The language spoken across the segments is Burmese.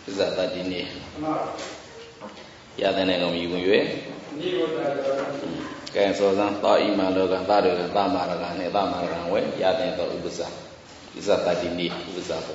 Zatadini Yadanegam Yue Kansozan, Iman Logan, Tadu, Tamaragan, Tamaragan, Yadan Ubusa. Zatadini Ubusato.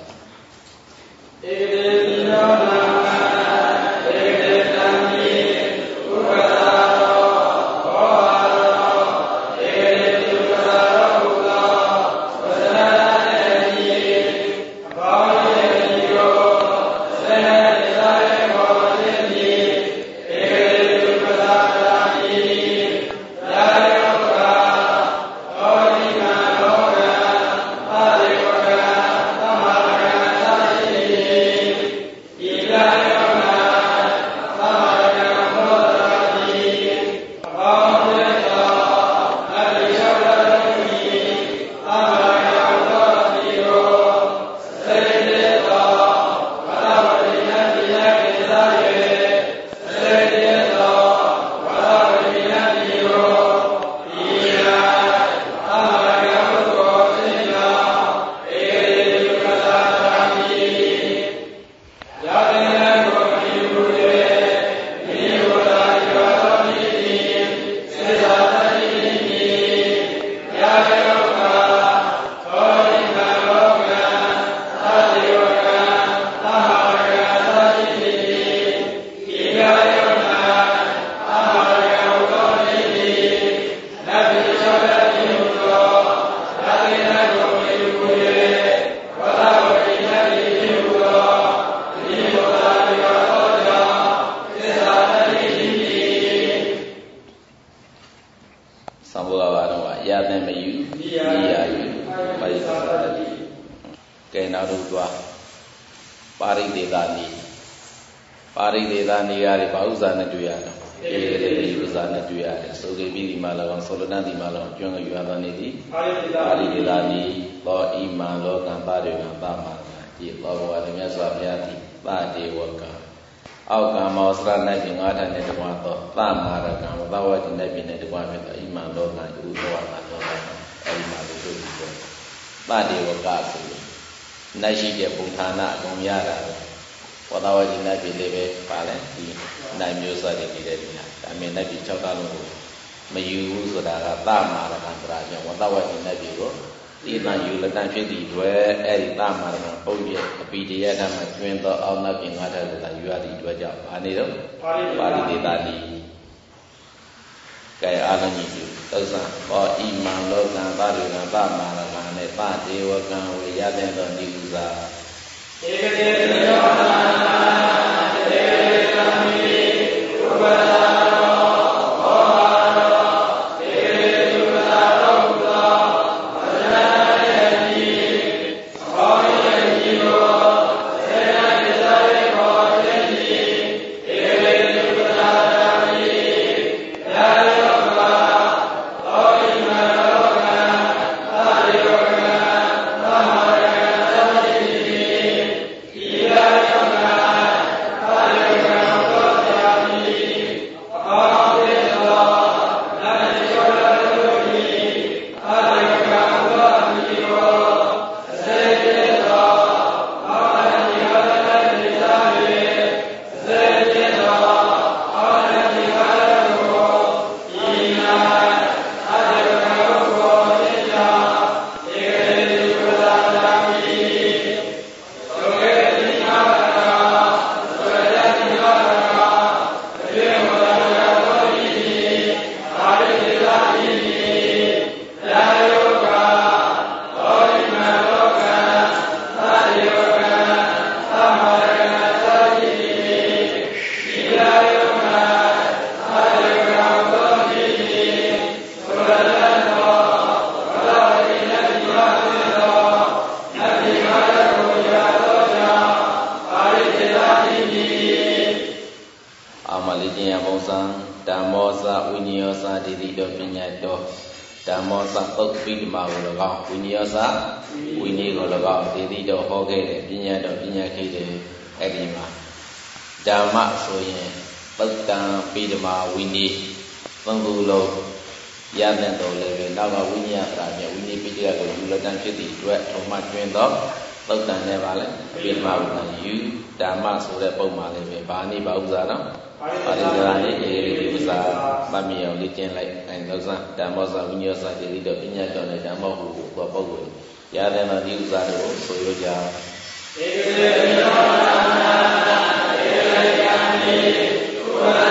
သုတ်တန်နဲ့ပါလေအပိဓမ္မဥဒ္ဒယူဓမ္မဆိုတဲ့ပုံမှန်လေးပဲဘာနိဘာဥစ္စာတော့ပါဠိစကားလေးအေရိဥစ္စာမမြင်အောင်လေ့ကျင့်လိုက်အဲလောက်စဓမ္မောစဝိညောစတိတိတော့ပညာတော်နဲ့ဓမ္မောဟုကိုပုဂ္ဂိုလ်ရတဲ့မှာဒီဥစ္စာတို့ဆိုရကြဧကေတိနောနာဧကေယံနိဥပဒ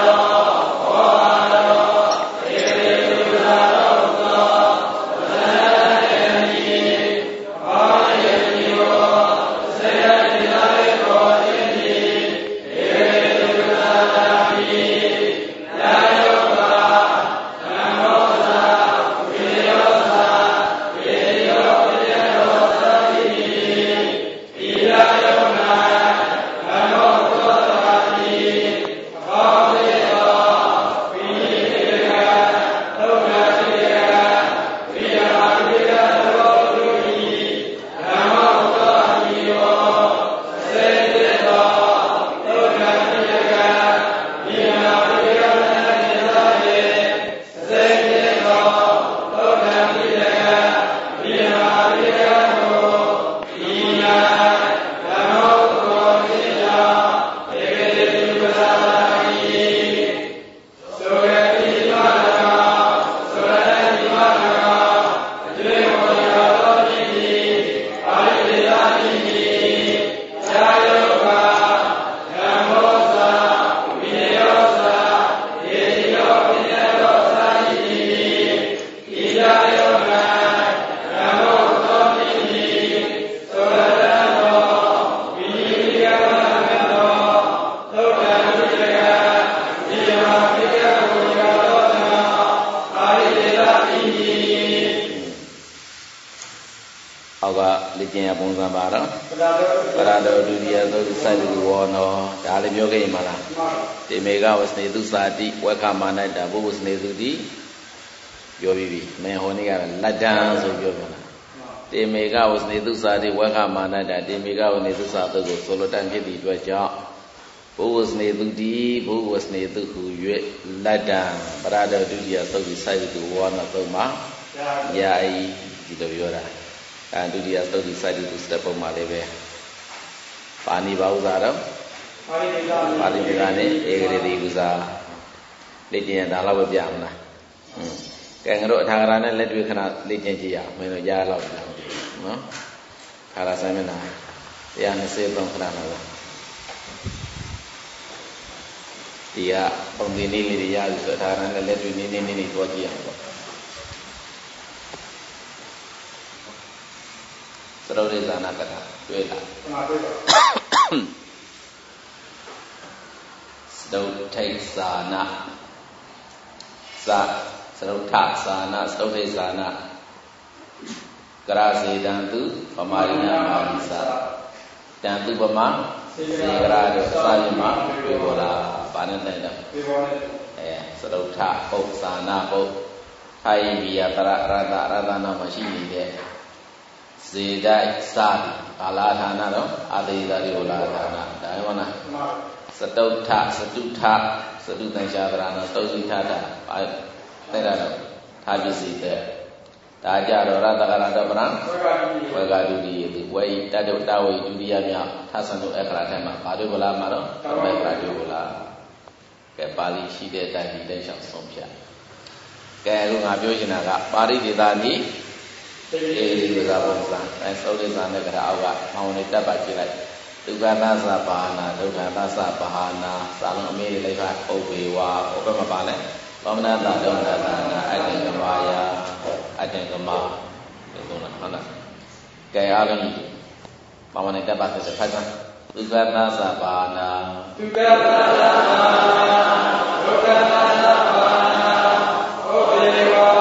ဝက္ခမာနတ္တဘုဝစနေသူတိပြောပြီးပြီမင်းဟောနေ့ကလတ္တံဆိုပြောပြလားတေမေကဝစနေသူစာတိဝက္ခမာနတ္တတေမေကဝနေသူစာတုကိုဆိုလိုတန်ဖြစ်သည့်အတွက်ကြောင့်ဘုဝစနေသူတိဘုဝစနေသူဟူ၍လတ္တံပရဒဒုတိယသုတ်ဒီစိုက်သူဝါနသုံးမှာယာယီဒီလိုပြောတာအဲဒုတိယသုတ်ဒီစိုက်သူစတဲ့ပုံမှာလည်းပဲပါဏိဘာဥစ္စာတော့ပါဠိတေကနဲ့ဧကရေတိဥစ္စာလေ့ကျင့်ရတာတော့ပဲပြမလားကဲငါတို့အထာဂရနဲ့လက်တွေ့ခဏလေ့ကျင့်ကြည့်ရအောင်မင်းတို့ကြားတော့နော်ထာဂရဆိုင်မျက်နှာ123ခဏတော့ဒီကပုံသင်နည်းလေးတွေရပြီဆိုအထာဂရနဲ့လက်တွေ့နည်းနည်းသွားကြည့်အောင်ပေါ့သရုပ်ရိဇာနာကထာတွေ့လားဒုထိတ်သာနာသရုပ်ထသာနာသရုပ်ထိတ်သာနာကရစေတံသူပမာရိနာမာရိသာတံသူပမာစေကရတို့စာရမပြေပေါ်လာပါနဲ့တဲ့တော့ပြေပေါ်နဲ့သရုပ်ထပု္ပ္ပသာနာပု္ပ္ပထိုင်ဘီယတရရတနာမရှိနေတဲ့ဇေဒိုက်စာကာလာဌာနတော့အာသေတာဒီဝလာဌာနဒါမှမဟုတ်စတုထစတုတန်ရှားဗရဏသုတ်စိထတာတဲ့တာတော့သာပစ္စည်းတဲ့ဒါကြတော့ရတကရတပရံဝေကဒုတိယဝေတတတဝေဒုတိယမြောက်သသံတို့အခရာထဲမှာဘာတို့ဗလာမှာတော့မေခရာတို့ဗလာကဲပါဠိရှိတဲ့အတိုင်းဒီတိုင်းရှောင်ဆုံးဖြတ်ကဲအခုငါပြောချင်တာကပါဠိဒေသနိအေရိဝဇာပုံစံအဲသုတ်လေးစာနဲ့ကရာအောက်ကမောင်နေတက်ပါကြည့်လိုက်ဒုက္ခသသဘာနာဒုက္ခသသဘာနာသာလုံးအမေရိလိုက်ပါဥပ္ပေဝါဟိုဘက်မှာပါလဲသောမနတဒုက္ခသနာအတ္တကမာယအတ္တကမာဒီလိုလားဟုတ်လားကဲအားလုံးမောင်နေတက်ပါဆက်ဖတ်စမ်းဒုက္ခသသဘာနာဒုက္ခသသဘာနာဒုက္ခသသဘာနာဥပ္ပေဝါ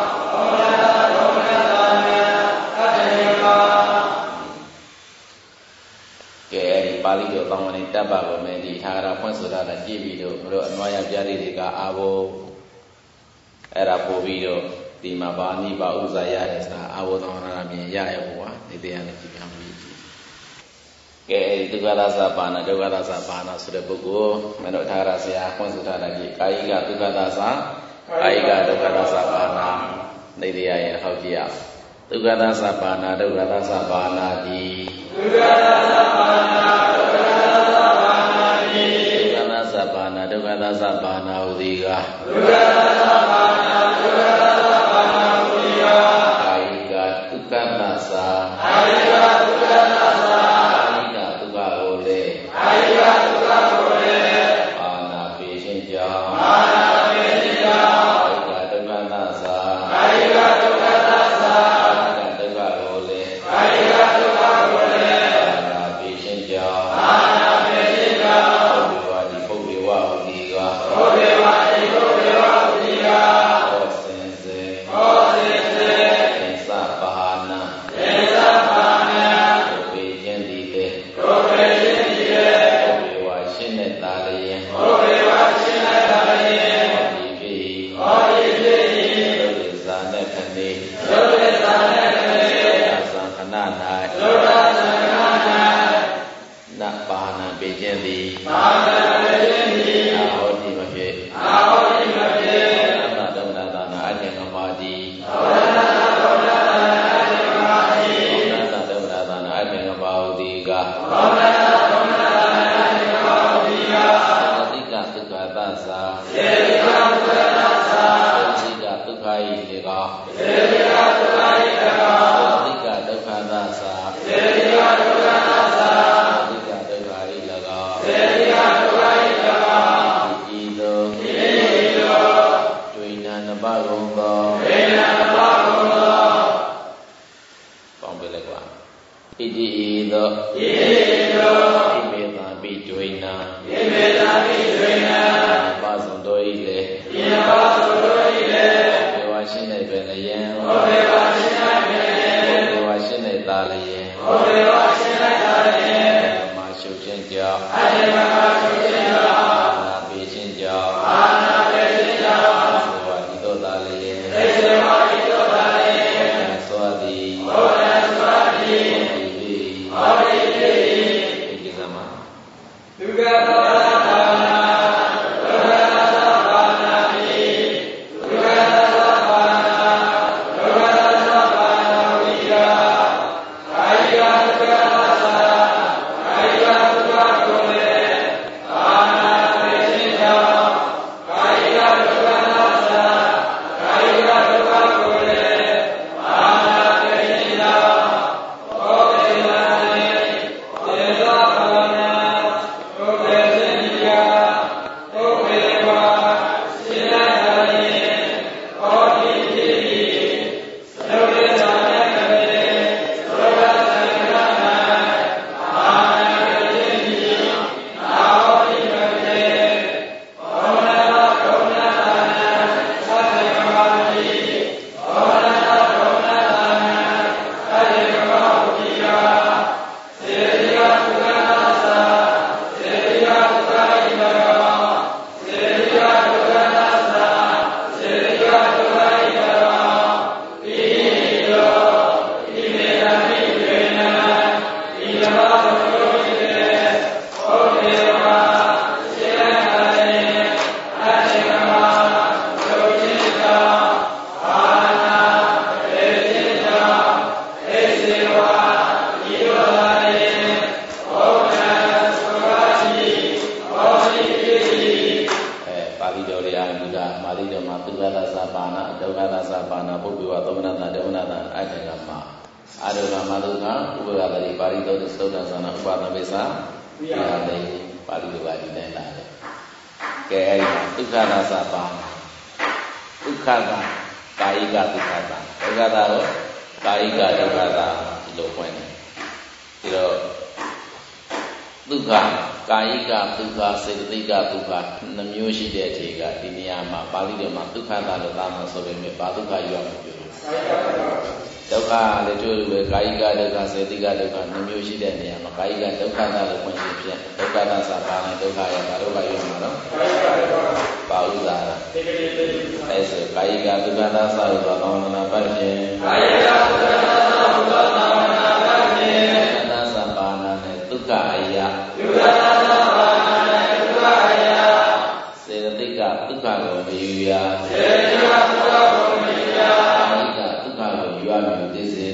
ပါဠိတော်ကောင်းဝင်တပ်ပါပေါ်မယ်ဒီထာဂရဖွင့်ဆိုတာလည်းကြည့်ပြီးတော့တို့အနွားရပြားတွေကအာဘောအဲ့ဒါပို့ပြီးတော့ဒီမှာဘာနိဘာဥဇာရတယ်ဆိုတာအာဘောသောနာမြင်ရရဘုရားဒီတရားနဲ့ကြည့်ပြန်ပြီးကဲဒုက္ခသသဘာနာဒုက္ခသသဘာနာဆိုတဲ့ပုဂ္ဂိုလ်မင်းတို့ထာဂရဆရာဖွင့်ဆိုတာလည်းကြည့်ကာယိကဒုက္ခသသကာယိကဒုက္ခသသဘာနာနေတရားရဲ့ဟောက်ကြည့်ရဒုက္ခသသဗ္ဗနာဒုက္ခသသဗ္ဗနာတိဒုက္ခသသဗ္ဗနာဒုက္ခသသဗ္ဗနာတိဒုက္ခသသဗ္ဗနာဒုက္ခသသဗ္ဗနာဟုသည်ကဒုက္ခသသဗ္ဗနာဒုက္ခသသဗ္ဗနာဟုသည်ကကာယကဒုက္ခသသကာယကဒုက္ခသသကာယကဒုက္ခကိုလေကာယကဒုက္ခကိုလေအာနာပိရှင်ကြောင့်အာနာပိရှင်ကြောင့်ကာယကဒုက္ခသသကာယကဒုက္ခသသကာယကဒုက္ခကိုလေကာယကဒုက္ခကိုလေအာနာပိရှင်ကြောင့်အာနာပိရှင်ကြောင့်ဘုရားဒီပုဗ္ဗေဝဟူသည်ကဘုရားဒီပုဗ္ဗေဝဟူသည်ကဟောစင်စေဟောစင်စေသင်္သပါဏံသင်္သပါဏံဒုပေခြင်းသည်လေဒုပေခြင်းသည်လေဘုရားရှင်းတဲ့သာလျင်ဘုရားရှင်းတဲ့သာလျင်ဟောဒီဖြစ်ဟောဒီဖြစ်ဒုတိဇာနဲ့ခဏိဒုတိဇာနဲ့ခဏိသာသံခဏ၌ဒုရသံခဏ၌နပါဏံပေခြင်းသည်ပါဏံပေခြင်းသည်အာဟောတိမဖြစ်အာဟောတိမဖြစ်အတ္တဒုက္ခသာနာအကျဉ်းကမာတိဒုက္ခဒုက္ခသာနာအကျဉ်းကမာတိအတ္တဒုက္ခသာနာအကျဉ်းကမာဟုသည်ကဒုက္ခဒုက္ခသာနာအကျဉ်းကမာဟုသည်ကသတိကဒုက္ခသစ္စာစေတိကဒုက္ခသစ္စာစေတိကဒုက္ခဤလေကောစေတိကဒုက္ခဤလေကောသတိကဒုက္ခသစ္စာစေတိကဒုက္ခသစ္စာသတိကဒုက္ခဤလေကောစေတိကဒုက္ခဤလေကောဤသို့ဒွိနာနဘဂုံသောဒွိနာနဘဂုံသောပေါင်းပြလိုက်ကွာဣတိဤသို့ဣတိဤသို့ဣမေသာပိဒွိနာဣမေသာပိဒွိနာပါစုံတို့ဤလေဤပါစုံတို့ဤလေဘေဝရှိနေပဲလျင်ဘေဝရှိနေပဲလျင်ဘေဝရှိနေသာလျင်ဘေဝရှိနေသာလျင်မာရှုခြင်းကြောင့်အတေမမာရှုခြင်းကြောင့်အာနာပိခြင်းကြောင့်အာနာပိခြင်းကြောင့်ဘေဝတိသောသာလျင်ဘေဝတိသောသာလျင်သောတိဘောရသောတိဟောတိတိဒီကိစ္စမှာဒုက္ခသဗ္ဗနာဒုက္ခသဗ္ဗနာတိဒုက္ခသဗ္ဗနာဒုက္ခသဗ္ဗနာဝိယကာယကဒုက္ခသစ္စာကာယကဒုက္ခကိုလေအာနာပိရှင်ကြောင့်ကာယကဒုက္ခသစ္စာကာယကဒုက္ခကိုလေအာနာပိရှင်ကြောင့်ဟောတိမနိသေသပါဏံဒုက္ခစေတိယဒုက္ခေဝစိနတယေဟောတိတိသုဒ္ဓဇာနကရေသုဒ္ဓသံဃာနအာနာတိတိနာဟောတိမတေဘောနတဒုဏတာနသတ္တေကမာတိဘောနတဒုဏတာနသတ္တေကမာတိယစေတိကဒုက္ခသစ္စာစေတိကဒုက္ခဣမကောစေတိကဒုက္ခသစ္စာစေတိကဒုက္ခဣမကောဣတိတောဣမေသာမိဝေနဣဓမ္မသမောဣတေဟောတေဝစေနဟရေအတ္တေကမဒုက္ခိတောအာနာပေတိတောဧစေဝဣဝလာယေဟောကံသောတိဟောတိတိပါဠိတော်တွေအားဘုရားပါဠိတော်မှာသုခသသပါဏဒုက္ခသသပါဏပုပ္ပေဝသောမနတဒေဝနတအတ္တကမအာရုံမဒုက္ခဥပဂတိပါဠိတော်သုဒ္ဓသနာဥပါဒမေသာဝိဟာတိပါဠိတော်ကဒီတိုင်းလာတယ်ကဲအဲ့ဒီသုခသသပါဏဒုက္ခကကာယကဒုက္ခတာဒုက္ခတာတော့ကာယကဒုက္ခတာဒီလိုဖွင့်တယ်ဒီတော့ဒုက္ခကာယကဒုက္ခစေတသိကဒုက္ခနှမျိုးရှိတဲ့အချိန်ကဒီနေရာမှာပါဠိတော်မှာဒုက္ခတာလို့သာမဆိုပေမဲ့ဘာဒုက္ခရွတ်မပြောဘူးဒုက္ခလည်းတို့ပဲကာယကဒုက္ခစေတသိကဒုက္ခနှမျိုးရှိတဲ့နေရာမှာကာယကဒုက္ခတာလို့ဖွင့်ပြဖြင့်ဒုက္ခတာစာပါဏဒုက္ခရဘာဒုက္ခရွတ်မှာနော်ပါဥသာအဲဆိုကာယကဒုက္ခတာစာလို့သောကောင်းနာပတ်ဖြင့်ကာယကဒုက္ခတာစာလို့သောကောင်းနာပတ်ဖြင့်ဒုက္ခတာစာပါဏနဲ့ဒုက္ခအရာဒုက္ခတာစာပါဏနဲ့ဒုက္ခအရာစေတသိကဒုက္ခကိုမယူရစေတသိကဒုက္ခကိုမယူရကာယကဒုက္ခကိုယူရမည်ဖြစ်စေ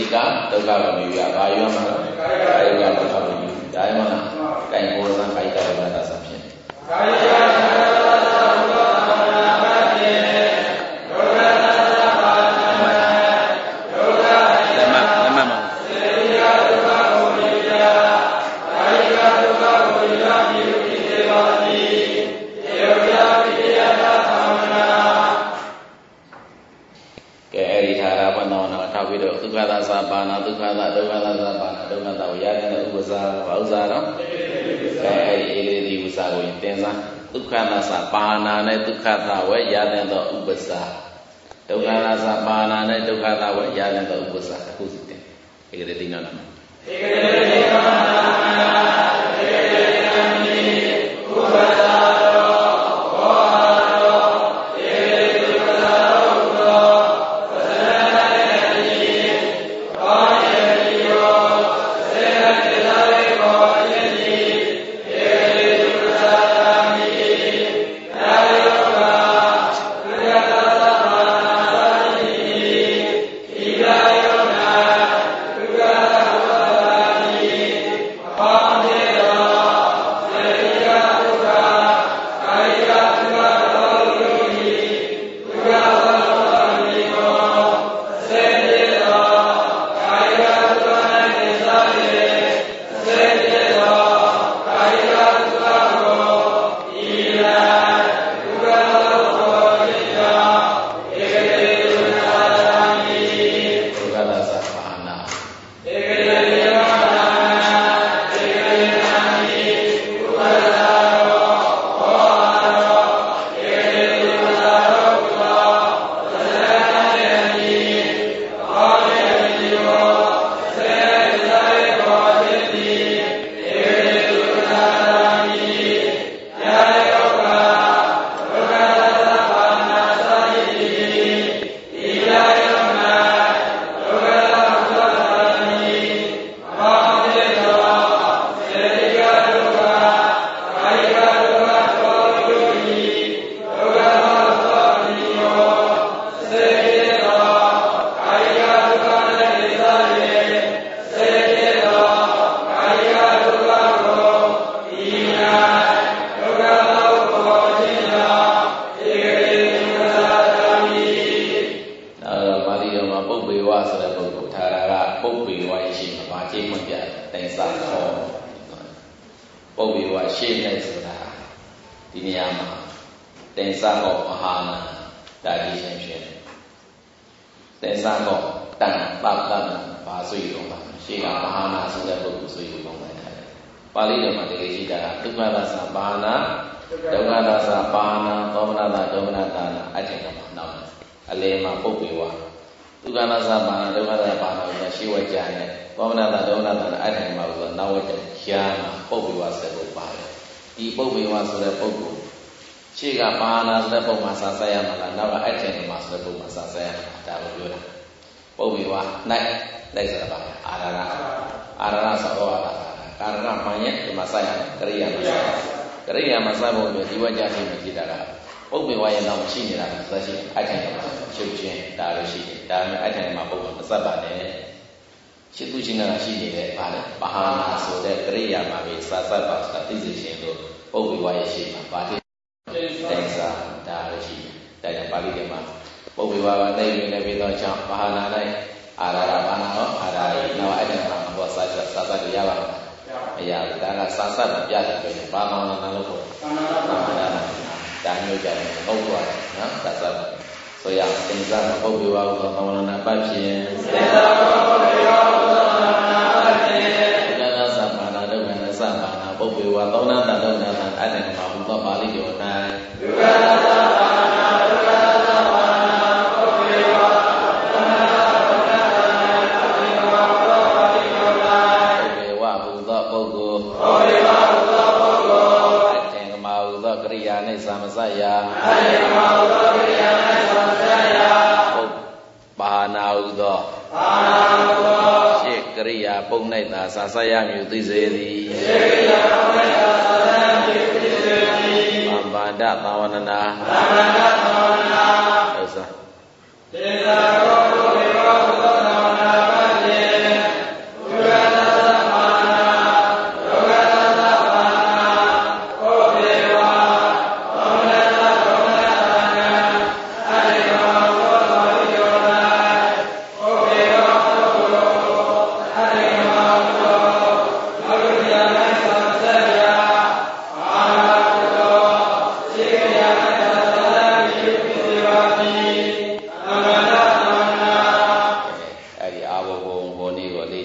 Chika, Doga Miya, Bayama, Kaya Doga Miya, Diamond, Kaimos and Kaika Sampian. Sabana, Dukada, Dogada, Sabana, Dogada, Yada, Uza, Bauzano, Eli Uzago Intensa, Dukada Sabana, Dukada, Yada, Ubasa, Dogada Sabana, Dukada, Yada, Ubasa, who's it? Egredina.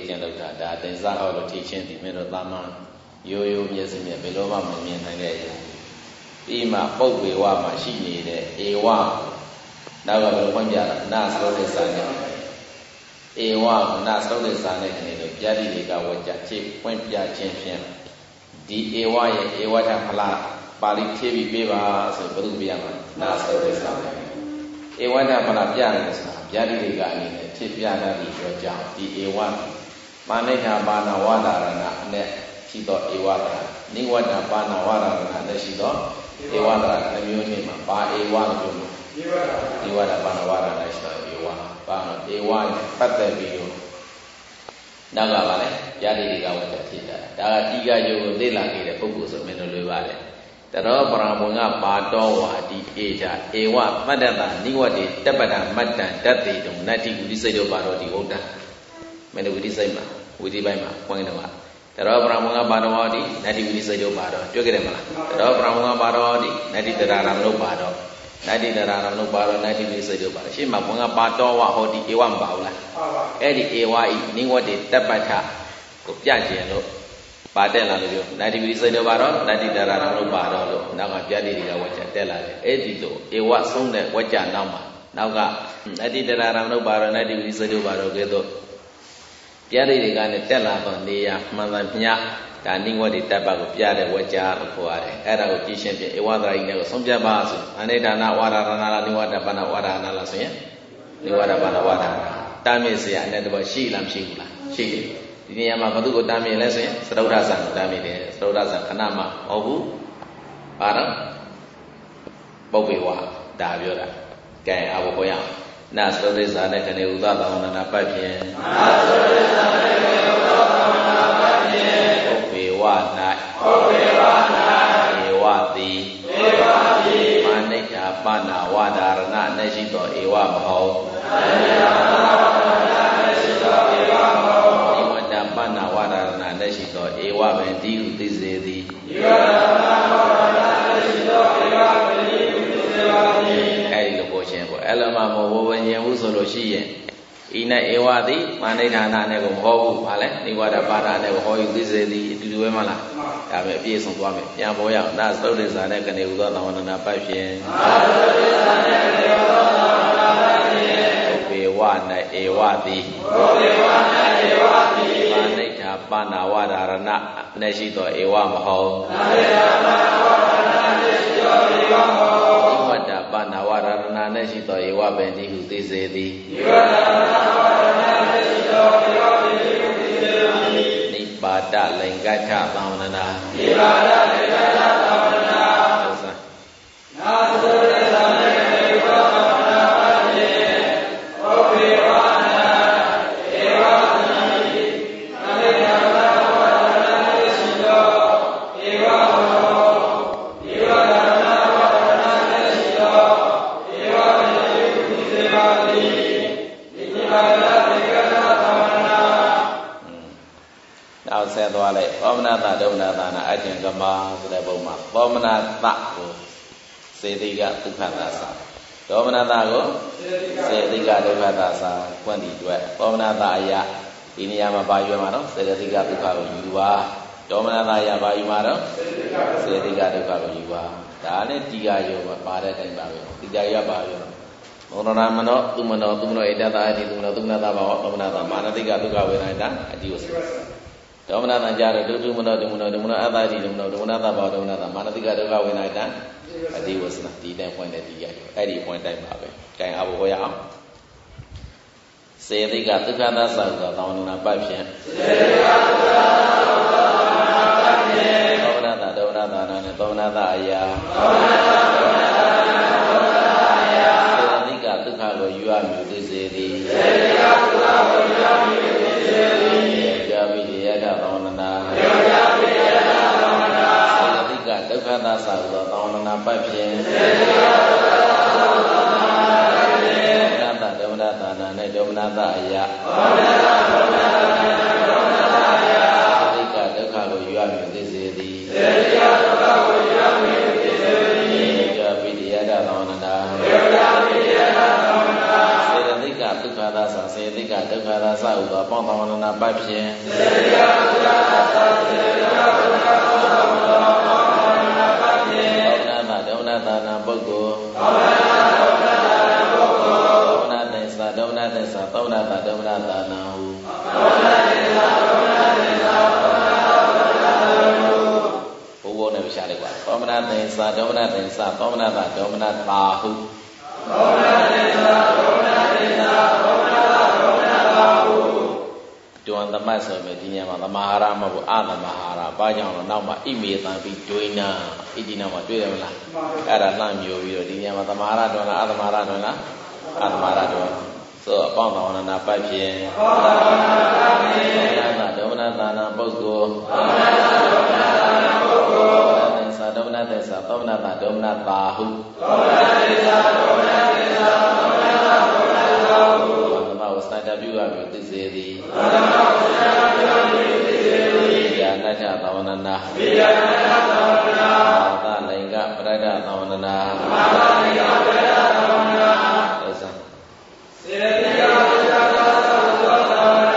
ချင်းလောက်တာဒါတင်စားဟောလို့ထီချင်းဒီမင်းတို့သာမန်ရိုးရိုးမျက်စိနဲ့ဘယ်လိုမှမမြင်နိုင်တဲ့ပြီးမှပုပ်ဝေဝမှာရှိနေတဲ့ဧဝနောက်ကဘယ်လိုဖွင့်ပြတာနာစလုံးနဲ့စာနဲ့ဧဝကနာစလုံးနဲ့စာနဲ့ကနေလို့ပြာတိတွေကဝကြချိဖွင့်ပြခြင်းဖြင့်ဒီဧဝရဲ့ဧဝထဖလားပါဠိဖြည့်ပြီးပေးပါဆိုဘယ်လိုပြရမှာနာစလုံးနဲ့စာနဲ့ဧဝထဖလားပြရတယ်ဆိုတာပြာတိတွေကအနေနဲ့ဖြစ်ပြတာဒီပြောကြောင်းဒီဧဝမာနိဋ္ဌပါဏဝဒရဏအနဲ့ရှိသောဧဝဒနိဝတ္တပါဏဝဒရဏနဲ့ရှိသောဧဝဒနှမျိုးချင်းမှာပါဧဝလို့ပြောလို့ဧဝဒပါဏဝဒနဲ့ရှိသောဧဝပါဏဧဝပတ်သက်ပြီးတော့နောက်ကပါလေပြာတိတွေကဝတ္တဖြစ်တာဒါကတိကယုတ်ကိုသိလာခဲ့တဲ့ပုဂ္ဂိုလ်ဆိုမင်းတို့လွယ်ပါလေတရောပရမုံကပါတော်ဝါတိဧကြဧဝမတ္တတနိဝတ္တိတပ္ပဒမတ္တံတတ္တိတုံနတ္တိဝိသိစိတ်တို့ပါတော်ဒီဟုတ်တာမင်းတို့ဝိသိစိတ်မှာဝိသိပိုင်းမှာပွင့်တယ်မှာတရောပရမုံကပါတော်ဝါတိနတ္တိဝိသိစိတ်တို့ပါတော်တွေ့ကြတယ်မလားတရောပရမုံကပါတော်ဝါတိနတ္တိတရာရမလို့ပါတော်နတ္တိတရာရမလို့ပါတော်နတ္တိဝိသိစိတ်တို့ပါရှင်းမှာဘုံကပါတော်ဝါဟောတိဧဝမပါဘူးလားအဲ့ဒီဧဝဤနိဝတ္တိတပ္ပထကိုပြကျင်လို့ပါတက်လာလို့ပြောနတ္တိဝိသိစိတ်တို့ပါတော့နတ္တိတရာရမလို့ပါတော်လို့နောက်ကပြတိတွေကဝကြတက်လာတယ်အဲ့ဒီလိုဧဝဆုံးတဲ့ဝကြနောက်မှာနောက်ကနတ္တိတရာရမလို့ပါတော့နတ္တိဝိသိစိတ်တို့ပါတော့ကဲတော့ပြတိတွေကနဲ့တက်လာတော့နေရမှန်မှန်မြဒါနိဝတ္တိတပ္ပကိုပြတဲ့ဝကြလို့ခေါ်ရတယ်အဲ့ဒါကိုကြည့်ရှင်းပြဧဝသရိနဲ့ကိုဆုံးဖြတ်ပါဆိုအနိဒာနဝါဒရဏလားနိဝတ္တပဏဝါဒနာလားဆိုရင်နိဝတ္တပဏဝါဒနာတာမြင့်เสียအနေနဲ့တော့ရှိလားမရှိဘူးလားရှိတယ်ဒီနေရာမှာဘု து ကိုတာမြင်လဲဆိုရင်သရုဒ္ဓဆံကိုတာမြင်တယ်သရုဒ္ဓဆံခဏမှမဟုတ်ဘူးပါတော့ပုပ္ပေဝဒါပြောတာကဲအဘကိုရအောင်နာသရုဒ္ဓဆံနဲ့ကနေဥဒသဝန္ဒနာပတ်ဖြင့်နာသရုဒ္ဓဆံနဲ့ကနေဥဒသဝန္ဒနာပတ်ဖြင့်ပုပ္ပေဝ၌ပုပ္ပေဝ၌ဧဝတိဧဝတိမာနိဋ္ဌာပဏဝါဒရဏနဲ့ရှိသောဧဝမဟုတ်မာနိဋ္ဌာပဏဝါဒရဏနဲ့ရှိသောဧဝမဟုတ်ပဏဝါဒရဏနဲ့ရှိသောဧဝပင်တိဟုသိစေသည်ဧဝပဏဝါဒရဏနဲ့ရှိသောဧဝပင်တိဟုသိစေပါသည်အဲ့ဒီလိုပို့ခြင်းပေါ့အဲ့လိုမှမဟုတ်ဘူးရင်ဘူးဆိုလို့ရှိရင်ဤနဲ့ဧဝသည်မာနိဋ္ဌာနနဲ့ကိုမဟုတ်ဘူးဟာလဲနိဝါဒပါဒနဲ့ကိုဟောယူသိစေသည်အတူတူပဲမလားဒါပဲအပြည့်စုံသွားမယ်ပြန်ပေါ်ရအောင်နာသုတ်တေဇာနဲ့ကနေဥသောသဝန္ဒနာပတ်ဖြင့်နာသုတ်တေဇာနဲ့ကနေဥသောသဝန္ဒနာပတ်ဖြင့်ဧဝ၌ဧဝသည်ဧဝ၌ဧဝသည်မာနိဋ္ဌာပဏဝါဒရဏနဲ့ရှိသောဧဝမဟုတ်မာနိဋ္ဌာပဏဝါဒရဏနဲ့ရှိသောဧဝမဟုတ်ဧဝတ္တပဏဝါဒရဏနဲ့ရှိသောဧဝပင်တိဟုသိစေသည်ဧဝတ္တပဏဝါဒရဏနဲ့ရှိသောဧဝပင်တိဟုသိစေသည်နိဗ္ဗာဒလိင်္ဂထသံဝန္ဒနာနိဗ္ဗာဒလိင်္ဂထသံဝန္ဒနာနာသုတ္တသံဃေဘောသဝန္ဒနာပတ်ဖြင့်ဩဘေဝနာဧဝတိအနိဋ္ဌာပဏဝါဒရဏနဲ့ရှိသောဧဝမဟုတ်ဧဝတ္တပဏဝါဒရဏနဲ့ရှိသောဧဝပင်တိဟုသိစေပါသည်နိဗ္ဗာန်တေကသသဝန္ဒနာနောက်ဆက်သွားလိုက်သောမနတဒုမနတနာအကျင့်ကမဆိုတဲ့ပုံမှာသောမနတကိုစေတိကဒုက္ခသသာဒေါမနတကိုစေတိကဒုက္ခသသာဖွင့်တည်တွေ့သောမနတအရာဒီနေရာမှာပါယူမှာနော်စေတိကဒုက္ခကိုယူပါဒေါမနတအရာပါယူမှာတော့စေတိကဒုက္ခကိုယူပါဒါနဲ့တိကယောပါတဲ့အတိုင်းပါပဲတိကယောပါရောမောရဏမနောသူမနောသူမနောဧတတအတိသူမနောသူမနတဘာဝဒေါမနတမာနတိကဒုက္ခဝေဒနာတအတိဝစဒေါမနတကြတော့ဒုမနောဒုမနောဒုမနောအတ္တတိဒုမနောဒုမနတဘာဝဒေါမနတမာနတိကဒုက္ခဝေဒနာတအတိဝစနာဒီတိုင်းဖွင့်တဲ့တိကယောအဲ့ဒီဖွင့်တိုင်းပါပဲကြိုင်အဘဟောရအောင်စေတိကဒုက္ခသသသောသဝန္ဒနာပတ်ဖြင့်စေတိကဒုက္ခသသသောသဝန္ဒနာပတ်ဖြင့်သောမနတဒုမနတနာနဲ့သောမနတအရာသောမနတဒုမနတနာသောမနတအရာစေတိကဒုက္ခကိုယူရမည်သိစေသည်စေတိကဒုက္ခကိုယူရမည်သိစေသည်ကြာပိယတသဝန္ဒနာကြာပိယတသဝန္ဒနာစေတိကဒုက္ခသသသောသဝန္ဒနာပတ်ဖြင့်စေတိကဒုက္ခသသသောသဝန္ဒနာပတ်ဖြင့်ဒေါမနတနာနဲ့ဒေါမနတအရာဒေါမနတဒေါမနတဒေါမနတအရာစေတိကဒုက္ခကိုယူရမည်သိစေသည်စေတိကဒုက္ခကိုယူရမည်သိစေသည်ကြာပိယတသဝန္ဒနာကြာပိယတသဝန္ဒနာစေတိကဒုက္ခသသစေတိကဒုက္ခသသဟုသောအပေါင်းသောဝန္ဒနာပတ်ဖြင့်ဒေါမနသာနာပုဂ္ဂိုလ်ဒေါမနသင်္သာဒေါမနသင်္သာဒေါမနသာဒေါမနသာနာဟုဘုဘောနဲ့ရှာလိုက်ပါဒေါမနသင်္သာဒေါမနသင်္သာဒေါမနသာဒေါမနသာဟုဒေါမနသင်္သာဒေါမနသင်္သာဒေါမနသာဒေါမနသာဟုဒွန်သမတ်ဆိုမယ်ဒီညမှာသမဟာရမဟုတ်အသမဟာရဘာကြောင့်လဲနောက်မှာဣမေတံပြီးဒွိနာဣဒီနာမှာတွေ့တယ်မလားအဲ့ဒါလှမ်းမျိုးပြီးတော့ဒီညမှာသမဟာရဒွန်လားအသမဟာရဒွန်လားအသမဟာရဒွန်ဆိုအပေါင်းသောဝန္ဒနာပတ်ဖြင့်ဒေါမနသာနာပုဂ္ဂိုလ်ဒေါမနသစ္စာဒေါမနသာဒေါမနသာဟုဒေါမနသစ္စာဒေါမနသစ္စာဒေါမနသာဒေါမနသာဟုသမဝစတပြုအပ်ပြီးသိစေသည်သမဝစတပြုအပ်ပြီးသိစေသည်ယာနတ္ထသဝန္ဒနာယာနတ္ထသဝန္ဒနာသာလိင်္ဂပရဒ္ဒသဝန္ဒနာသာလိင်္ဂပရဒ္ဒသဝန္ဒနာသစ္စာစေတိယသစ္စာသဝန္ဒနာ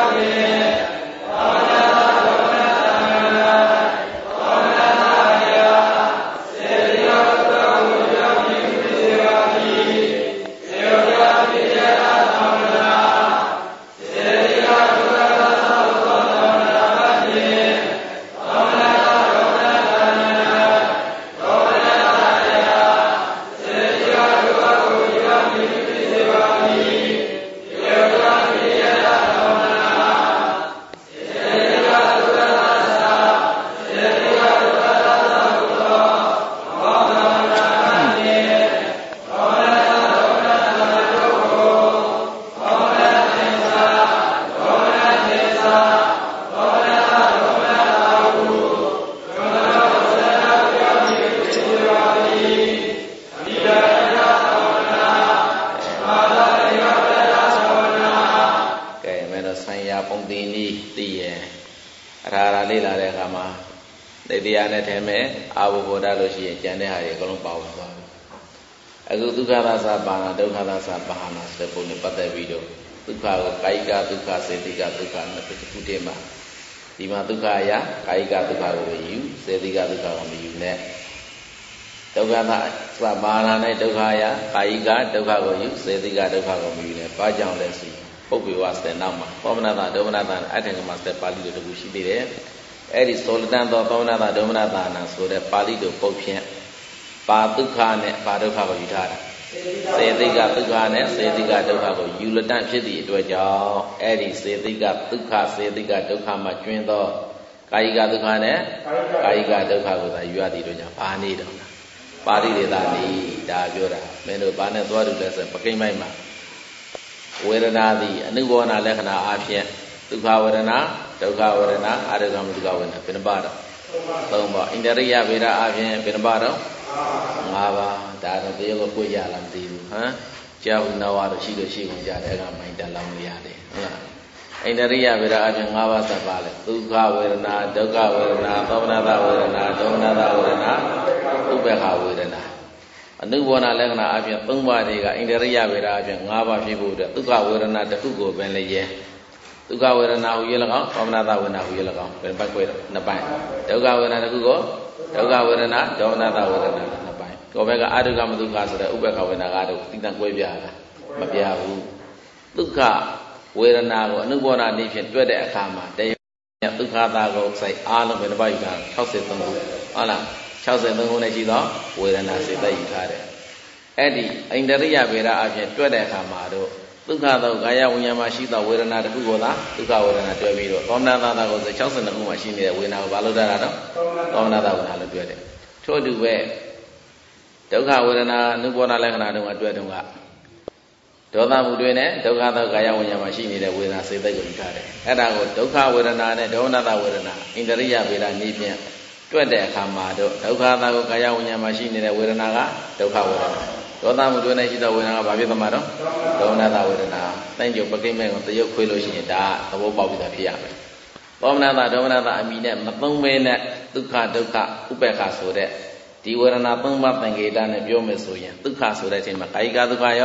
တရားနဲ့ထဲမဲ့အာဘုဘောဓလို့ရှိရင်ကျန်တဲ့ဟာတွေအကုန်လုံးပါဝင်သွားပြီအခုဒုက္ခသသပါဏဒုက္ခသသပါဏဆိုတဲ့ပုံနဲ့ပတ်သက်ပြီးတော့ဒုက္ခကိုကာယကဒုက္ခစေတိကဒုက္ခနဲ့တစ်ခုတည်းမှာဒီမှာဒုက္ခအရာကာယကဒုက္ခကိုယူစေတိကဒုက္ခကိုမယူနဲ့ဒုက္ခသပါဏနဲ့ဒုက္ခအရာကာယကဒုက္ခကိုယူစေတိကဒုက္ခကိုမယူနဲ့ဘာကြောင့်လဲဆိုပုပ္ပေဝစေနောက်မှာပောမနတာဒေါမနတာအထင်ကမှာစတဲ့ပါဠိလိုတစ်ခုရှိသေးတယ်အဲ့ဒီသောလတန်သောသောမနတာဒေါမနတာနာဆိုတဲ့ပါဠိတော်ပုတ်ဖြင့်ပါဒုက္ခနဲ့ပါဒုက္ခကိုယူထားတာစေတိကဒုက္ခနဲ့စေတိကဒုက္ခကိုယူလတန့်ဖြစ်သည့်အတွက်ကြောင့်အဲ့ဒီစေတိကဒုက္ခစေတိကဒုက္ခမှာကျွင်းသောကာယကဒုက္ခနဲ့ကာယကဒုက္ခကိုသာယူရသည့်အတွက်ကြောင့်ဘာနေတော့ပါဠိတွေသာနေဒါပြောတာမင်းတို့ဘာနဲ့သွားတူလဲဆိုပကိမ့်မိုက်မှာဝေဒနာသည်အနုဘောနာလက္ခဏာအဖြစ်ဒုက္ခဝေဒနာဒုက္ခဝေဒနာအရုက္ခမဒုက္ခဝေဒနာဘယ်နှပါတော့သုံးပါဣန္ဒရိယဗေဒအဖြစ်ဘယ်နှပါတော့၅ပါးဒါတော့တရားကိုကိုရလားမသိဘူးဟမ်ကြောက်နာဝါတော့ရှိလို့ရှိကုန်ကြတယ်အဲ့ကမိုင်းတက်လောင်းလို့ရတယ်ဟုတ်လားဣန္ဒရိယဗေဒအဖြစ်၅ပါးသက်ပါလေဒုက္ခဝေဒနာဒုက္ခဝေဒနာသောမနတဝေဒနာဒေါမနတဝေဒနာဥပ္ပခဝေဒနာအနုဘောနာလက္ခဏာအဖြစ်၃ပါးတွေကဣန္ဒရိယဗေဒအဖြစ်၅ပါးဖြစ်ဖို့အတွက်ဒုက္ခဝေဒနာတစ်ခုကိုပဲလေရဲဒုက္ခဝေဒနာဟူ၍၎င်းသောမနတဝေဒနာဟူ၍၎င်းဘယ်ဘက်ကွဲတော့နှစ်ပိုင်းဒုက္ခဝေဒနာတစ်ခုကိုဒုက္ခဝေဒနာဒေါမနတဝေဒနာနှစ်ပိုင်းကိုယ်ဘက်ကအဒုက္ခမဒုက္ခဆိုတဲ့ဥပ္ပခဝေဒနာကတော့တိတံကွဲပြားတာမပြားဘူးဒုက္ခဝေဒနာကိုအနုဘောနာနေဖြင့်တွက်တဲ့အခါမှာတရားဒုက္ခတာကိုစိုက်အားလုံးပဲတစ်ပိုင်းယူတာ63ခုဟုတ်လား63ခုနဲ့ရှိသောဝေဒနာစေတယူထားတယ်အဲ့ဒီဣန္ဒရိယဗေဒအဖြစ်တွက်တဲ့အခါမှာတော့ဒုက္ခသောကာယဝိညာဉ်မှာရှိသောဝေဒနာတစ်ခုကိုသာဒုက္ခဝေဒနာတွဲပြီးတော့သောမနတာကိုဆို62ခုမှာရှိနေတဲ့ဝေဒနာကိုဘာလို့တာတော့သောမနတာဝေဒနာလို့တွဲတယ်ထို့အတူပဲဒုက္ခဝေဒနာအနုဘောနာလက္ခဏာတို့ကတွဲတုန်းကဒေါသမှုတွေနဲ့ဒုက္ခသောကာယဝိညာဉ်မှာရှိနေတဲ့ဝေဒနာစေတကိုယူထားတယ်အဲ့ဒါကိုဒုက္ခဝေဒနာနဲ့ဒေါမနတာဝေဒနာဣန္ဒရိယဗေဒနေဖြင့်တွက်တဲ့အခါမှာတော့ဒုက္ခသောကာယဝိညာဉ်မှာရှိနေတဲ့ဝေဒနာကဒုက္ခဝေဒနာဒေါသမှုတွေနဲ့ရှိသောဝေဒနာကဘာဖြစ်သမှာတော့ဒေါမနတာဝေဒနာတိုင်းကျုပ်ပကိမဲ့ကိုတရုပ်ခွေးလို့ရှိရင်ဒါသဘောပေါက်ပြီးသားဖြစ်ရမယ်ဒေါမနတာဒေါမနတာအမိနဲ့မသုံးမဲနဲ့ဒုက္ခဒုက္ခဥပ္ပခဆိုတဲ့ဒီဝေဒနာ၃ပါးသင်္ကေတနဲ့ပြောမယ်ဆိုရင်ဒုက္ခဆိုတဲ့အချိန်မှာကာယကဒုက္ခရော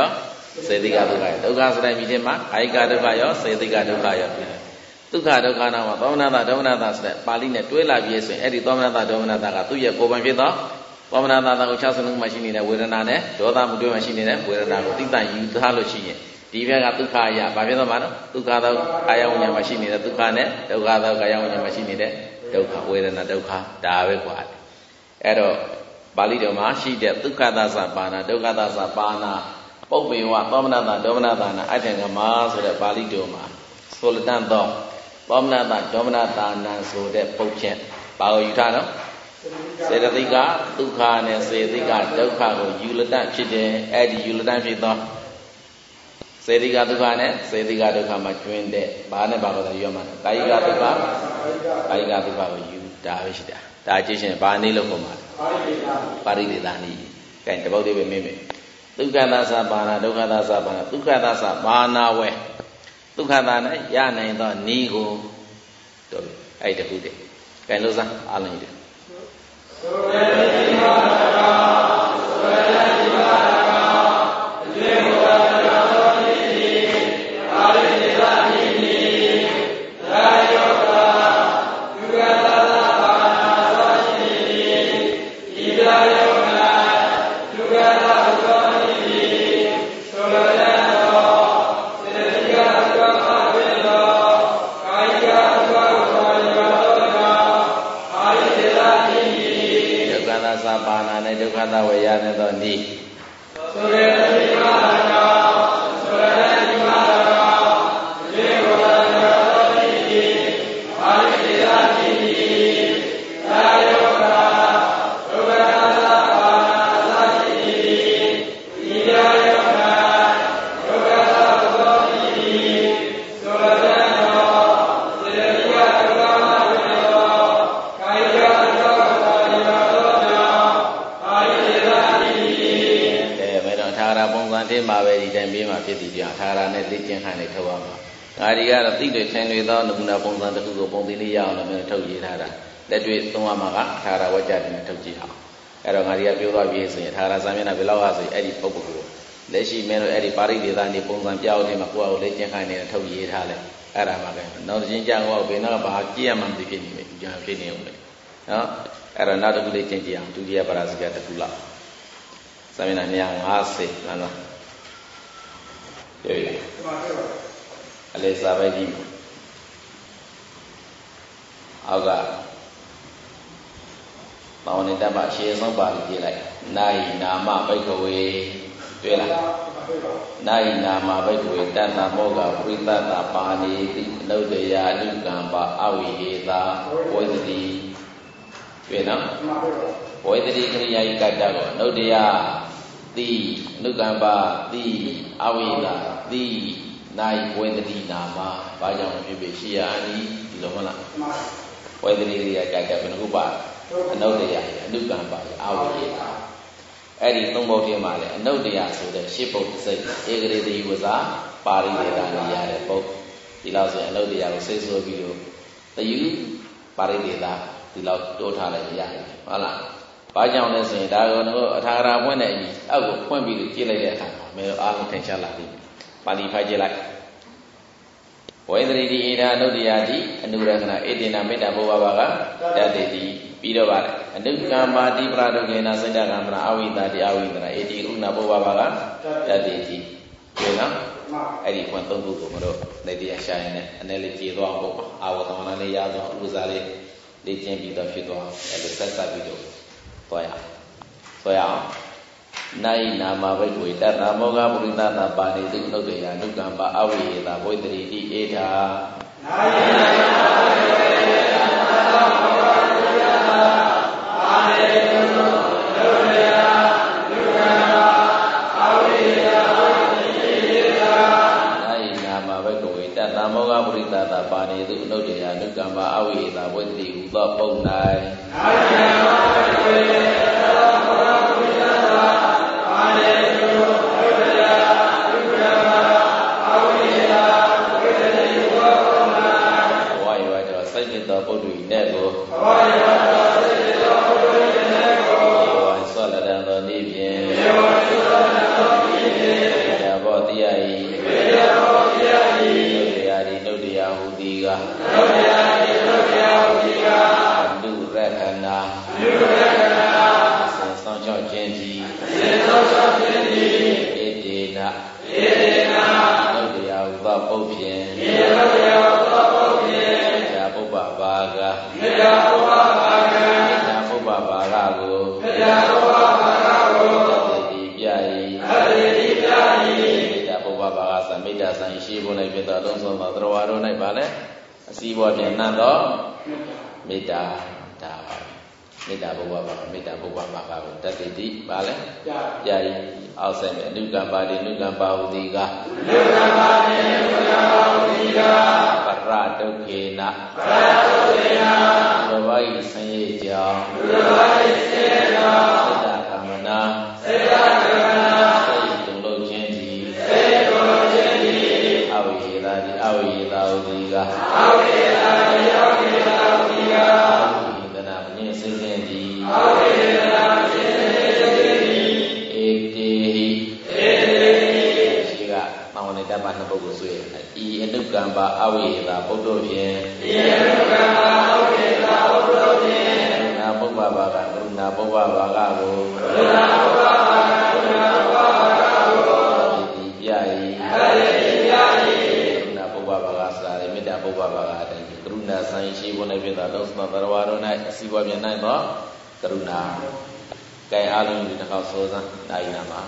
စေတိကဒုက္ခဒုက္ခဆိုတဲ့မိခြင်းမှာကာယကဒုက္ခရောစေတိကဒုက္ခရောဒုက္ခဒုက္ခနာမှာသောမနတဒေါမနတဆိုတဲ့ပါဠိနဲ့တွဲလာပြီးဆိုရင်အဲ့ဒီသောမနတဒေါမနတကသူ့ရဲ့ကိုယ်ပိုင်ဖြစ်သောသောမနတကို6စလုံးမှရှိနေတဲ့ဝေဒနာနဲ့ဒေါသမှုတွဲမှရှိနေတဲ့ဝေဒနာကိုသိတတ်ယူထားလို့ရှိရင်ဒီဘက်ကဒုက္ခရဘာဖြစ်သွားမှာလဲဒုက္ခသောကာယဝိညာဉ်မှာရှိနေတဲ့ဒုက္ခနဲ့ဒုက္ခသောကာယဝိညာဉ်မှာရှိနေတဲ့ဒုက္ခဝေဒနာဒုက္ခဒါပဲကွာအဲ့တော့ပါဠိတော်မှာရှိတဲ့ဒုက္ခသသပါဏဒုက္ခသသပါဏပုပ္ပေဝသောမနတဒေါမနတနာအဋ္ဌံကမဆိုတဲ့ပါဠိတော်မှာဆိုလတန်သောသောမနတဒေါမနတနာဆိုတဲ့ပုတ်ဖြင့်ဘာကိုယူထားနော်စေတသိကဒုက္ခနဲ့စေတသိကဒုက္ခကိုယူလတတ်ဖြစ်တယ်အဲ့ဒီယူလတတ်ဖြစ်သောစေတိကဒုက္ခနဲ့စေတိကဒုက္ခမှာကျွင်းတဲ့ဘာနဲ့ဘာလို့လဲပြောမှာကာယကဒုက္ခကာယကဒုက္ခကိုယူဒါပဲရှိတာဒါကြည့်ရှင်ဘာနည်းလို့ခေါ်မှာပါရိဒေသနည်းကဲတပုတ်လေးပဲမင်းမေဒုက္ခသသပါဏဒုက္ခသသပါဏဒုက္ခသသပါဏဝဲဒုက္ခသနဲ့ရနိုင်သောနည်းကိုတို့အဲ့တခုတည်းကဲလို့စားအားလုံးကြီးသုရတိမာတာသုရတိမာတာအကျေဘုရားဒုက္ခသဝေယနဲ့သောနိသုရတိမာတာသုရတိမာတာသေဝနာသောတိအာရိတေသာတိသာယောဂာဒုက္ခသပါဏသာတိဣဒာယောဂာဒုက္ခသသောတိသုရတံသောသေတိယဒုက္ခမဝေယောကာယကဒုက္ခသာယောပုံစံတည်းမှာပဲဒီတိုင်းပြီးမှဖြစ်တည်ကြထာရနဲ့သိကျင်ခံနေထုတ်ရမှာငါဒီကတော့သိတွေထင်တွေသောနမူနာပုံစံတစ်ခုကိုပုံသင်လေးရအောင်လို့မျိုးထုတ်ရေးထားတာလက်တွေ့သုံးရမှာကထာရဝကြတယ်နဲ့ထုတ်ကြည့်အောင်အဲ့တော့ငါဒီကပြောသွားပြီးဆိုရင်ထာရစာမျက်နှာဘယ်လောက်ဟာဆိုရင်အဲ့ဒီပုဂ္ဂိုလ်ကိုလက်ရှိမင်းတို့အဲ့ဒီပါရိဒေသနေပုံစံပြောင်းနေမှာကိုယ့်အကိုလက်ကျင်ခံနေတဲ့ထုတ်ရေးထားလဲအဲ့ဒါမှပဲနောက်တစ်ချင်းကြောက်တော့ဘယ်တော့ဘာကြည့်ရမှမသိဖြစ်နေပြီဒီကြောင်ဖြစ်နေဦးမယ်နော်အဲ့တော့နောက်တစ်ခုလေးကျင့်ကြည့်အောင်ဒုတိယပါရစကတစ်ခုလောက်စာမျက်နှာ250မှန်လားပြေပြီအလေးစာပဲကြည့်အောက်ကပေါင်းနေတဲ့ပါရှေးဆုံးပါလိကြည့်လိုက်နိုင်နာမဘိက္ခဝေတွေ့လားနိုင်နာမဘိက္ခဝေတဏ္ဍမောကပရိသတ္တပါဏိတိအနုတ္တယာအနုကံပါအဝိဟေသာဝေသတိတွေ့နော်ဝေသတိခရိယာယိကတ္တကိုအနုတ္တယာတိအနုကံပါတိအဝိဟေသာတိနိုင်ဝေသတိနာမဘာကြောင့်ဖြစ်ဖြစ်ရှိရအနိဒီလိုမလားဝေသတိခရိယာကတ္တဘယ်နှခုပါအနုတ္တယာအနုကံပါအဝိဟေသာအဲ့ဒီသုံးဘုတ်ထဲမှာလည်းအနုတ္တယာဆိုတဲ့ရှစ်ဘုတ်စိတ်ဧကရေတိဝဇာပါရိဒေတာနေရတဲ့ဘုတ်ဒီလောက်ဆိုရင်အနုတ္တယာကိုစိတ်ဆိုပြီးတော့တယူပါရိဒေတာဒီလောက်တိုးထားလိုက်ရတယ်ဟုတ်လားဘာကြောင့်လဲဆိုရင်ဒါကတော့အထာဂရဖွင့်တဲ့အကြီးအောက်ကိုဖွင့်ပြီးကြည့်လိုက်တဲ့အခါမှာမင်းအားလုံးထင်ရှားလာပြီပါဠိဖိုက်ကြည့်လိုက်ဝေဒရိတိဣဒာအနုတ္တယာတိအနုရကနာဧတေနမေတ္တာဘောဘာဘာကတတ္တိတိပြီးတော့ပါတယ်အနုကမ္မာတိပရဒုကေနစိတ္တကမ္မနာအဝိတာတိအဝိတနာဧတိဥနာဘောဘာဘာကတတ္တိတိဒီနော်အဲ့ဒီခွန်သုံးခုကိုမတို့နေတရားရှာရင်လည်းအနေလေးကြည်သွားအောင်ပေါ့အာဝတ္တမနာလေးရသွားဥပဇာလေးလေ့ကျင့်ပြီးတော့ဖြစ်သွားအဲ့လိုဆက်ပြီးတော့သွားရအောင်နိုင်နာမဘိက္ခွေတတ္တမောဂပုရိသတ္တပါဏိတိနုတ္တယာနုကမ္ပါအဝိဟေသာဝိတရိတိဧထာနိုင်နာမဘိက္ခွေတတ္တမောဂပုရိသတ္တပါဏိတိနုတ္တယာနုကမ္ပါအဝိဟေသာဝိတရိတိဧထာနိုင်နာမဘိက္ခွေတတ္တမောဂပုရိသတ္တပါဏိတိနုတ္တယာနုကမ္ပါအဝိဟေသာဝိတရိဟုသောပုံ၌နိုင်နာမဘိက္ခွေတတ္တမောဂပုရိသတ္တပါဏိတိနုတ္တယာနုကမ္ပါအဝိဟေသာဝိတရိဟုသောပုံ၌ဘဝယောတော်စိတ်จิตသောပုဒ္ဓိနဲ့ကိုဘဝယောတော်စိတ်จิตသောပုဒ္ဓိနဲ့ကိုဘဝဆောလတံသောနိဖြင့်ဘဝဆောလတံသောနိဖြင့်ဒါဘော ka Andu Rakana Song Chao Jinji Edena Nodya Uba Popien Nidya Pupa Baga Nidya Pupa Baga Go Nidya Pupa Baga Samita Sanshi Bunai Pita Donsong Tadrawaro Nai Bale Asibo Nando Mita Dava Mita Pupa Baga Mita Pupa Baga Tatiti Bale Jai Alseme Nugambadi Nugambaudiga Paradokena Ravai Sanyeja Seda Kamana Sayidolo Jenji Awiyelaudiga Awiyelana Senyeji Dapat nak bagus sui. Ini gambar awila bodoh je. Napa bawa kagu. Dibiayai. Napa bawa kasar. Ini napa bawa ada. Keruna sanksi pun ada pada dos terbaru naik siwa biasa itu keruna. Kayak alun di dekat sosan naik nama.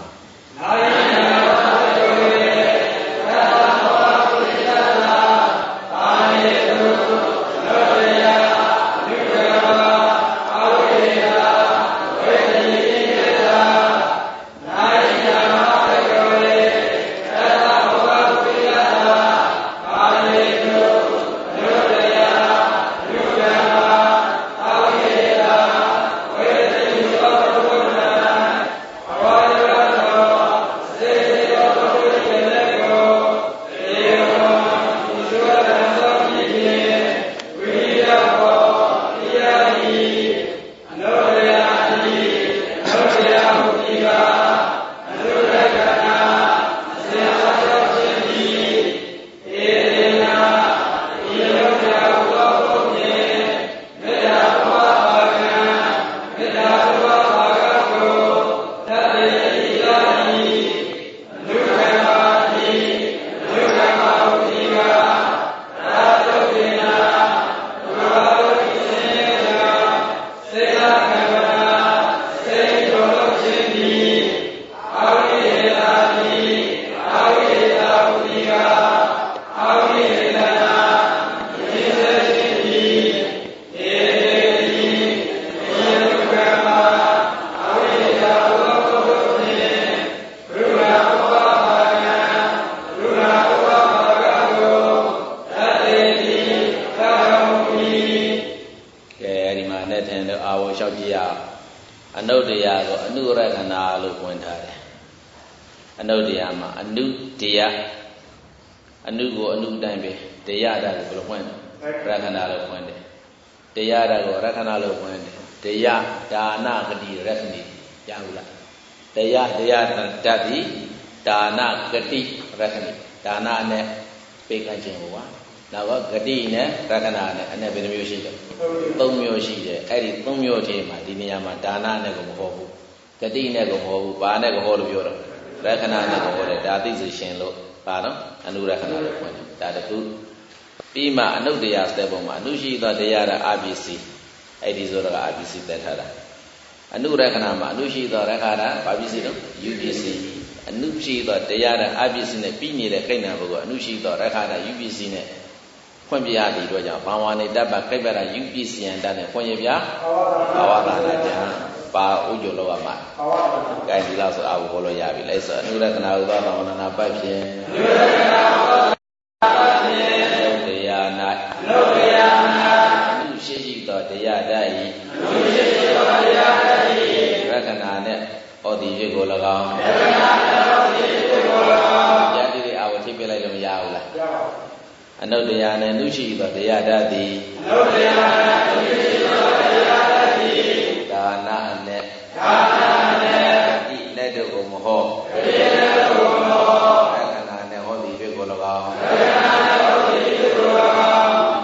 Dadi dana gati rakani dana ne pekan chinwa nawa gati ne rakana ne ane bene myo shi de 3 မျိုးရှိတယ်အဲ့ဒီ3မျိုးထဲမှာဒီနေရာမှာဒါနနဲ့ကိုမဟောဘူးဂတိနဲ့ကိုမဟောဘူးဘာနဲ့ကိုဟောလို့ပြောတော့ရခဏနဲ့ကိုဟောတယ်ဒါသိစေရှင်လို့ပါတော့အနုရခဏလို့ခေါ်တယ်ဒါတခုပြီးမှအနုတ္တရာစတဲ့ပုံမှာအနုရှိသောတရားရအာပစ္စည်းအဲ့ဒီဆိုတော့အာပစ္စည်းတက်ထားတာအနုရခဏမှာအနုရှိသောရခဏဘာပစ္စည်းတော့ယူပစ္စည်းအနုရှိသောတရားရအာပစ္စည်းနဲ့ပြီးနေတဲ့ခိဏ္ဍဘုကအနုရှိသောရခဏယူပစ္စည်းနဲ့ဖွင့်ပြရသည့်အတွက်ကြောင့်ဘာဝနေတ္တပခိဗ္ဗရာယူပစ္စယံတနဲ့ဖွင့်ရပြဘာဝသာနာကျမ်းပါဥကြလောကမှာကဲဒီလောက်ဆိုအဘဘောလို့ရပြီလဲဆိုအနုရခဏဥသောသောနာပတ်ဖြင့်အနုရခဏဥသောပတ်ဖြင့်တရား၌အနုရှိရှိသောတရားတည်းအနုရှိရှိသောတရားတည်းရခဏနဲ့ဩဒီရွေကို၎င်းရခဏနဲ့ဩဒီရွေကို၎င်းယတိတွေအဝထိပြလိုက်လို့မရဘူးလားရပါဘူးအနုတ္တရာနဲ့အနုရှိသောတရားတည်းသည်အနုတ္တရာနဲ့အနုရှိသောတရားတည်းသည်ဒါနနဲ့ဒီလက်တို့ကိုမဟောဒီလက်တို့ကိုမဟောရခဏနဲ့ဟောဒီရွေကို၎င်းရခဏနဲ့ဟောဒီရွေကို၎င်း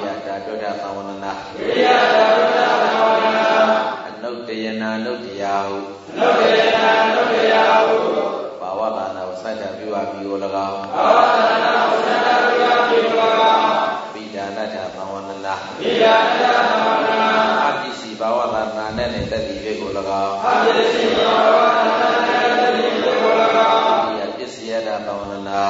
Tawanana Anudayana Nudayahu Bawalana Wasada Viva Violaga Vidana Tawanana Abisi Bawalana Nene Tadi Vigolaga Yada Tawanana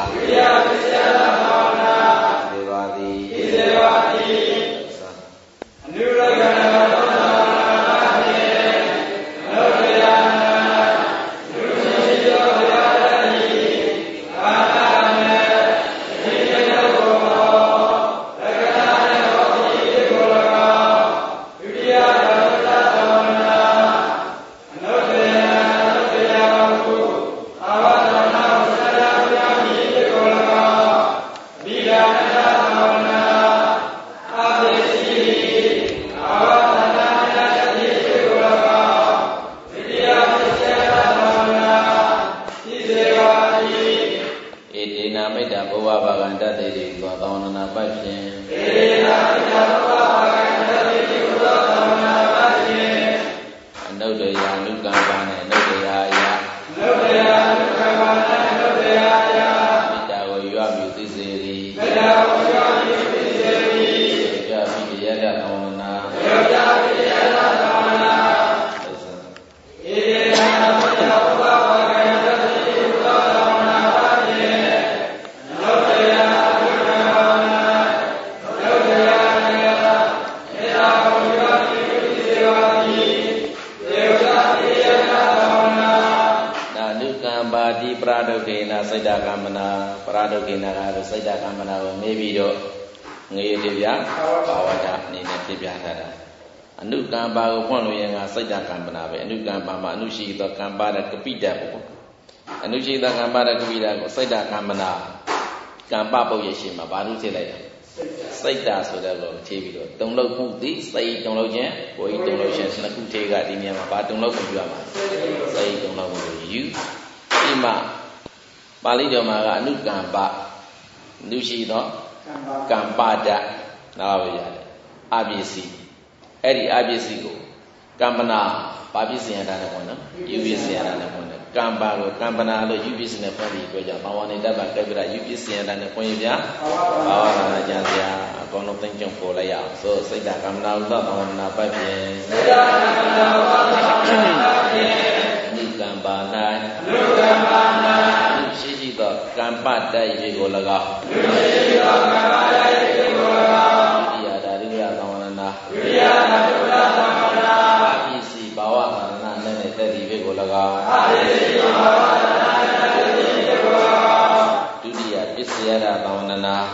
Anushita Kambada Kapita Anushita Kambada Kapita Saida Kamana Kamba Yeshima Baru Tele Saida Sodalo Tibido Don't look Muti Say Don't look Jan or you don't look Nakutega Dinyama but don't look Yama Say don't look you Ima Balido Mara Nukamba Nushito Kambada Now ABC Eddie ABC go Kambana Babisi and Anapona, UBC and Anapona, Gambaro, Gambana, UBC and Padi, Bawan Daba Kabira, UBC and Anaponia, Bawana Jansia, Kono Tension for Laya. So say that I'm now not on Napapian, Nukambana, Shishito, Gambata, Igolaga, Dudia Pisiada Tawanana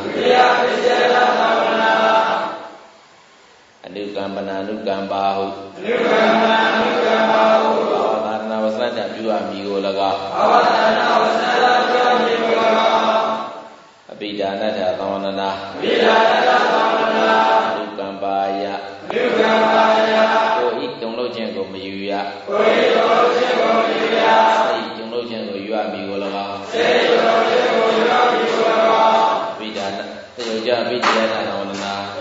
Anukambana Nukambahu Awana Wasada Dua Migolaga Abidana Tawanana Nukambaya Don't know Jango Mayuya Say don't know Jango you are Migolaga Vidana Yoja Vidyana Tawanana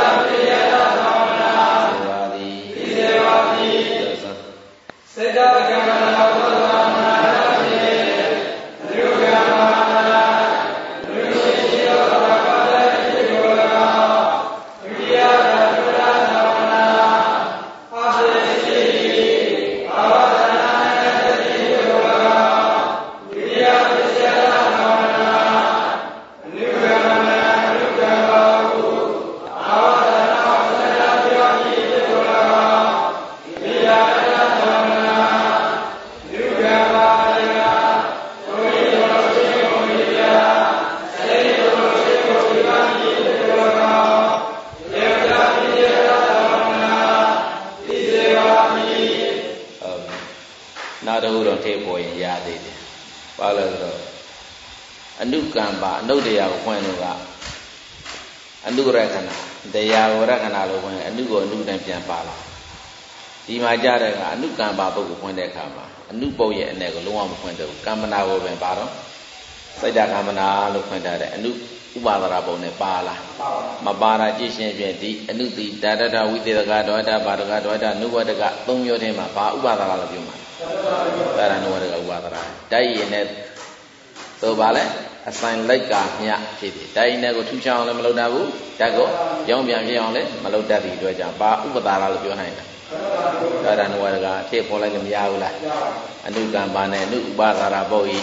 Anukamba, no de Yaquanoga, Anurakana, the Yawarakana, Anugo, Nudan Pala. Imajara, Anukamba, Point de Kama, Anuboya and Negoluan Point of Kamana and Baro, Saida Kamana, look point at Anuk ဥပါဒရာပုံနဲ့ပါလားမပါတာကြည့်ရှင်းဖြင့်ဒီအနုတိဒါဒဝိသေကဒဝဒဘာဒကဒဝဒနုဝဒက၃မျိုးထဲမှာဘာဥပါဒရာလို့ပြောမှာလဲဒါရနုဝဒကဥပါဒရာတိုက်ရင်နဲ့ဆိုပါလဲအဆိုင်လိုက်ကမြဖြစ်ပြီတိုက်ရင်နဲ့ကိုထူချအောင်လည်းမလုပ်တတ်ဘူးဓာတ်ကိုရောင်းပြန်ပြအောင်လည်းမလုပ်တတ်တဲ့အတွက်ကြောင့်ဘာဥပါဒရာလို့ပြောနိုင်လဲဒါရနုဝဒကအဖြစ်ပေါ်လိုက်လို့မရဘူးလားအနုကံပါနဲ့အနုဥပါဒရာပုတ်ဤ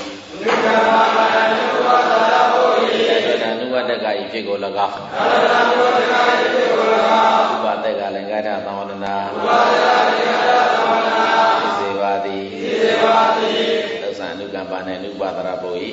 ဒါနုဝတ္တကဤဖြစ်ကို၎င်းဥပတက်ကလင်္ကာထသံဝန္ဒနာသေဝတိသုဆံအနုကံပါနဲ့အနုပါဒရာပုတ်ဤ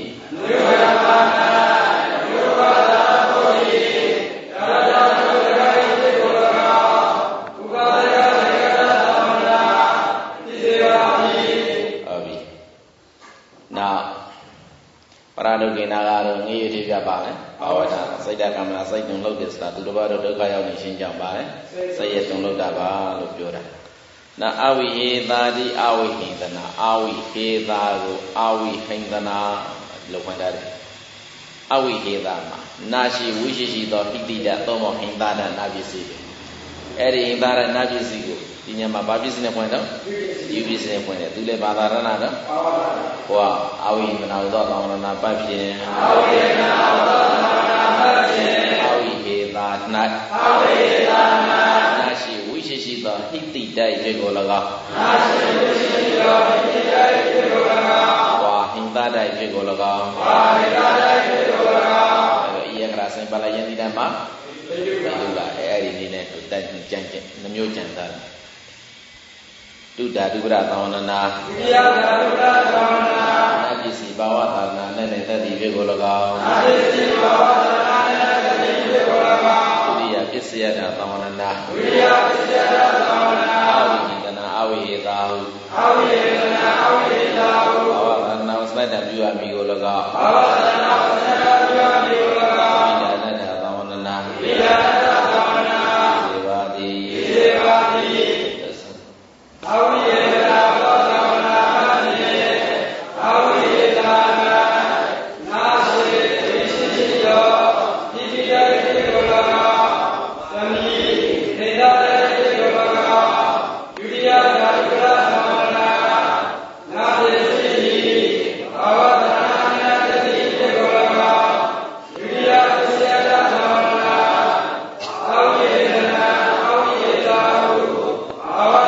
ပရဒုက္ခိနာကတော့ငြိရသေးပြပါမယ်ဘာဝတာစိတ်တကမ္မနာစိတ်တုံလို့တဲ့ဆိုတာသူတစ်ပါးတော့ဒုက္ခရောက်နေရှင်းကြပါလေစိတ်ရတုံလို့တာပါလို့ပြောတာနာအဝိဟေသာတိအဝိဟိန္ဒနာအဝိဟေသာကိုအဝိဟိန္ဒနာလို့ဖွင့်ထားတယ်အဝိဟေသာမှာနာရှိဝိရှိရှိသောဟိတိတသုံးမောဟိန္ဒနာနာပစ္စည်းပဲအဲ့ဒီဟိန္ဒနာနာပစ္စည်းကိုဒီညမှာဘာပစ္စည်းနဲ့ဖွင့်တော့ယူပစ္စည်းနဲ့ဖွင့်တယ်သူလည်းဘာသာရဏတော့ဟောအဝိဟိန္ဒနာသောသောရဏပတ်ဖြင့်အဝိဟိန္ဒနာသောသောရဏပတ်ဖြင့်အဝိဟေသာ၌အဝိဟေသာ၌နာရှိဝိရှိရှိသောဟိတိတဖြစ်ကို၎င်းနာရှိဝိရှိရှိသောဟိတိတဖြစ်ကို၎င်းဟောဟိန္ဒတဖြစ်ကို၎င်းဟောဟိန္ဒတဖြစ်ကို၎င်းအဲ့ဒီယကရာစင်ပါဠိယန္တိတမှာဒီကအဲ့ဒီနည်းနဲ့တက်ကြံ့နှမျိုးကြံတာတုဒ္ဓဒုပရသံဝန္ဒနာဒုတိယဒုပရသံဝန္ဒနာနာပစ္စည်းဘာဝသာနာနဲ့တတိဖြစ်ကို၎င်းနာပစ္စည်းဘာဝသာနာနဲ့တတိဖြစ်ကို၎င်းဒုတိယပစ္စယတသံဝန္ဒနာဒုတိယပစ္စယတသံဝန္ဒနာအဝိဟိတနာအဝိဟေသာဟုအဝိဟိတနာအဝိဟေသာဟုဘာဝသာနာစမတ္တပြုအမိကို၎င်းဘာဝသာနာစမတ္တပြုအမိကို၎င်းဝိဒနာသံဝန္ဒနာဝိဒနာသံဝန္ဒနာသေဝတိသေဝတိအဝိဟေသာသောသံဝနာဖြင့်အဝိဟေသာနာရှိရှိရှိသောဒီတိယတိကို၎င်းသမီးနေသာတိကို၎င်းဒုတိယဓာတုရသံဝနာနာရှိရှိဘာဝသနာတတိတိကို၎င်းဒုတိယပစ္စယသံဝနာအဝိဟေသာအဝိဟေသာဟုဘာဝ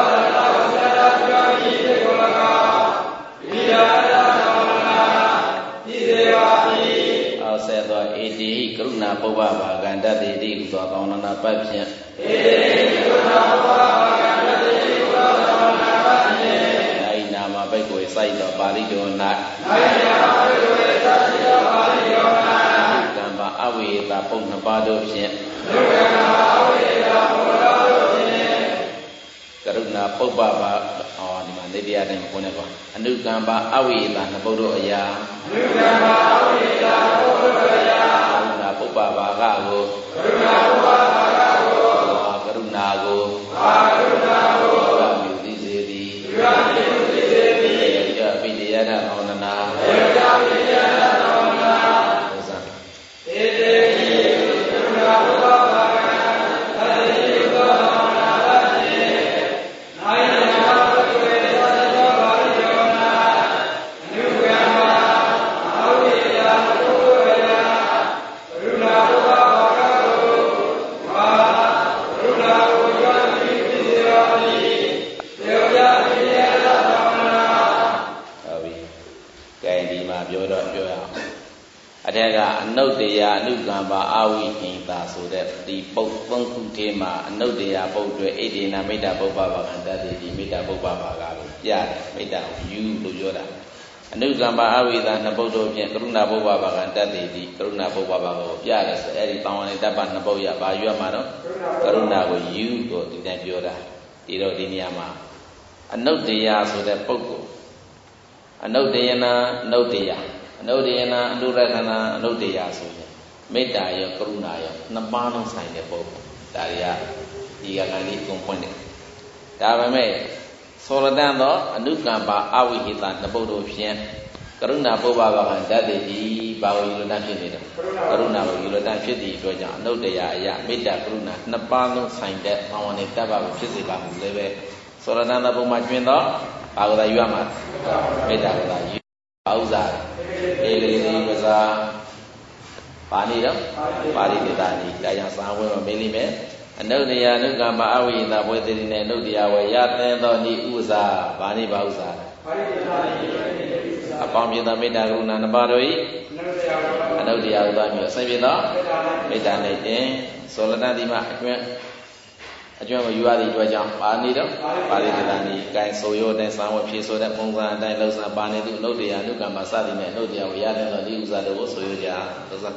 ကရုဏာပုဗ္ဗဘာကံတတိတိဟူသောသောဏနာပတ်ဖြင့်ဧတိကရုဏာပုဗ္ဗဘာကံတတိတိဟူသောသောဏနာပတ်ဖြင့်၌နာမဘိက္ခွေစိုက်သောပါဠိတော်၌၌နာမဘိက္ခွေစိုက်သောပါဠိတော်၌ကံပါအဝိဟေသာပုဒ်နှစ်ပါးတို့ဖြင့်ကံပါအဝိဟေသာပုဒ်နှစ်ပါးတို့ဖြင့်ကရုဏာပုဗ္ဗဘာဒီမှာနေတရားတိုင်းမခွန်းနဲ့ကွာအနုကံပါအဝိဟေသာနှစ်ပုဒ်တို့အရာအနုကံပါအဝိဟေသာနှစ်ပုဒ်တို့အရာပုပ္ပဘာဂကိုကရုဏာပုပ္ပဘာဂကိုကရုဏာကိုကရုဏာကိုမြူသိစေသည်မြူသိစေသည်ယောပိတယနာသောနနာယောပိတယနာသောနနာသုဇံဧတေဟိကရုဏာပုပ္ပဘာဂအတ္တိသောသောနာပတိနိုင်နာပကွေသတ္တသောဘာရိယောနာအနုကံမအဝိယပုပ္ပဝေယကရုဏာပုပ္ပဘာဂကိုဝါကရုဏာကိုယောတိပိစေဝတိသေဝယပိယသဗ္ဗနာဟုတ်ပြီကဲဒီမှာပြောရအောင်အထက်ကအနုတ္တယအနုကံပါအဝိဟိန္တာဆိုတဲ့ဒီပုတ်သုံးခုထဲမှာအနုတ္တယပုတ်တွေဣတိနာမေတ္တာပုပ္ပဘာကံတတိဒီမေတ္တာပုပ္ပဘာကကိုပြတယ်မေတ္တာကိုယူလို့ပြောတာအနုကံပါအဝိသာနှစ်ပုဒ်တို့ဖြင့်ကရုဏာပုပ္ပဘာကံတတ်တိကရုဏာပုပ္ပဘာကိုပြတယ်ဆိုအဲ့ဒီတောင်းဝန်တပ္ပနှစ်ပုဒ်ရဘာရွတ်မှာတော့ကရုဏာကိုယူကိုဒီတိုင်းပြောတာဒီတော့ဒီနေရာမှာအနုတ္တယဆိုတဲ့ပုဂ္ဂိုလ်အနုတ္တယနာအနုတ္တယအနုတ္တယနာအနုရခဏအနုတ္တယဆိုရင်မေတ္တာရောကရုဏာရောနှစ်ပါးလုံးဆိုင်တဲ့ပုဂ္ဂိုလ်ဒါတွေကဒီကံလေးကုန်ဖွင့်တယ်ဒါပေမဲ့သောရတန်သောအနုကံပါအဝိဟိတနှစ်ပုဒ်တို့ဖြင့် Karuna Boba and Daddy, Bao Yulan, Karuna Yulan Fiti, Georgia, no day, Mida Karuna, Napano signed that on a taba physical level. Solanana Bomajmino, Agda Yuamat, Meda, Auza, Eli was a Panida, Pari Dani, Dayan women, Milime, and no the Anugama Awi, the wedding and no the Awa Yat and Doni Uza, Bani Bauza. Upon you the Medarun and the Badoi, I know the Alabama, Savida, Medanate, Solanadima, a German you are the Dwajam, Panida, Paridani, Guy Soyo, then someone piece that Monza and Dinos and Bani, no the Anugama Sadi, no the Awiat and the news are the Soya.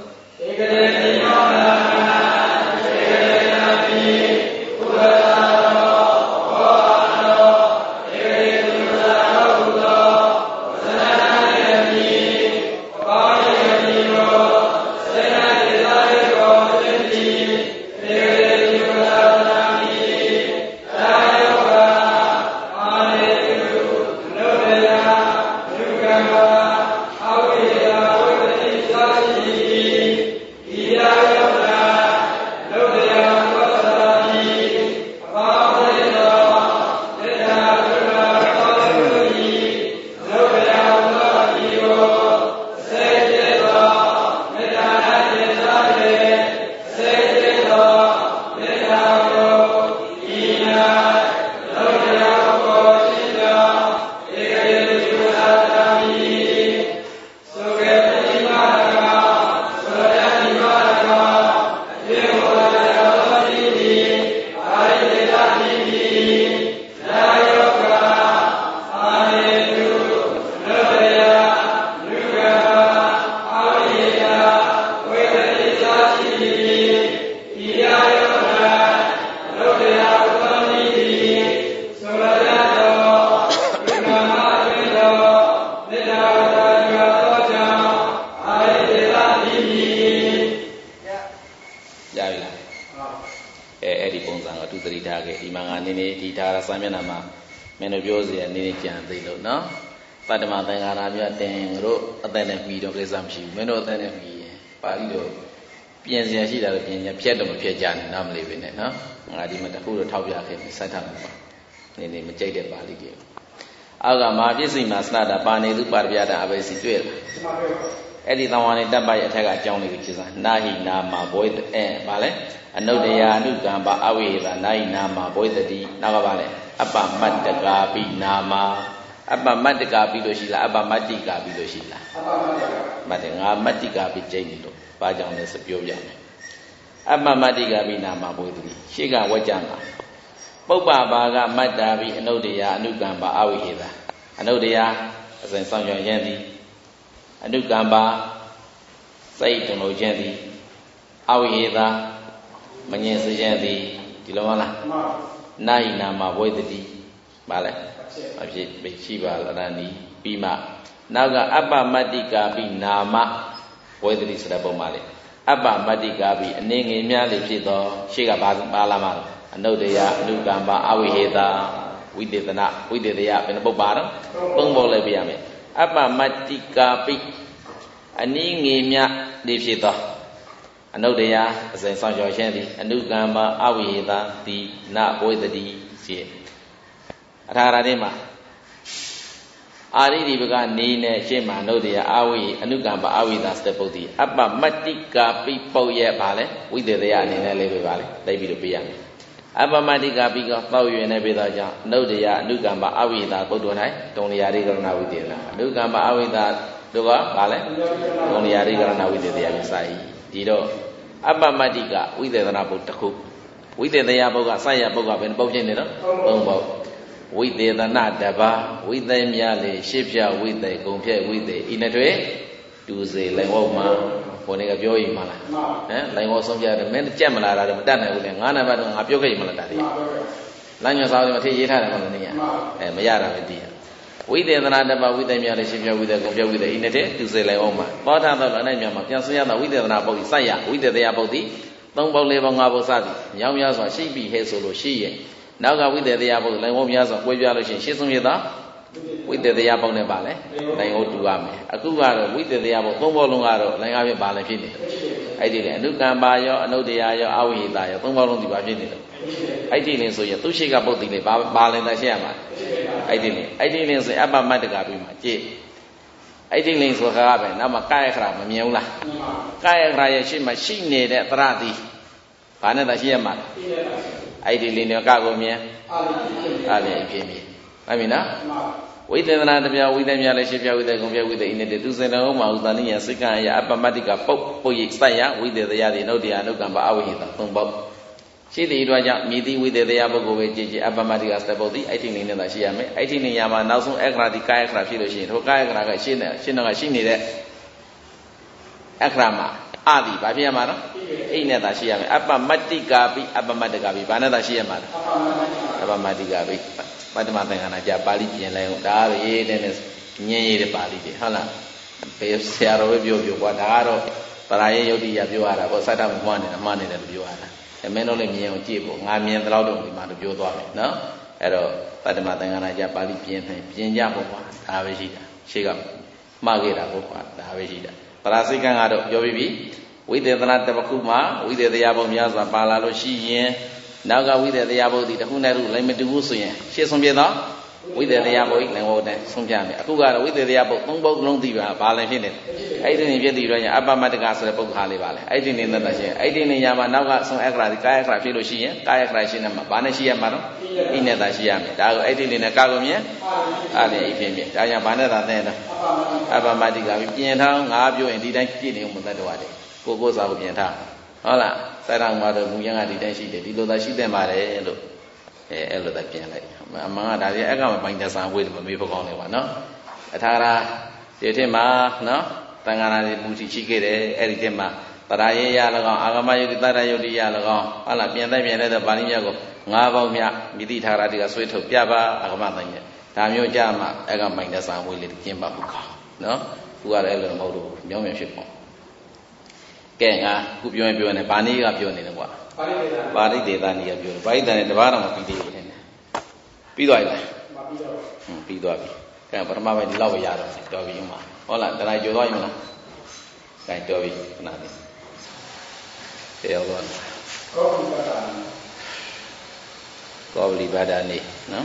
Padma Tangana Tang wrote a then we don't presumption, when no then we Palido Pienza Piena Piedom Piajan, I'm living it, no? I didn't who the Tavia came, Satan, in the Majade Bali. Aga Margisi must not a Bani Luparviata Abesi Twil. Eddie the one in by a tag Johnny, which is Nahi Nama boy the Bale, and no they are new Gamba Awi, Nahi Nama boy the D Navale, Abba Mandagabi Nama. Abba Madika Bidoshila, Abba Matika Bidoshila. Madinga Matika Bijamito, Bajan is a pure young. Abba Matika Binama Bodri, Shiga Wajama. Boba Baga Madabi, and Odia, Nugamba Awihida. And Odia, as in San Yendi, and Nugamba, Satan Ojendi, Awihida, Manyansi Yendi, Tilomana, Nainama Bodri, Bale. Shiva Rani Bima Naga Abba Madikabi Nama Poetry Srabomale Abba Madikabi and Ning Miali Pito Shiga Balama and no they are Nugamba Awiheda we did the nap we did the app in the Bobara Bumbo Lebiame Abba Madikabi and Ning Mia Lipito and no they are as in San Josendi and Nugamba Awiheda the Na Poetry See Raradima Ari Divaga Nine Shema Nodia Awi Anugamba Awi that's the body Abba Matika Pipo Ye Vale with the Yan in Elevi Valley they be the Pian Abba Matika Pico Poyu and Ebidaja Nodia Nugamba Awi that Bodonai Tony Arigana with the Nugamba Awi that Duga Vale Tony Arigana with the Yavisai Dido Abba Matika with the Nabu Taku with the Yaboga Saya Boga and Bojanino Bombo with the Nadaba, with the Miale, Shipja, with the Compare, with the Inatwe, to the Langoma, Ponega Joy Mala. Like also the men Jamala, Dana, with an Anabad, Apioca Malatari. Lanyos out of Matija, and Mayara Media. With the Nadaba, with the Miale, Shipja, with the Compare, with the Inate, to the Langoma. But other than Yama, Yasuyana, with the Nabo, Saya, with the Abodi, don't believe on Abosadi, Yamyas or she be Hesolo, she. Now with the Abo, Langom Yas, where you are, she's on your ဝိသေသယဘုံနဲ့ပါလေလိုင်ကိုတူရမယ်အခုကတော့ဝိသေသယဘုံသုံးဘောလုံးကတော့လိုင်ကားဖြစ်ပါလေဖြစ်နေတယ်အဲ့ဒီလေအနုကံပါရောအနုတ္တရာရောအဝိဟိတရောသုံးဘောလုံးဒီပါဖြစ်နေတယ်အဲ့ဒီလင်းဆိုရင်သူရှိကပုတ်တိလေပါလင်တရှိရမှာအဲ့ဒီလင်းဆိုရင်အပ္ပမတ္တကပြီးမှကြည့်အဲ့ဒီလင်းဆိုတာကပဲနောက်မှကာယခရာမမြင်ဘူးလားကာယခရာရဲ့ရှေ့မှာရှိနေတဲ့သရတိဘာနဲ့တရှိရမှာအဲ့ဒီလင်းတွေကကိုမြင်အားလည်းအဖြစ်မြင်ဟုတ်ပြီနော်ဝိသေသနာတပြဝိသေမြလည်းရှိပြဝိသေကုံပြဝိသေဣနေတုစေနောမဟုတဏိယစိကံယအပ္ပမတ္တိကပုတ်ရိစိုက်ယဝိသေသယတိနုတ္တယအနုကံပါအဝိဟိတသုံးပုတ်ရှိသည့်အတွက်ကြောင့်မြည်သည့်ဝိသေသယပုဂ္ဂိုလ်ပဲကြည်ကြည်အပ္ပမတ္တိကစတပုတ်သည်အဲ့ဒီနေနဲ့သာရှိရမယ်အဲ့ဒီနေရာမှာနောက်ဆုံးအခရာတိကာယခရာဖြစ်လို့ရှိရင်ထိုကာယခရာကရှင်းတော့ကရှိနေတဲ့အခရာမှာအသည်ဘာဖြစ်ရမှာတော့အိနဲ့သာရှိရမယ်အပ္ပမတ္တိကာပိအပ္ပမတ္တကာပိဘာနဲ့သာရှိရမှာလဲအပ္ပမတ္တိကာပိပတ္တမသင်္ကနာကြပါဠိပြင်လိုက်အောင်ဒါပဲရေးတဲ့နဲ့ညင်းရတဲ့ပါဠိတွေဟုတ်လားဘယ်ဆရာတော်ပဲပြောကွာဒါကတော့ပရာယေယုတ်တိယပြောရတာပေါ့စတ္တမမှန်းနေတာမှန်းနေတယ်လို့ပြောရတာမင်းတို့လည်းမြင်အောင်ကြည့်ဖို့ငါမြင်တဲ့လောက်တော့ဒီမှာတော့ပြောသွားမယ်နော်အဲ့တော့ပတ္တမသင်္ကနာကြပါဠိပြင်ကြဖို့ကွာဒါပဲရှိတာရှေ့ကမှားခဲ့တာပေါ့ကွာဒါပဲရှိတာပရာစိကံကတော့ပြောပြီးပြီဝိသေသနာတပခုမှာဝိသေသယဘုံများစွာပါလာလို့ရှိရင်နောက်ကဝိသေသယဘုံဒီတစ်ခုနဲ့တစ်ခုလည်းမတူဘူးဆိုရင်ရှေ့ဆုံးပြတော့ဝိသေသယဘုံလည်းဟောတဲ့ဆုံးပြမယ်အခုကတော့ဝိသေသယဘုံသုံးပုဒ်လုံးသိပါဘာလည်းဖြစ်နေအဲ့ဒီနေဖြစ်တည်တော့အပ္ပမတ္တကဆိုတဲ့ပုဒ်ခါလေးပါလေအဲ့ဒီနေနဲ့တရှိရင်အဲ့ဒီနေရာမှာနောက်ကဆုံးအခရာဒီကာယခရာဖြစ်လို့ရှိရင်ကာယခရာရှင်းနေမှာဘာနဲ့ရှိရမှာတော့ဣနဲ့သာရှိရမယ်ဒါကိုအဲ့ဒီနေနဲ့ကာကုန်မြင်အားလည်းဣဖြစ်မြင်ဒါကြောင့်ဘာနဲ့သာသင်တော့အပ္ပမတ္တိကပြင်ထားငါပြောရင်ဒီတိုင်းပြည့်နေဦးမသတ္တဝါတွေကိုစားကိုပြင်ထားဟုတ်လားစိုက်တော်မှာတော့မူရင်းကဒီတိုင်းရှိတယ်ဒီလိုသာရှိတဲ့ပါတယ်လို့အဲ့လိုသာပြင်လိုက်အမှန်ကဒါကြီးအကမပိုင်းသက်စာဝေးတယ်မမေးဖို့ကောင်းတယ်ကွာနော်အထာရာဒီထက်မှာနော်တန်ခါရတွေမူရှိခဲ့တယ်အဲ့ဒီထက်မှာပရာယေယ၎င်းအာဂမယုတ်တရယုတ်တိယ၎င်းဟုတ်လားပြင်တဲ့ပါဠိမြတ်ကို၅ပေါင်းမြမိတိထာရတိကဆွေးထုတ်ပြပါအာဂမတိုင်းမြတ်ဒါမျိုးကြမှာအကပိုင်းသက်စာဝေးလေးကျင်းပဖို့ကောင်းနော်ခုကလည်းအဲ့လိုမဟုတ်ဘူးမြောင်းမြောင်းဖြစ်ပေါ့ကဲငါခုပြောရင်ပြောနေဗာနီးကပြောနေတယ်ကွာပါဠိဒေသနီးကပြောတယ်ပါဠိတန်နဲ့တပါးတော့မပြီးသေးဘူးတဲ့ပြီးသွားပြီလားပြီးသွားပြီကဲပထမပိုင်းဒီလောက်ပဲရတော့တော်ပြီမှာဟုတ်လားတခါကြော်သွားပြီမလားကဲတော်ပြီခဏလေးတရားသွားကောပလီဘာဒာနေနော်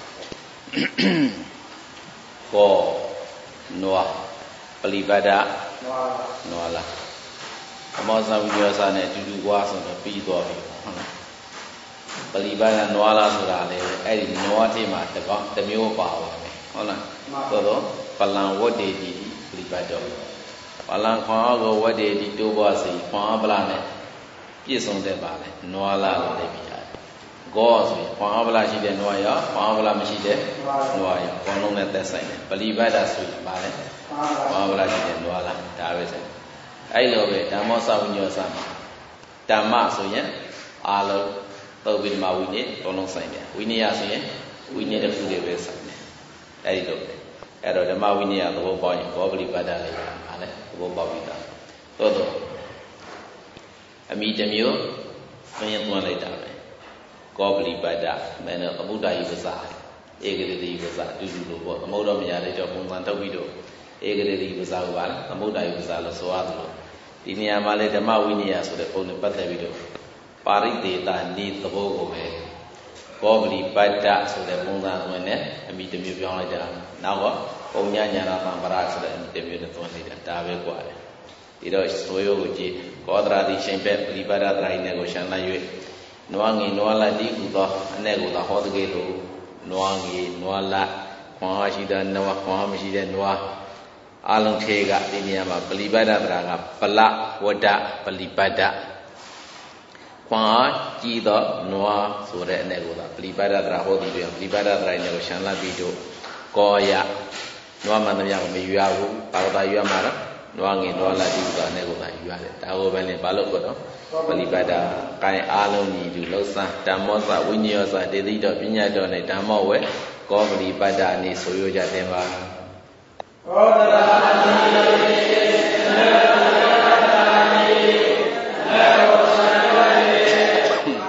ကောနွားပလီဘာဒာနွားလားအမောဇဝိယောစာနဲ့အတူတူကွာဆိုတော့ပြီးသွားပြီဟုတ်လားပလီပါဒနွားလားဆိုတာလေအဲ့ဒီနွားတိမှာတမျိုးပါပါပဲဟုတ်လားသို့တော့ပလံဝတ္တေတိပလီပါတော့ပလံခွန်အားကိုဝတ္တေတိတိုးပွားစေခွန်အားပလာနဲ့ပြည့်စုံတဲ့ပါလေနွားလားလို့လည်းပြရတယ်ဂောဆိုရင်ခွန်အားပလာရှိတဲ့နွားရောခွန်အားပလာမရှိတဲ့နွားရောအကုန်လုံးနဲ့သက်ဆိုင်တယ်ပလီပါဒဆိုရင်ပါလေခွန်အားပလာရှိတဲ့နွားလားဒါပဲဆိုင်အဲ့လိုပဲဓမ္မောသဝိညောသမှာဓမ္မဆိုရင်အာလုံးသုတ်ပိဓမ္မဝိနည်းအကုန်လုံးဆိုင်တယ်ဝိနည်းဆိုရင်ဝိနည်းတစ်ခုတည်းပဲဆိုင်တယ်အဲ့ဒီလိုပဲအဲ့တော့ဓမ္မဝိနည်းသဘောပေါက်ရင်ဘောပလိပတ္တလေးပါလေသဘောပေါက်ပြီသားသို့တော့အမိတစ်မျိုးသင်သွင်းလိုက်တာပဲကောပလိပတ္တမင်းတို့သမုဒ္ဒယိပစာဧကရတိပစာအတူတူလို့ပေါ့သမုဒ္ဒမရတဲ့ကြောင့်ပုံစံထုတ်ပြီးတော့ဧကရတိပစာကိုပါလေသမုဒ္ဒယိပစာလို့ဆိုရတယ်လို့ဒီနေရာမှာလေဓမ္မဝိနည်းဆိုတဲ့ပုံနဲ့ပတ်သက်ပြီးတော့ပါရိသေတနိသဘောကိုပဲကောပလီပတ္တဆိုတဲ့ပုံစံဝင်နဲ့အမိတစ်မျိုးပြောင်းလိုက်ကြတာနောက်တော့ပုံညာညာနာသံပရဆိုတဲ့အမိတစ်မျိုးနဲ့သွင်းလိုက်တာဒါပဲกว่าတယ်ဒီတော့ဆိုရိုးကိုကြည့်ကောသရာတိရှင်ဘက်ပလီပတ္တသရိုင်းနဲ့ကိုရှမ်းလိုက်၍နွားငီနွားလတိဟူသောအ내ကိုသာဟောတကယ်လို့နွားငီနွားလခွန်အားရှိတဲ့နွားခွန်အားမရှိတဲ့နွားအလုံးထေကဒီနေရာမှာပလီပတ္တသရာကပလဝဒပလီပတ္တခွန်အားကြီးသောနွားဆိုတဲ့အ내ကိုသာပလီပတ္တသရာဟောပြီးပလီပတ္တသရိုင်းနဲ့ကိုရှမ်းလိုက်ပြီးတော့ကောယနွားမှန်သမျှကိုမယူရဘူးဘာလို့သာယူရမှာလဲနွားငင်နွားလာတိဟူသောအ내ကိုသာယူရတယ်ဒါကိုပဲလေဘာလို့ကတော့ပလီပတ္တကိုင်အားလုံးညီတူလှုပ်ရှားဓမ္မောသဝိညောသတေတိတော်ပညာတော်နဲ့ဓမ္မောဝဲကောပလီပတ္တအနေဆိုရကြတယ်ပါကောသရာ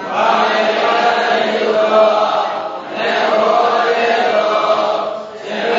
တိ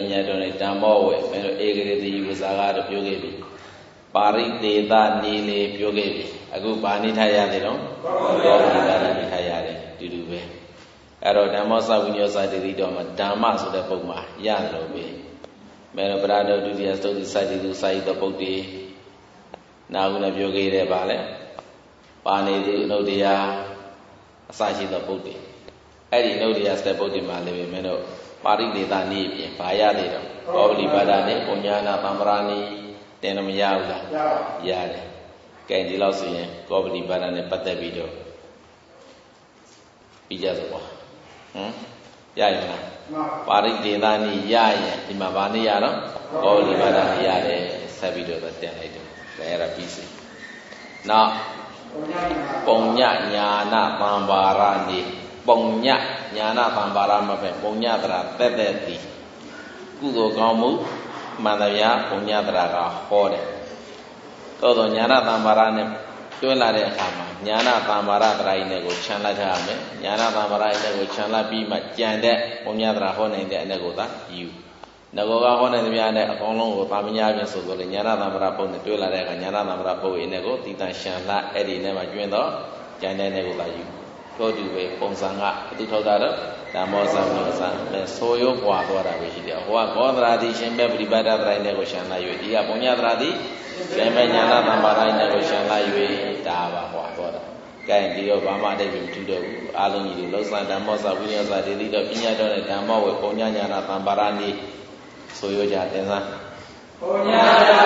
ညာတော်နဲ့ဓမ္မောဝေမင်းတို့ဧကရေတိဝဇာကတော့ပြောခဲ့ပြီပါရိတေသနေလေပြောခဲ့ပြီအခုဘာနေထားရသေးတော့ဘောဂိပါဒနေထားရတယ်တူတူပဲအဲ့တော့ဓမ္မောသဝိညောသတိတော်မှာဓမ္မဆိုတဲ့ပုံမှာရတယ်လို့ပဲမင်းတို့ပရဒုဒုတိယသုတ်တိစိုက်တိသူစိုက်သောပုဒ်တိနာဟုနဲ့ပြောခဲ့တယ်ဗာလဲပါနေသူအနုတ္တရာအစရှိသောပုဒ်တိအဲ့ဒီအနုတ္တရာစတဲ့ပုဒ်တိမှာလည်းပဲမင်းတို့ပါရိတေသနေပြင်ဘာရသေးတော့ဘောဂိပါဒနဲ့ပုညနာသံ္ပရာနိတင်တော့မရဘူးလားရတယ်ကဲဒီလောက်ဆိုရင်ကောပတိပါဒနဲ့ပတ်သက်ပြီးတော့ပြီးကြဆိုပေါ့ရရင်လားပါရိတေသနိရရင်ဒီမှာဘာနေရတော့ကောပတိပါဒနဲ့ရတယ်ဆက်ပြီးတော့တင်လိုက်တယ်ဒါအဲ့ဒါပြီးစီနောက်ပုံညညာနာသံဘာရနိပုံညညာနာသံဘာရမပဲပုံညတရာတက်တက်သည်ကုသိုလ်ကောင်းမှုမှန်တရားပုံညတရာကဟောတယ်သို့သောညာနာသံဘာရနဲ့တွဲလာတဲ့အခါမှာညာနာသံဘာရတရာကြီးနဲ့ကိုခြံလိုက်ထားရမယ်ညာနာသံဘာရကြီးနဲ့ကိုခြံလိုက်ပြီးမှကြံတဲ့ပုံညတရာဟောနိုင်တဲ့အနဲ့ကိုသာယူငကောကဟောနိုင်သမျှနဲ့အကောင်းလုံးကိုသာမညာပြင်ဆိုဆိုလေညာနာသံဘာရပုံနဲ့တွဲလာတဲ့အခါညာနာသံဘာရပုံရဲ့နဲ့ကိုတည်တံ့ရှံလာအဲ့ဒီနဲ့မှကျွင်းတော့ကြံတဲ့နဲ့ကိုသာယူထို့တူပဲပုံစံကဘသူထောက်တာတော့ဓမ္မောသံဃာသံဆိုရုံးပွားသွားတာပဲရှိတယ်ဟောကောသရာတိရှင်ပဲပရိပတ်တတိုင်းနဲ့ကိုရှံလာ၍ဒီကပုံညသရာတိရှင်ပဲညာနာသံဘာတိုင်းနဲ့ကိုရှံလာ၍ဒါပါဟောသွားတာကဲဒီတော့ဘာမှအတိတ်မထူတော့ဘူးအားလုံးကြီးလို့လောကဓမ္မောသဝိညာသဒေတိတော့ပညာတော်နဲ့ဓမ္မောဝေပုံညညာနာသံဘာရနိဆိုရကြတင်စားပုံညညာ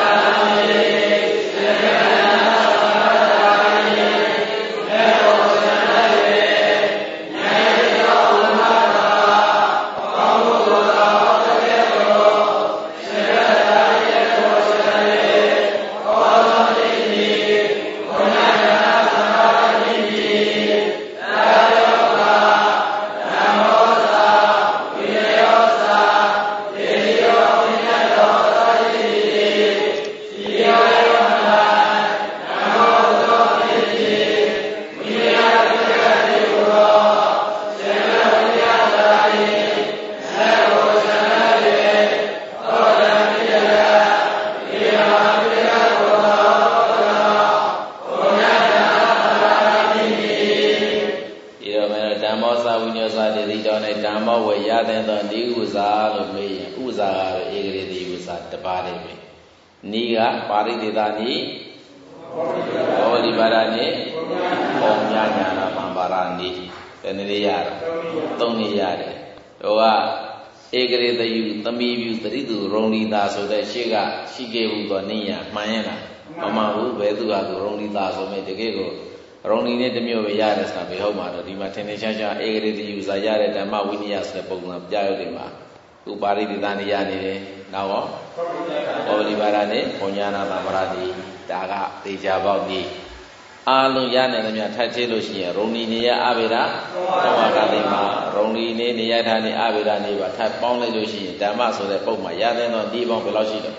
ပါရိတေသနိဘောဂိပါဒနဲ့ပုံညညာနာသံဘာရနိတနည်းရတာသုံးနည်းရတယ်ဟိုကဧကရေတယုသမီးပြုသတိသူရုံလီတာဆိုတဲ့ရှေ့ကရှိခဲ့ဘူးတော့နိညာမှန်ရင်လားမမှန်ဘူးဘယ်သူကသူရုံလီတာဆိုမဲ့တကယ်ကိုရုံလီနဲ့တမျိုးပဲရတယ်ဆိုတာဘယ်ဟုတ်မှာတော့ဒီမှာထင်ထင်ရှားရှားဧကရေတယုဇာရတဲ့ဓမ္မဝိနည်းဆိုတဲ့ပုံစံပြရုပ်တွေမှာဥပါရိတေသနိရနေတယ်နောက်ရောဘောဂိပါဒနဲ့ပုံညာနာသံဘာရနိဒါကသေချာပေါက်ဒီအားလုံးရနိုင်သမျှထပ်သေးလို့ရှိရင်ရုံလီနေရအဘိဓာသောဝကတိမှာရုံလီနေရထားနေအဘိဓာနေပါထပ်ပေါင်းလိုက်လို့ရှိရင်ဓမ္မဆိုတဲ့ပုံမှာရတဲ့တော့ဒီပေါင်းဘယ်လောက်ရှိတော့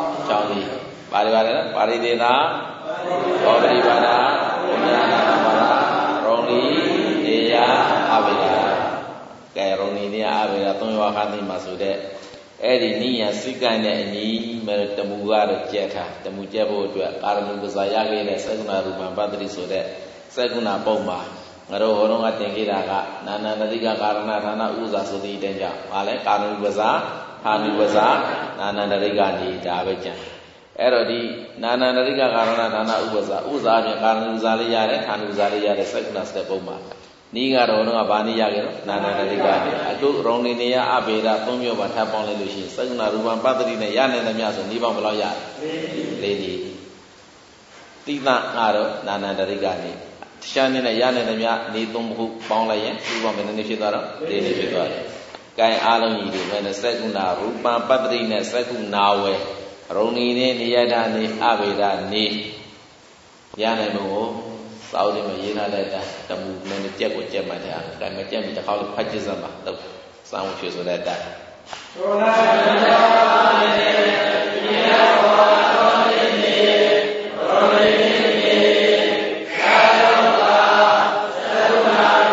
6ဒီပါရိပါဒပါရိတေသဘောဂိပါဒပုံညာနာသံဘာရရုံလီနေရအဘိဓာကဲရုံလီနေရအဘိဓာသုံးဝကတိမှာဆိုတဲ့အဲ့ဒီနိယစိကံနဲ့အညီမဲ့တမူကတော့ကျက်ထားတမူကျက်ဖို့အတွက်ကာရမုပဇာရခဲ့တဲ့သက္ကုဏရူပံပတ္တိဆိုတဲ့သက္ကုဏပုံမှာငါတို့ဟောတော့ကတင်ခဲ့တာကနာနန္တိကကာရဏဌာနဥဇာဆိုတဲ့အတိုင်းကြောင့်ဟာလဲကာရမုပဇာဌာနုပဇာနာနန္တိကညီဒါပဲကြံအဲ့တော့ဒီနာနန္တိကကာရဏဌာနဥပဇာဥဇာပြင်ကာရမုပဇာလေးရတယ်ဌာနုပဇာလေးရတဲ့သက္ကုဏစတဲ့ပုံမှာနီးကတော့တော့ဗာနေရခဲ့တော့နာနန္တိကအခုရုံနေနေရအဘေဒသုံးမျိုးပါထပ်ပေါင်းလိုက်လို့ရှိရင်သက္ကနာရူပံပတ္တိနဲ့ရနိုင်သမျှဆိုနီးပေါင်းဘယ်လောက်ရလဲ၄နည်းတိသကတော့နာနန္တိကနေရှားနေတဲ့ရနိုင်သမျှနေသုံးခုပေါင်းလိုက်ရင်ဒီပေါင်းဘယ်နည်းဖြစ်သွားတော့၄နည်းဖြစ်သွားတယ်။ကဲအားလုံးကြီးတွေပဲနဲ့သက္ကနာရူပံပတ္တိနဲ့သက္ကုနာဝေရုံနေနေနေရတာနေအဘေဒနေရနိုင်မို့စာအုပ်တွေမှာရေးထားတဲ့အတိုင်းတမူနဲ့ကြက်ကိုကြက်မှတ်တယ်။ဒါမှကြက်ပြီးတစ်ခါလို့ဖတ်ကြည့်စမ်းပါတော့စောင်းဖြူဆိုတဲ့အတိုင်း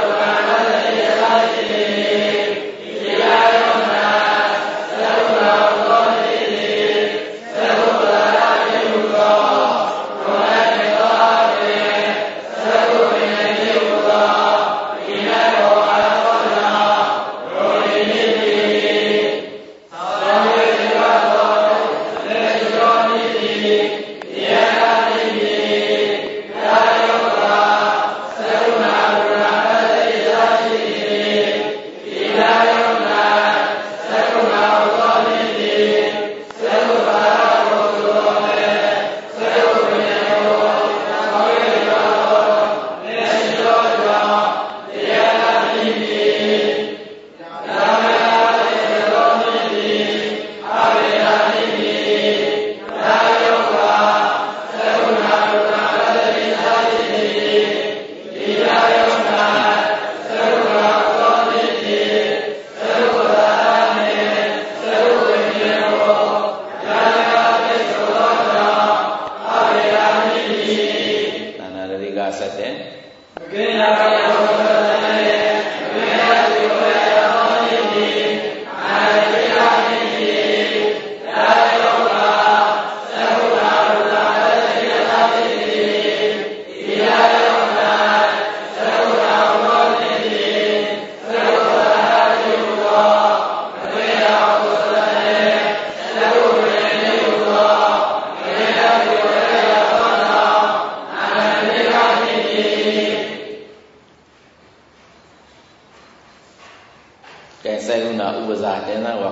Hare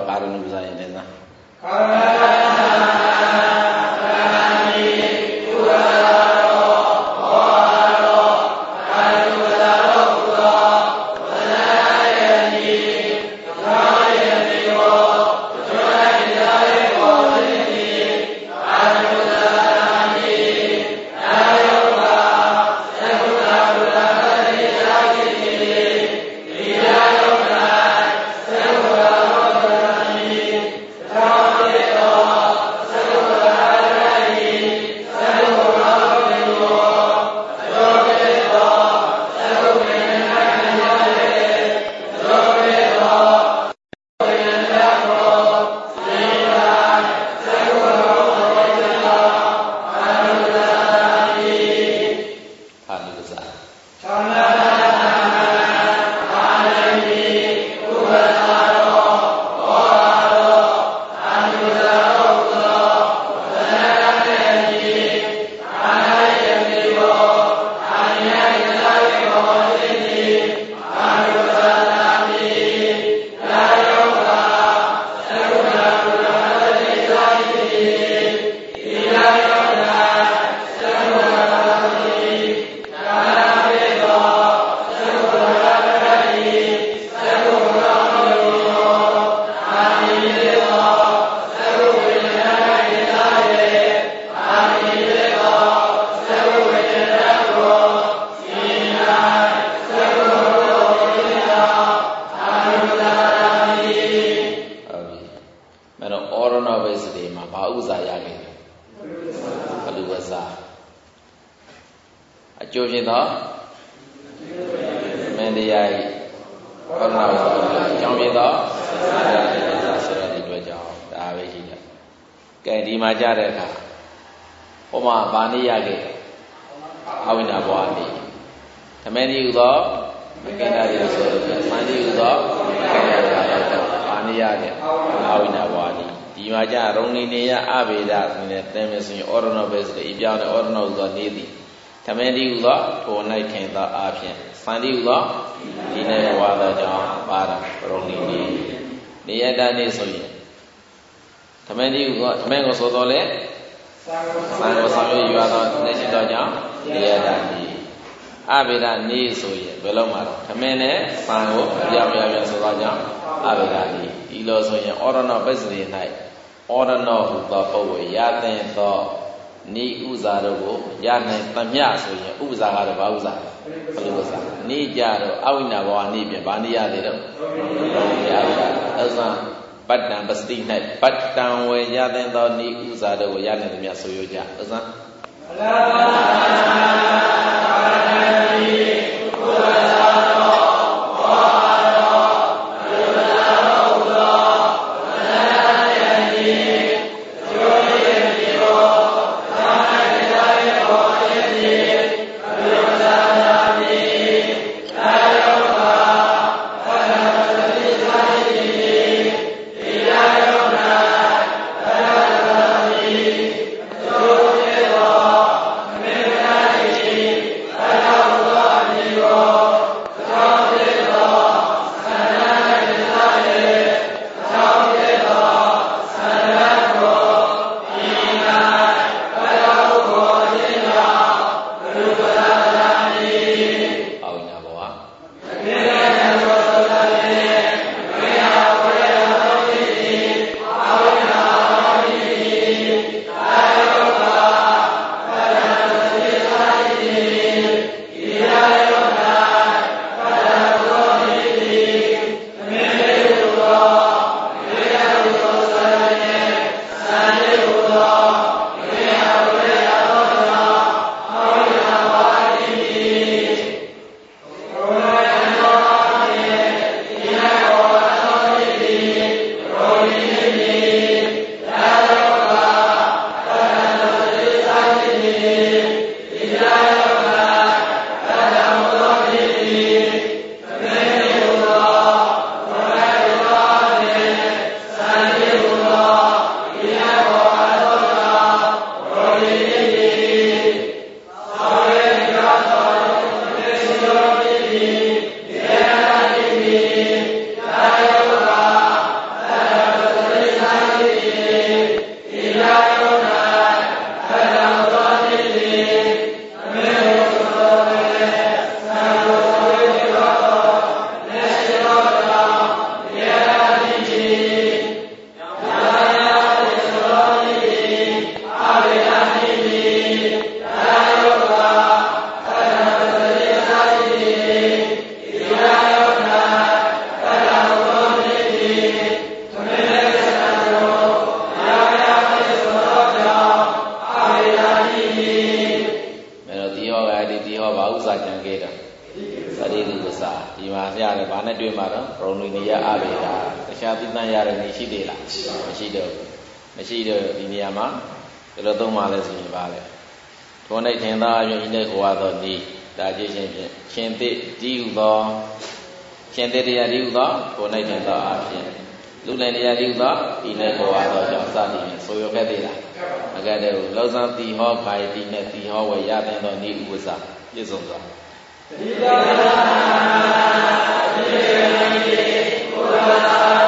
Karunusa in the ဒီမှာရတယ်ဘာနဲ့တွေ့မှာတော့ရုံလီနေရအဘေတာတခြားသိတန်းရတဲ့နေရှိသေးလားမရှိတော့ဒီနေရာမှာဒီလိုသုံးပါလဲဆိုရင်ပါလေထို၌ထင်သာအပြင်ဤ၌ဟောသောဤဒါကြည့်ချင်းဖြင့်ရှင်သစ်ဒီဟုသောရှင်သစ်တရားဒီဟုသောထို၌ထင်သာအပြင်လူလင်တရားဒီဟုသောဤ၌ဟောသောကြောင့်စသည်ဖြင့်ဆိုရခဲ့သေးလားမကဲ့တဲ့ဟုလောဇံတိဟောကာယတိနှင့်တိဟောဝေရတဲ့သောဤဥပ္ပစာပြည့်စုံစွာတိတာတိတိဘုရား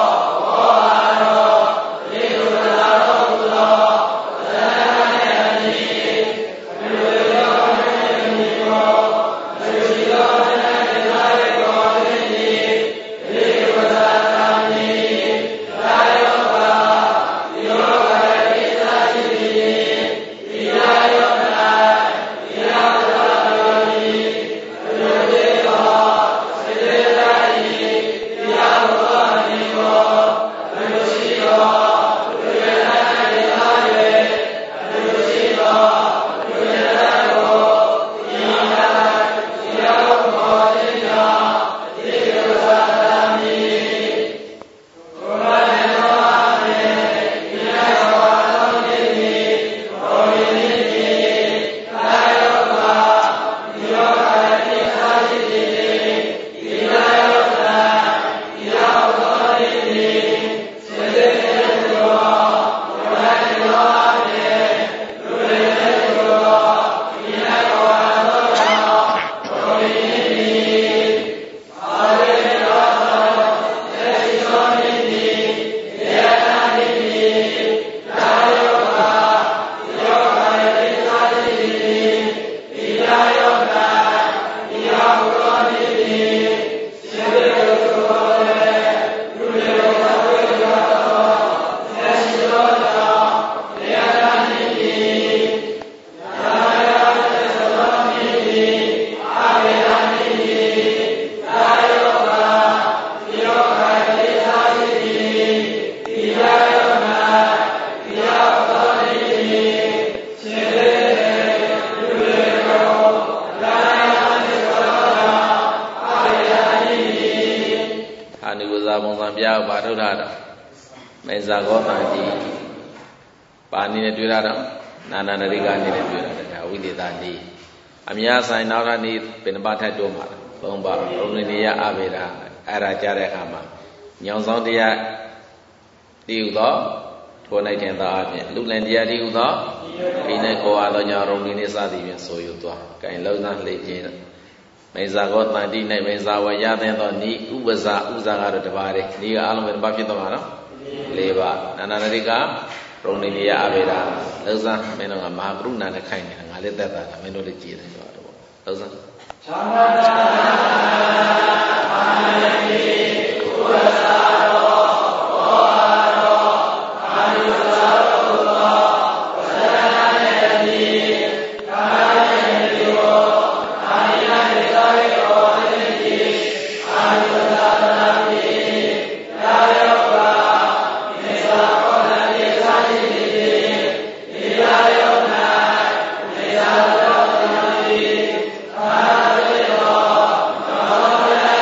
ဆိုင်နောက်ထပ်နေ့ပင်ပါထက်တိုးမှာသုံးပါရုံနေရအဘေတာအဲ့ဒါကြားတဲ့အခါမှာညောင်ဆောင်တရားတည်ဟူသောထို၌ထင်သာအပြင်လူလင်တရားတည်ဟူသောဒီ၌ကိုအားသောညရုံနေစသည်ဖြင့်ဆိုယူသွားကဲလုံးသားလှည့်ခြင်းမိဇာကောတန်တိ၌မိဇာဝရတဲ့သောဤဥပဇာကတော့တပါးတည်းဤကအလုံးပဲတပါးဖြစ်သွားမှာနော်၄ပါးနာနာတိကရုံနေရအဘေတာလုံးသားမင်းတို့ကမဟာကရုဏာနဲ့ခိုင်းနေတာငါလည်းသက်သာတာမင်းတို့လည်းကြည်တယ်ဆိုတော့လုံးစားသာမတ္တအာနိကုဝဇာရောဘောရောအာနိဝဇာရောဝဇာနေတိကာယေတိယောအာနိယေသာယောအနိတိအာနိဝဇာနာတိယာယောပါမေသာကောလတိသာတိတိဒီယာယောနာမေသာ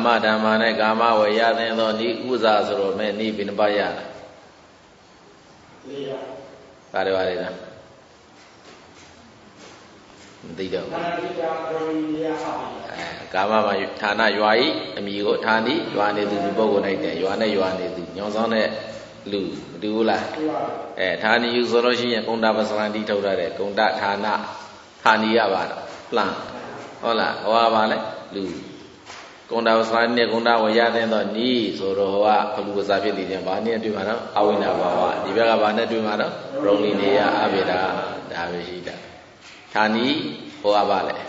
မဓမ္မနဲ့ကာမဝေရသင်သောဤဥဇာဆိုတော့မဲ့ဤဘယ်နှပါးရလား4ပါးပါတယ်လားမသိတော့ကာမမှာဌာနရွာဤအမိကိုဌာနိရွာနေသူဒီပုဂ္ဂိုလ်၌တဲ့ရွာနဲ့ရွာနေသူညောင်ဆောင်တဲ့လူမတူဘူးလားဌာနိယူဆိုလို့ရှိရင်ကုန္တပစရဏတိထုတ်ရတဲ့ကုန္တဌာနဌာနိရပါတော့လှမ်းဟုတ်လားဟောပါလေလူကုန္တပစရဏနဲ့ကုန္တဝေရသင်သောဤဆိုတော့ဟောကဘလူပစာဖြစ်တည်တယ်ဗာနဲ့တွေ့မှာတော့အဝိနာဘာဝဒီဘက်ကဗာနဲ့တွေ့မှာတော့ရုံလီနေယအဘိဓာဒါပဲရှိတာဌာနိဟောပါလေ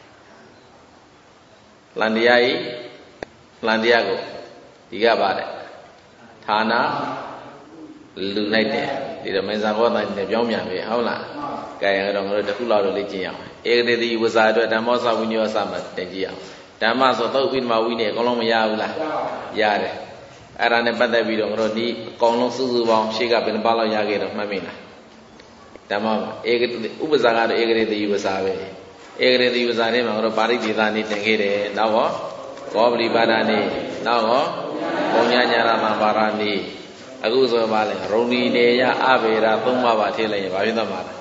လန္တရားဤလန္တရားကိုဒီကပါတယ်ဌာနလူလိုက်တယ်ဒီတော့မေဇာဘောတိုင်းနဲ့ပြောင်းပြန်ပြီဟုတ်လားကဲရတော့ငါတို့တစ်ခုလောက်တော့လေ့ကျင့်ရအောင်ဧကတိတိဝဇာအတွက်ဓမ္မောသဝိညောသမှာတင်ကြည့်အောင်ဓမ္မဆိုသုတ်ပိဓမ္မဝိနည်းအကုန်လုံးမရဘူးလားရတယ်အဲ့ဒါနဲ့ပတ်သက်ပြီးတော့ငါတို့ဒီအကုန်လုံးစုစုပေါင်းရှေ့ကဘယ်နှပါလောက်ရခဲ့တော့မှတ်မိလားဓမ္မဧကတိဥပဇာကတော့ဧကတိတိဝဇာပဲဧကရေတိဝဇာထဲမှာတော့ပါရိသေသနေတင်ခဲ့တယ်။နောက်ဟောကောပလီပါဒနေနောက်ဟောပုံညာညာရမပါရနေအခုဆိုပါလေရုံဒီနေယအဘေရာ၃ပါးပါထည့်လိုက်ရင်ဘာဖြစ်သွားမှာလဲ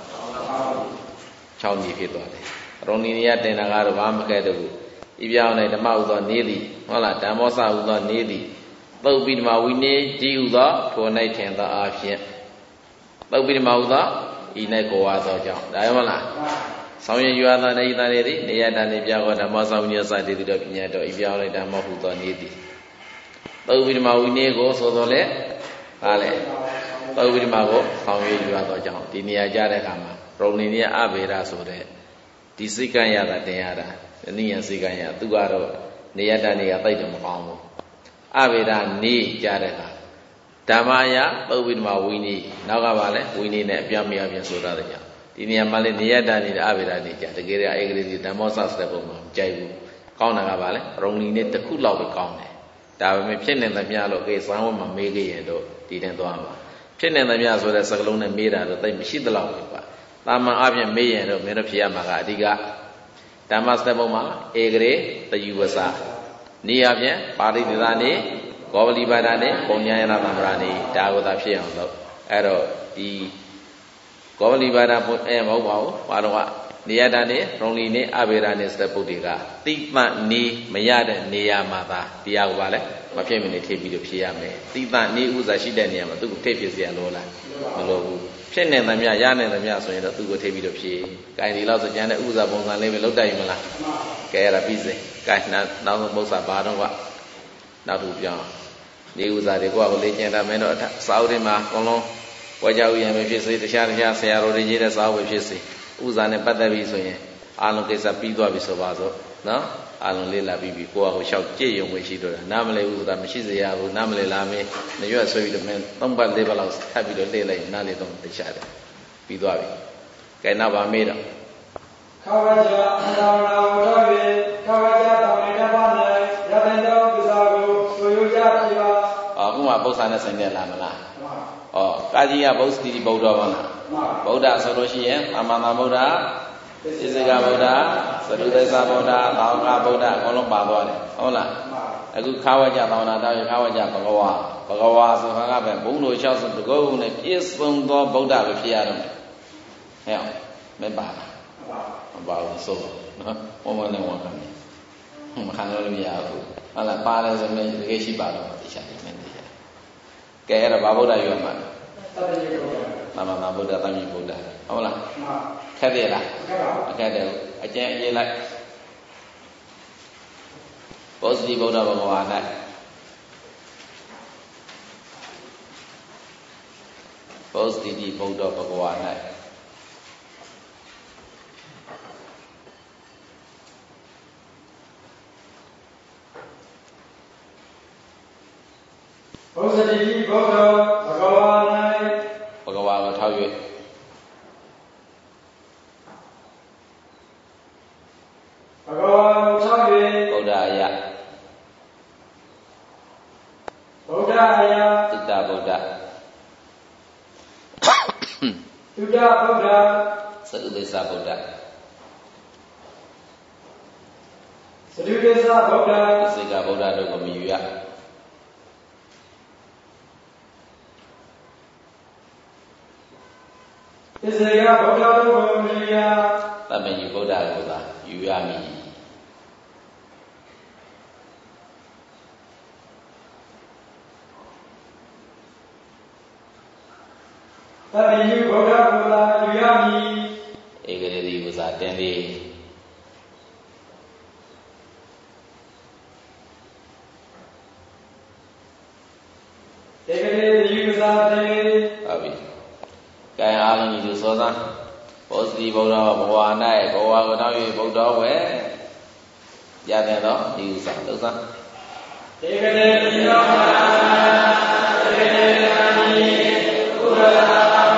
6ကြီးဖြစ်သွားတယ်။ရုံဒီနေယတင်တာကတော့ဘာမှမကဲတော့ဘူး။ဤပြောင်းနဲ့ဓမ္မဥသောနေသည်ဟုတ်လားဓမ္မောစဥသောနေသည်သုတ်ပိဓမ္မဝိနည်းကြည်ဥသောထို၌ထင်သောအဖြစ်သုတ်ပိဓမ္မဥသောဤ၌ကိုဝါသောကြောင့်ဒါရမလားဆောင်ရည်ရွာသာနေဤတန်နေသည်နေရတန်နေပြကောဓမ္မဆောင်ညစတိတိတော်ပညာတော်ဤပြောင်းလိုက်ဓမ္မဟုသောနေသည်သုတ်ပိဓမ္မဝိနည်းကိုဆိုတော့လေဟာလေသုတ်ပိဓမ္မကိုဆောင်ရည်ရွာသောကြောင့်ဒီနေရာကြတဲ့အခါမှာရုံနေနေအဘေရာဆိုတဲ့ဒီစိတ်ကံရတာတင်ရတာအနိယစိတ်ကံရသူကတော့နေရတန်နေကတိတ်တယ်မကောင်းဘူးအဘေရာနေကြတဲ့အခါဓမ္မယသုတ်ပိဓမ္မဝိနည်းနောက်ကပါလေဝိနည်းနဲ့အပြတ်မရပြန်ဆိုတာတဲ့ကြောင့်ဒီနေရာမှာလေနေရတာနေအဘိဓာနေကြတကယ်ရဧကတိဓမ္မောစတဲ့ပုံမှာမကြိုက်ဘူးကောင်းတာကပါလေရုံလီနဲ့တစ်ခုလောက်ပဲကောင်းတယ်ဒါပေမဲ့ဖြစ်နေသမျှလို့ကေဇံဝတ်မှာမေးခဲ့ရင်တော့ဒီတဲ့သွားမှာဖြစ်နေသမျှဆိုတဲ့စကလုံးနဲ့မေးတာတော့တိတ်မရှိသလောက်ပဲကွာတာမန်အပြင်မေးရင်တော့မင်းတို့ဖြေရမှာကအဓိကဓမ္မစတဲ့ပုံမှာဧကရေတယူဝစာနေရာပြင်ပါဠိဒေသနေကောပလီပါဒနေပုံညာယနာသံဃာနေဒါကိုသာဖြစ်အောင်လုပ်အဲ့တော့ဒီကောပလီပါဒမဟုတ်ပါဘူးဘာတော့ကနေရတာနေရုံလီနေအဘေရာနေစတဲ့ပုဒ်တွေကတိပန့်နေမရတဲ့နေရာမှာသာတရားကိုပါလဲမဖြစ်မနေထိပြီးတော့ဖြေရမယ်တိပန့်နေဥစ္စာရှိတဲ့နေရာမှာသူ့ကိုထိဖြစ်เสียလောလားမလိုဘူးဖြစ်နေသမျှရနေသမျှဆိုရင်တော့သူ့ကိုထိပြီးတော့ဖြေကိုင်ဒီလောက်ဆိုကျန်တဲ့ဥစ္စာပုံစံလေးပဲလောက်တတ်ရင်မလားကဲရတာပြီးစေကိုင်နောက်ဆုံးပု္ပ္ပာဘာတော့ကနောက်ထပ်ပြောင်းနေဥစ္စာတွေကိုလေ့ကျင့်တာမင်းတို့စာအုပ်တွေမှာအကုန်လုံးဝါကြဥယျာဉ်ပဲဖြစ်စေတခြားဆရာတော်တွေကြီးတဲ့စာအုပ်ပဲဖြစ်စေဥစ္စာနဲ့ပတ်သက်ပြီးဆိုရင်အာလုံးကိစ္စပြီးသွားပြီဆိုပါစို့နော်အာလုံးလေးလာပြီးကိုယ့်ဟာကိုလျှောက်ကြည့်ရုံပဲရှိတော့တာနားမလဲဥစ္စာမရှိစေရဘူးနားမလဲလားမင်းမရွတ်ဆွဲပြီးတော့မင်း3ပတ်4ပတ်လောက်ထပ်ပြီးတော့လေ့လိုက်နားလေတော့တခြားတယ်ပြီးသွားပြီကဲနောက်ပါမေးတော့ခဝါကြအန္တရာဝထပြီခဝါကြတောင်းနေတဲ့ဘာနဲ့ရတဲ့တော့ဥစ္စာကိုဆိုရကြပြီပါအခုမှပု္ပ္ပာနဲ့ဆိုင်တယ်လားမလားကာကြီးကဗုဒ္ဓတိဗုဒ္ဓဘာလားဗုဒ္ဓဆိုလို့ရှိရင်သမ္မာသမ္ဗုဒ္ဓဣဇိကဗုဒ္ဓသရုဒ္ဓသဗုဒ္ဓသာဝကဗုဒ္ဓအကုန်လုံးပါသွားတယ်ဟုတ်လားအခုခါဝကြသောနာတောင်းခါဝကြဘဂဝါဆိုတာကပဲဘုံတို့၆စုတကုတ်နဲ့ပြည့်စုံသောဗုဒ္ဓပဲဖြစ်ရတော့မယ်ဟဲ့မပါလားမပါဘူးဆိုနော်ဘုံမနဲ့ဝန်ခံတယ်မခံလို့မရဘူးဟုတ်လားပါတယ်ဆိုရင်တကယ်ရှိပါတော့သိချင်တယ်မင်းသိရတယ်ကဲအဲ့တော့ဘာဗုဒ္ဓရွတ်မှာသမ္မာဗုဒ္ဓသမ္မိဗုဒ္ဓဟုတ်လားခက်တယ်လားအခက်တယ်အကျဉ်းရေးလိုက်ဘောဇတိဗုဒ္ဓဘဂဝါ၌ဘောဇတိဗုဒ္ဓဘဂဝါ၌ဘောဇတိဗုဒ္ဓဘဂဝါ၌ဘဂဝါကိုထောက်၍ဘဂဝါကိုထောက်၍ဗုဒ္ဓအယဗုဒ္ဓအယတုတ္တဗုဒ္ဓတုတ္တဗုဒ္ဓသဥဒိစ္စဗုဒ္ဓ Sadhudesa Buddha. Sika Buddhaတို့ကိုမယူရ Isaya Buddhaတို့ကိုမယူရသဗ္ဗညုဗုဒ္ဓကိုသာယူရမည်သဗ္ဗညုဗုဒ္ဓကိုသာယူရမည်ဧကရေတိဝဇာတင်းလေးဧကရေတိဝဇာတင်းလေးဟုတ်ပြီကဲအားလုံးကြီးသူစောစမ်းဘောဇတိဗုဒ္ဓဘဝ၌ဘဝကိုတောင်း၍ဗုဒ္ဓဝဲရတဲ့တော့ဒီဥစ္စာလုံးစမ်းဧကရေတိဝဇာဧကရေတိဘုရား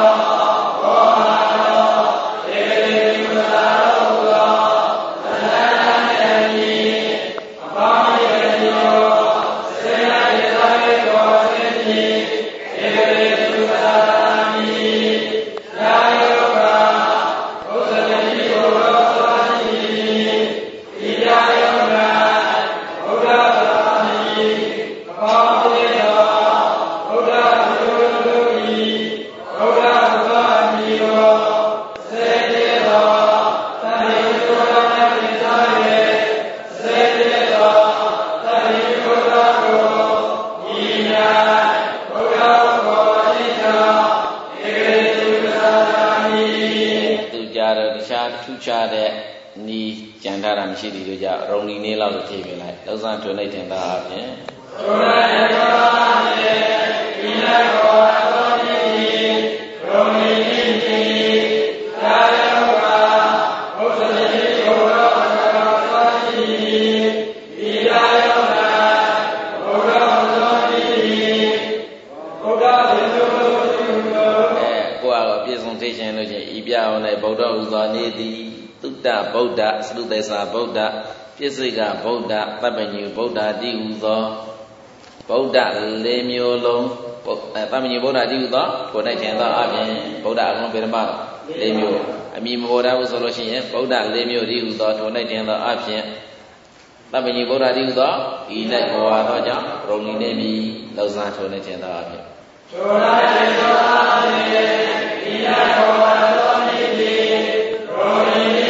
ရှိသည်တို့ကြရုံဒီနေလောက်လို့ဖြည့်ပြလိုက်လောက်စမ်းထွေလိုက်တင်တာအပြင်ထွေလိုက်တင်တာအပြင်ဒီလိုက်ဘောအသောတိရုံဒီနေသာယောကဘုရားတိဘုရားအသောတိဒီသာယောကဘုရားအသောတိဘုရားတိဘုရားကိုကတော့ပြည့်စုံသိခြင်းလို့ချင်းဤပြအောင်၌ဗုဒ္ဓဟူသောနေသည်သုတ္တဗုဒ္ဓသရုသေသာဗုဒ္ဓပြစ္ဆိကဗုဒ္ဓသဗ္ဗညုဗုဒ္ဓတိဟူသောဗုဒ္ဓ၄မျိုးလုံးသဗ္ဗညုဗုဒ္ဓတိဟူသောကိုယ်၌ထင်သောအပြင်ဗုဒ္ဓအကုန်ဗေဒမ၄မျိုးအမိမပေါ်တာဘူးဆိုလို့ရှိရင်ဗုဒ္ဓ၄မျိုးတိဟူသောကိုယ်၌ထင်သောအပြင်သဗ္ဗညုဗုဒ္ဓတိဟူသောဤ၌ဘောဝါသောကြောင့်ရုံလီနေပြီလောက်စမ်းထို၌ထင်သောအပြင်ထို၌ထင်သောအပြင်ဤ၌ဘောဝါသောနေပြီရုံလီနေ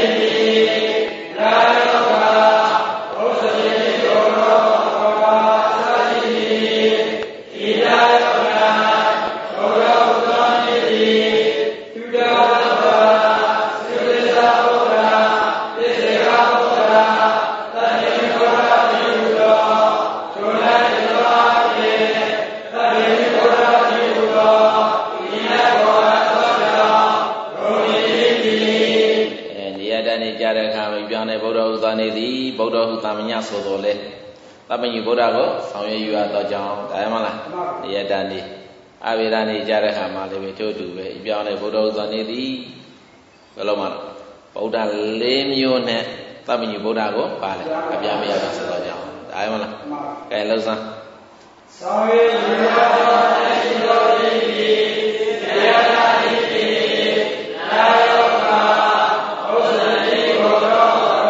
ဗုဒ္ဓဟုသာမညဆိုတော်လဲသဗ္ဗညုဗုဒ္ဓကိုဆောင်ရွက်ယူရသောကြောင့်ဒါရမလားယတန်ဒီအဝေဒနေကြတဲ့ခါမှာလည်းပဲတို့တူပဲဤပြောင်းတဲ့ဗုဒ္ဓဟုသာနေသည်ဘယ်လိုမှဗုဒ္ဓ၄မျိုးနဲ့သဗ္ဗညုဗုဒ္ဓကိုပါလဲအပြားမရတာဆိုတော့ကြောင့်ဒါရမလားကဲလှုပ်စမ်းဆောင်ရွက်ယူရသောရှိတော်သည်ယတန်ဒီနာယောကဘုရားတိဘုရား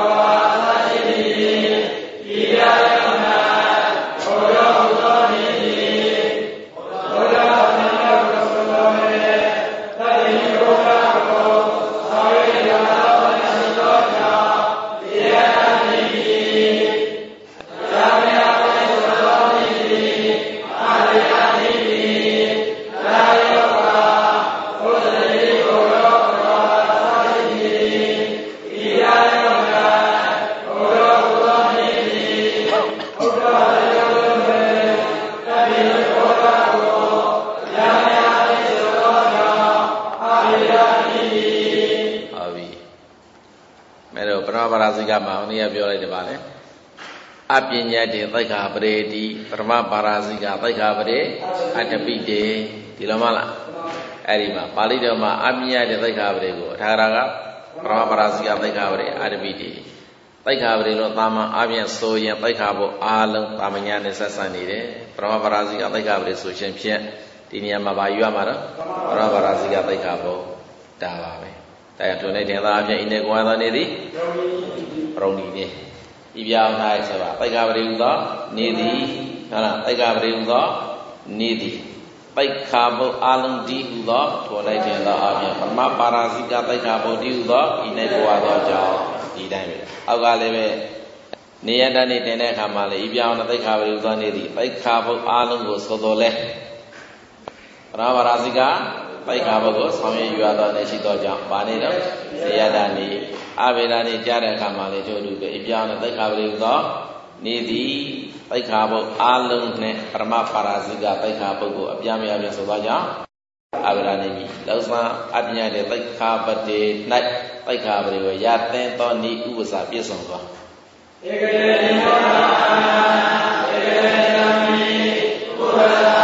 ပြောလိုက်တယ်ဗာလေအပညာတေသိက္ခာပရေတိပရမပါရာဇိကသိက္ခာပရေအတ္တပိတေဒီလိုမှလားအဲ့ဒီမှာပါဠိတော်မှာအပညာတေသိက္ခာပရေကိုအထာရကပရမပါရာဇိကသိက္ခာပရေအတ္တပိတေသိက္ခာပရေလို့သာမန်အပြင်ဆိုရင်သိက္ခာဘုအားလုံးတာမညာနဲ့ဆက်ဆံနေတယ်ပရမပါရာဇိကသိက္ခာပရေဆိုရှင်ဖြင့်ဒီနေရာမှာဘာယူရမှာတော့ပရမပါရာဇိကသိက္ခာဘုဒါပါပဲတရားထုံနေတင်သားအပြင်ဤနေကွာသောနေသည်ရုံဒီနေဤပြောင်း၌ဆိုတာတိတ်ခါပရိဟုသောနေသည်ဟုတ်လားတိတ်ခါပရိဟုသောနေသည်တိတ်ခါဘုတ်အလုံးဒီဟုသောထိုလိုက်ခြင်းသောအပြင်ပရမပါရာဇိကတိတ်ခါဘုတ်ဒီဟုသောဤ၌ဘဝသောကြောင့်ဒီတိုင်းပဲအောက်ကလည်းပဲနေရတနေ့တင်တဲ့အခါမှာလေဤပြောင်းတိတ်ခါပရိဟုသောနေသည်တိတ်ခါဘုတ်အလုံးကိုဆိုတော်လဲပရမပါရာဇိကတိတ်ခါဘုတ်ကိုဆောင်ရွက်ယူရသောနေရှိသောကြောင့်ဗာနေတော့နေရတနေ့အဘိဓာနေ့ကြားတဲ့အခါမှာလေတို့လူပဲဤပြောင်းတိတ်ခါပရိဟုသောနေသည်တိတ်ခါဘုတ်အလုံးနဲ့ပရမပါရာဇိကတိတ်ခါဘုတ်ကိုအပြားများပြဆိုသောကြောင့်အဘိဓာနေ့လောကအပညာတဲ့တိတ်ခါပတိ၌တိတ်ခါပရိကိုရသင်သောဤဥပ္ပစာပြည့်စုံသောဧကရေနောဧကရေနမိဥပ္ပစာ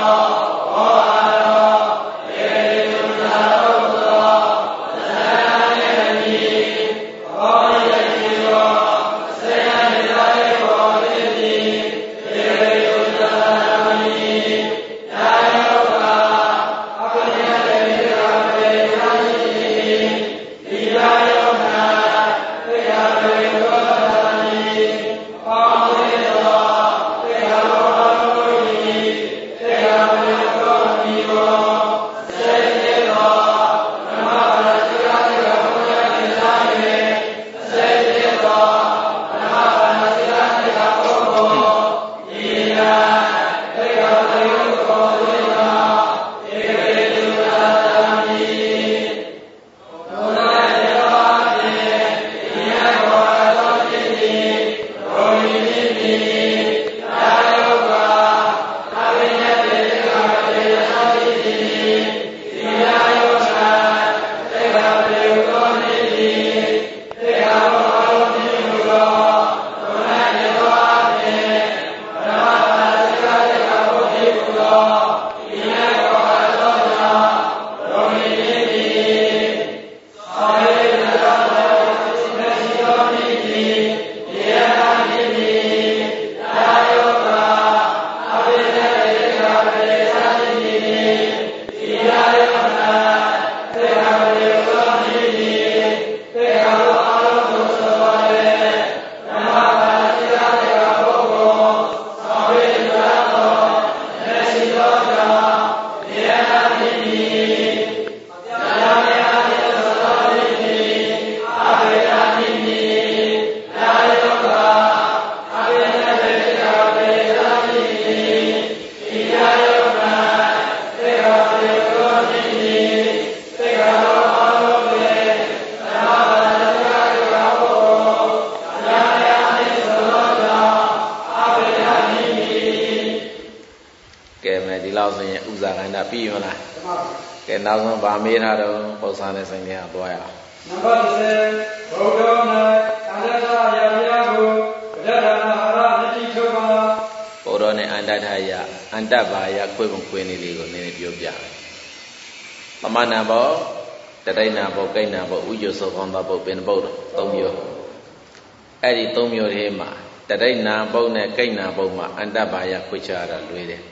နောက်ဆုံးဗာမေးထားတော့ပုံစံနဲ့ဆိုင်ပြန်သွားရအောင်နံပါတ်30ဘုဒ္ဓ၌အန္တထရာဘုရားကိုဗဒ္ဒနာဟာရမြတိထုတ်ပါဘုဒ္ဓနဲ့အန္တထရာအန္တဘာယခွေပုံခွေနေလေးကိုနည်းနည်းပြောပြတယ်ပမနာဘောတတိဏဘောကိဏဘောဥယျသောဘောသောဘုပင်ဘုဒ္ဓ၃မျိုးအဲ့ဒီ၃မျိုးထဲမှာတတိဏဘုနဲ့ကိဏဘုမှာအန္တဘာယခွေချရတာလွယ်တယ်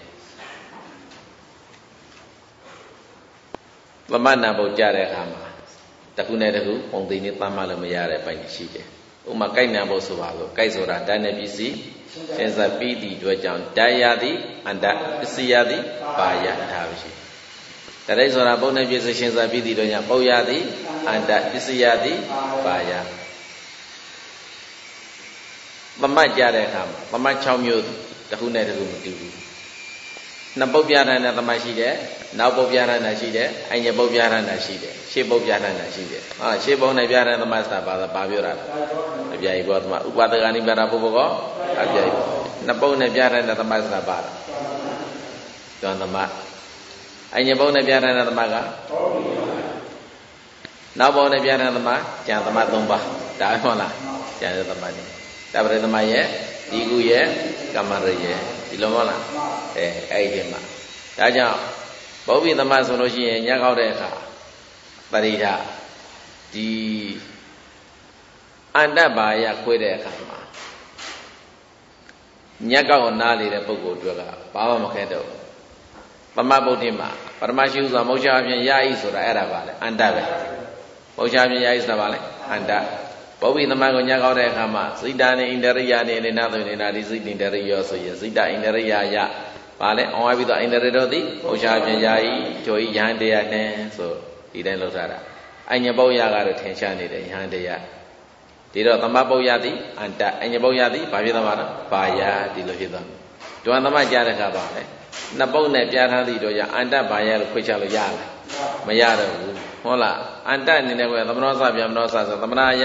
ပမနာဘုတ်ကြတဲ့အခါမှာတခုနဲ့တခုပုံသိနေသမလို့မရတဲ့ပိုင်းရှိတယ်။ဥမာကိုက်နံဘုတ်ဆိုပါလို့ကိုက်ဆိုတာဓာတ်နဲ့ပစ္စည်းသင်္ဇပိတိတို့ကြောင့်ဓာယသည်အန္တပစ္စယသည်ပါယထားပါရှိ။တရိပ်ဆိုတာဘုတ်နဲ့ပစ္စည်းရှင်ဇပိတိတို့ကြောင့်ပုတ်ယသည်အန္တပစ္စယသည်ပါယပမတ်ကြတဲ့အခါမှာပမတ်6မျိုးတခုနဲ့တခုမတူဘူး။နှစ်ပုတ်ပြဋ္ဌာန်းတဲ့သမိုင်းရှိတယ်နောက်ပုတ်ပြဋ္ဌာန်းတာရှိတယ်အညပုတ်ပြဋ္ဌာန်းတာရှိတယ်ရှေ့ပုတ်ပြဋ္ဌာန်းတာရှိတယ်ရှေ့ပုတ်နဲ့ပြဋ္ဌာန်းသမိုင်းစာဘာပြောတာအပြာယိဘောသမဥပဒကနိဗ္ဗာန်ဘုဘကောအပြာယိနှစ်ပုတ်နဲ့ပြဋ္ဌာန်းတဲ့သမိုင်းစာဘာကျွမ်းသမိုင်းအညပုတ်နဲ့ပြဋ္ဌာန်းတဲ့သမိုင်းကနောက်ပုတ်နဲ့ပြဋ္ဌာန်းသမိုင်းကျန်သမိုင်း3ပါးဒါမှမဟုတ်လားကျန်တဲ့သမိုင်းတပရိသမိုင်းရဲ့ဒီကုရဲ့ကမ္မရရဲ့ဒီလိုမဟုတ်လားအဲ့ဒီမှာဒါကြောင့်ဘုဗ္ဗိသမဆိုလို့ရှိရင်ညက်ခောက်တဲ့အခါပရိဒဒီအန္တဘာယခွေးတဲ့အခါမှာညက်ကောက်နားလေတဲ့ပုဂ္ဂိုလ်တွေကဘာမှမခဲတော့သမဗုဒ္ဓမှာပရမရှိဥစွာမௌချအပြင်ရဤဆိုတာအဲ့ဒါပါလေအန္တပဲမௌချအပြင်ရဤဆိုတာပါလေအန္တဘောဝိသမကိုညကောက်တဲ့အခါမှာစိတ္တနဲ့ဣန္ဒရိယနဲ့နေနာသိနေတာဒီစိတ္တဣန္ဒရိယောဆိုရင်စိတ္တဣန္ဒရိယယပါလေအောင်ပြီးတော့ဣန္ဒရိတို့သည်ဥစ္စာဖြင့်ယာယီကျော်ဤယဟန်တရားနဲ့ဆိုဒီတိုင်းလောက်ထားတာအညပုတ်ရကတော့ထင်ရှားနေတယ်ယဟန်တရားဒီတော့သမပုတ်ရသည်အန္တအညပုတ်ရသည်ဘာဖြစ်သွားမှာလဲပါယဒီလိုဖြစ်သွားတယ်ဒွါသမကြားတဲ့အခါပါလေနှစ်ပုတ်နဲ့ပြားထားသည့်တော့ကြအန္တပါယလို့ခွဲခြားလို့ရလားမရတော့ဘူးဟုတ်လားအန္တအနေနဲ့ကသမနောစဗျမနောစဆိုသမနာယ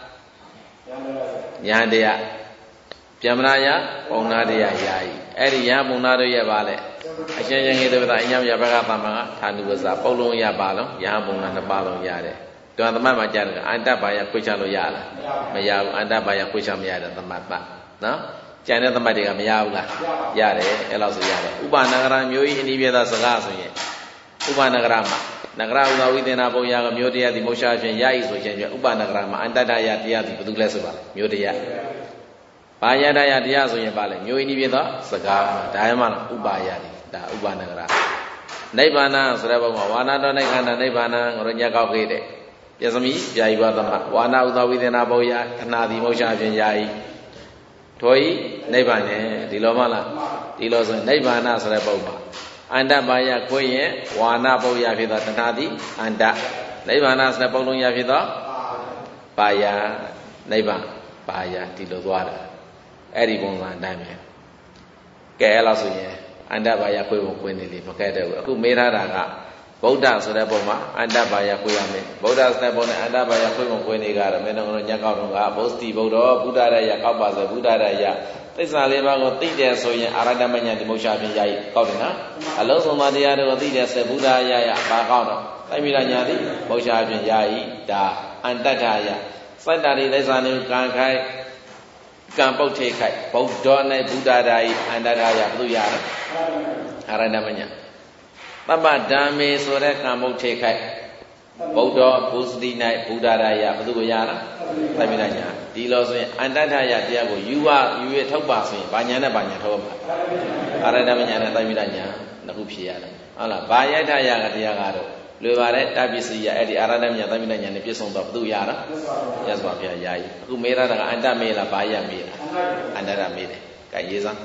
ယဟန်တရားဗျမနာယပုံနာတရားယာယီအဲ့ဒီယဟပုံနာတို့ရဲ့ပါလေအရှင်ရှင်ဟေတဝတအညံရဘကသမ္မာကဌာနုဝဇပုတ်လုံးရပါလုံးယဟပုံနာနှစ်ပါးလုံးရတယ်ဒွါသမမှာကြားတယ်အန္တပါယခွဲခြားလို့ရလားမရဘူးအန္တပါယခွဲခြားမရတဲ့သမတ်ပါနော်ကျန်တဲ့သမတ်တွေကမရဘူးလားရတယ်အဲ့လောက်ဆိုရတယ်ဥပနဂရမျိုးကြီးအနိပြသစကားဆိုရင်ဥပနဂရမှာနဂရဥဒဝိသေနာပုံရကမျိုးတရားသည်မௌရှာဖြင့်ရည်ဆိုခြင်းဖြင့်ဥပနဂရမှာအန္တတယတရားသည်ဘယ်သူလဲဆိုပါလဲမျိုးတရားဘာယတယတရားဆိုရင်ပါလဲမျိုးအနိပြသစကားမှာဒါမှမဟုတ်ဥပါယသည်ဒါဥပနဂရနိဗ္ဗာန်ဆိုတဲ့ဘုံမှာဝါနာတော်နိခန္ဓာနိဗ္ဗာန်ငရောညကောက်ခဲ့တယ်ပြသမီပြာယိဘသမဝါနာဥဒဝိသေနာပုံရခဏသည်မௌရှာဖြင့်ရည်ထိုဤနိဗ္ဗာန်နဲ့ဒီလိုမှလားဒီလိုဆိုရင်နိဗ္ဗာန်ဆိုတဲ့ပုံမှာအန္တပါယခွင့်ရင်ဝါနာပုတ်ရဖြစ်သောတဏှာတိအန္တနိဗ္ဗာန်ဆိုတဲ့ပုံလုံးရဖြစ်သောပါယနိဗ္ဗာန်ပါယဒီလိုသွားတာအဲ့ဒီပုံစံအတိုင်းပဲကဲအဲ့လောက်ဆိုရင်အန္တပါယခွင့်ဝင်နေလေမကဲတဲ့ဘူးအခုမေးထားတာကဗုဒ္ဓဆိုတဲ့ပုံမှာအန္တပါယခွင့်ရမယ်ဗုဒ္ဓဆိုတဲ့ပုံနဲ့အန္တပါယခွင့်ဝင်နေကတော့မင်းတို့ကညက်ကောက်တော့ကဘုစတိဗုဒ္ဓဘုဒ္ဓရယကောက်ပါဆိုဘုဒ္ဓရယသစ္စာလေးပါးကိုသိတယ်ဆိုရင်အာရတမညာဒီမௌရှာဖြင့်ယာယီကောက်တယ်နော်အလုံးစုံသောတရားတွေကိုသိတယ်ဆိုဘုဒ္ဓရယဘာကောက်တော့သိမိတာညာသည်မௌရှာဖြင့်ယာယီဒါအန္တတယစတ္တရိသစ္စာလေးကံခိုက်ကံပုတ်ထိခိုက်ဗုဒ္ဓ၌ဘုဒ္ဓရာယီအန္တတယဘုသူရတာအာရတမညာပပဓမ္မေဆိုတဲ့ကံပုတ်ထိခိုက်ဗုဒ္ဓဘုစတိ၌ဘုဒ္ဓရာယဘုသူကိုရတာသိမိတာညာဒီလိုဆိုရင်အန္တတယတရားကိုယူရထုတ်ပါဆိုရင်ဘာညာနဲ့ဘာညာထုတ်မှာအာရတမညာနဲ့သိမိတာညာနှစ်ခုဖြေရတယ်ဟုတ်လားဘာယတယကတရားကတော့လွယ်ပါတယ်တပစ္စည်းရအဲ့ဒီအာရတမညာသိမိတာညာနဲ့ပြည့်စုံတော့ဘုသူရတာရသော်ဘုရားယာယီအခုမေးရတာကအန္တမေးလားဘာယမေးလားအန္တရမေးတယ်ကဲရေးစမ်း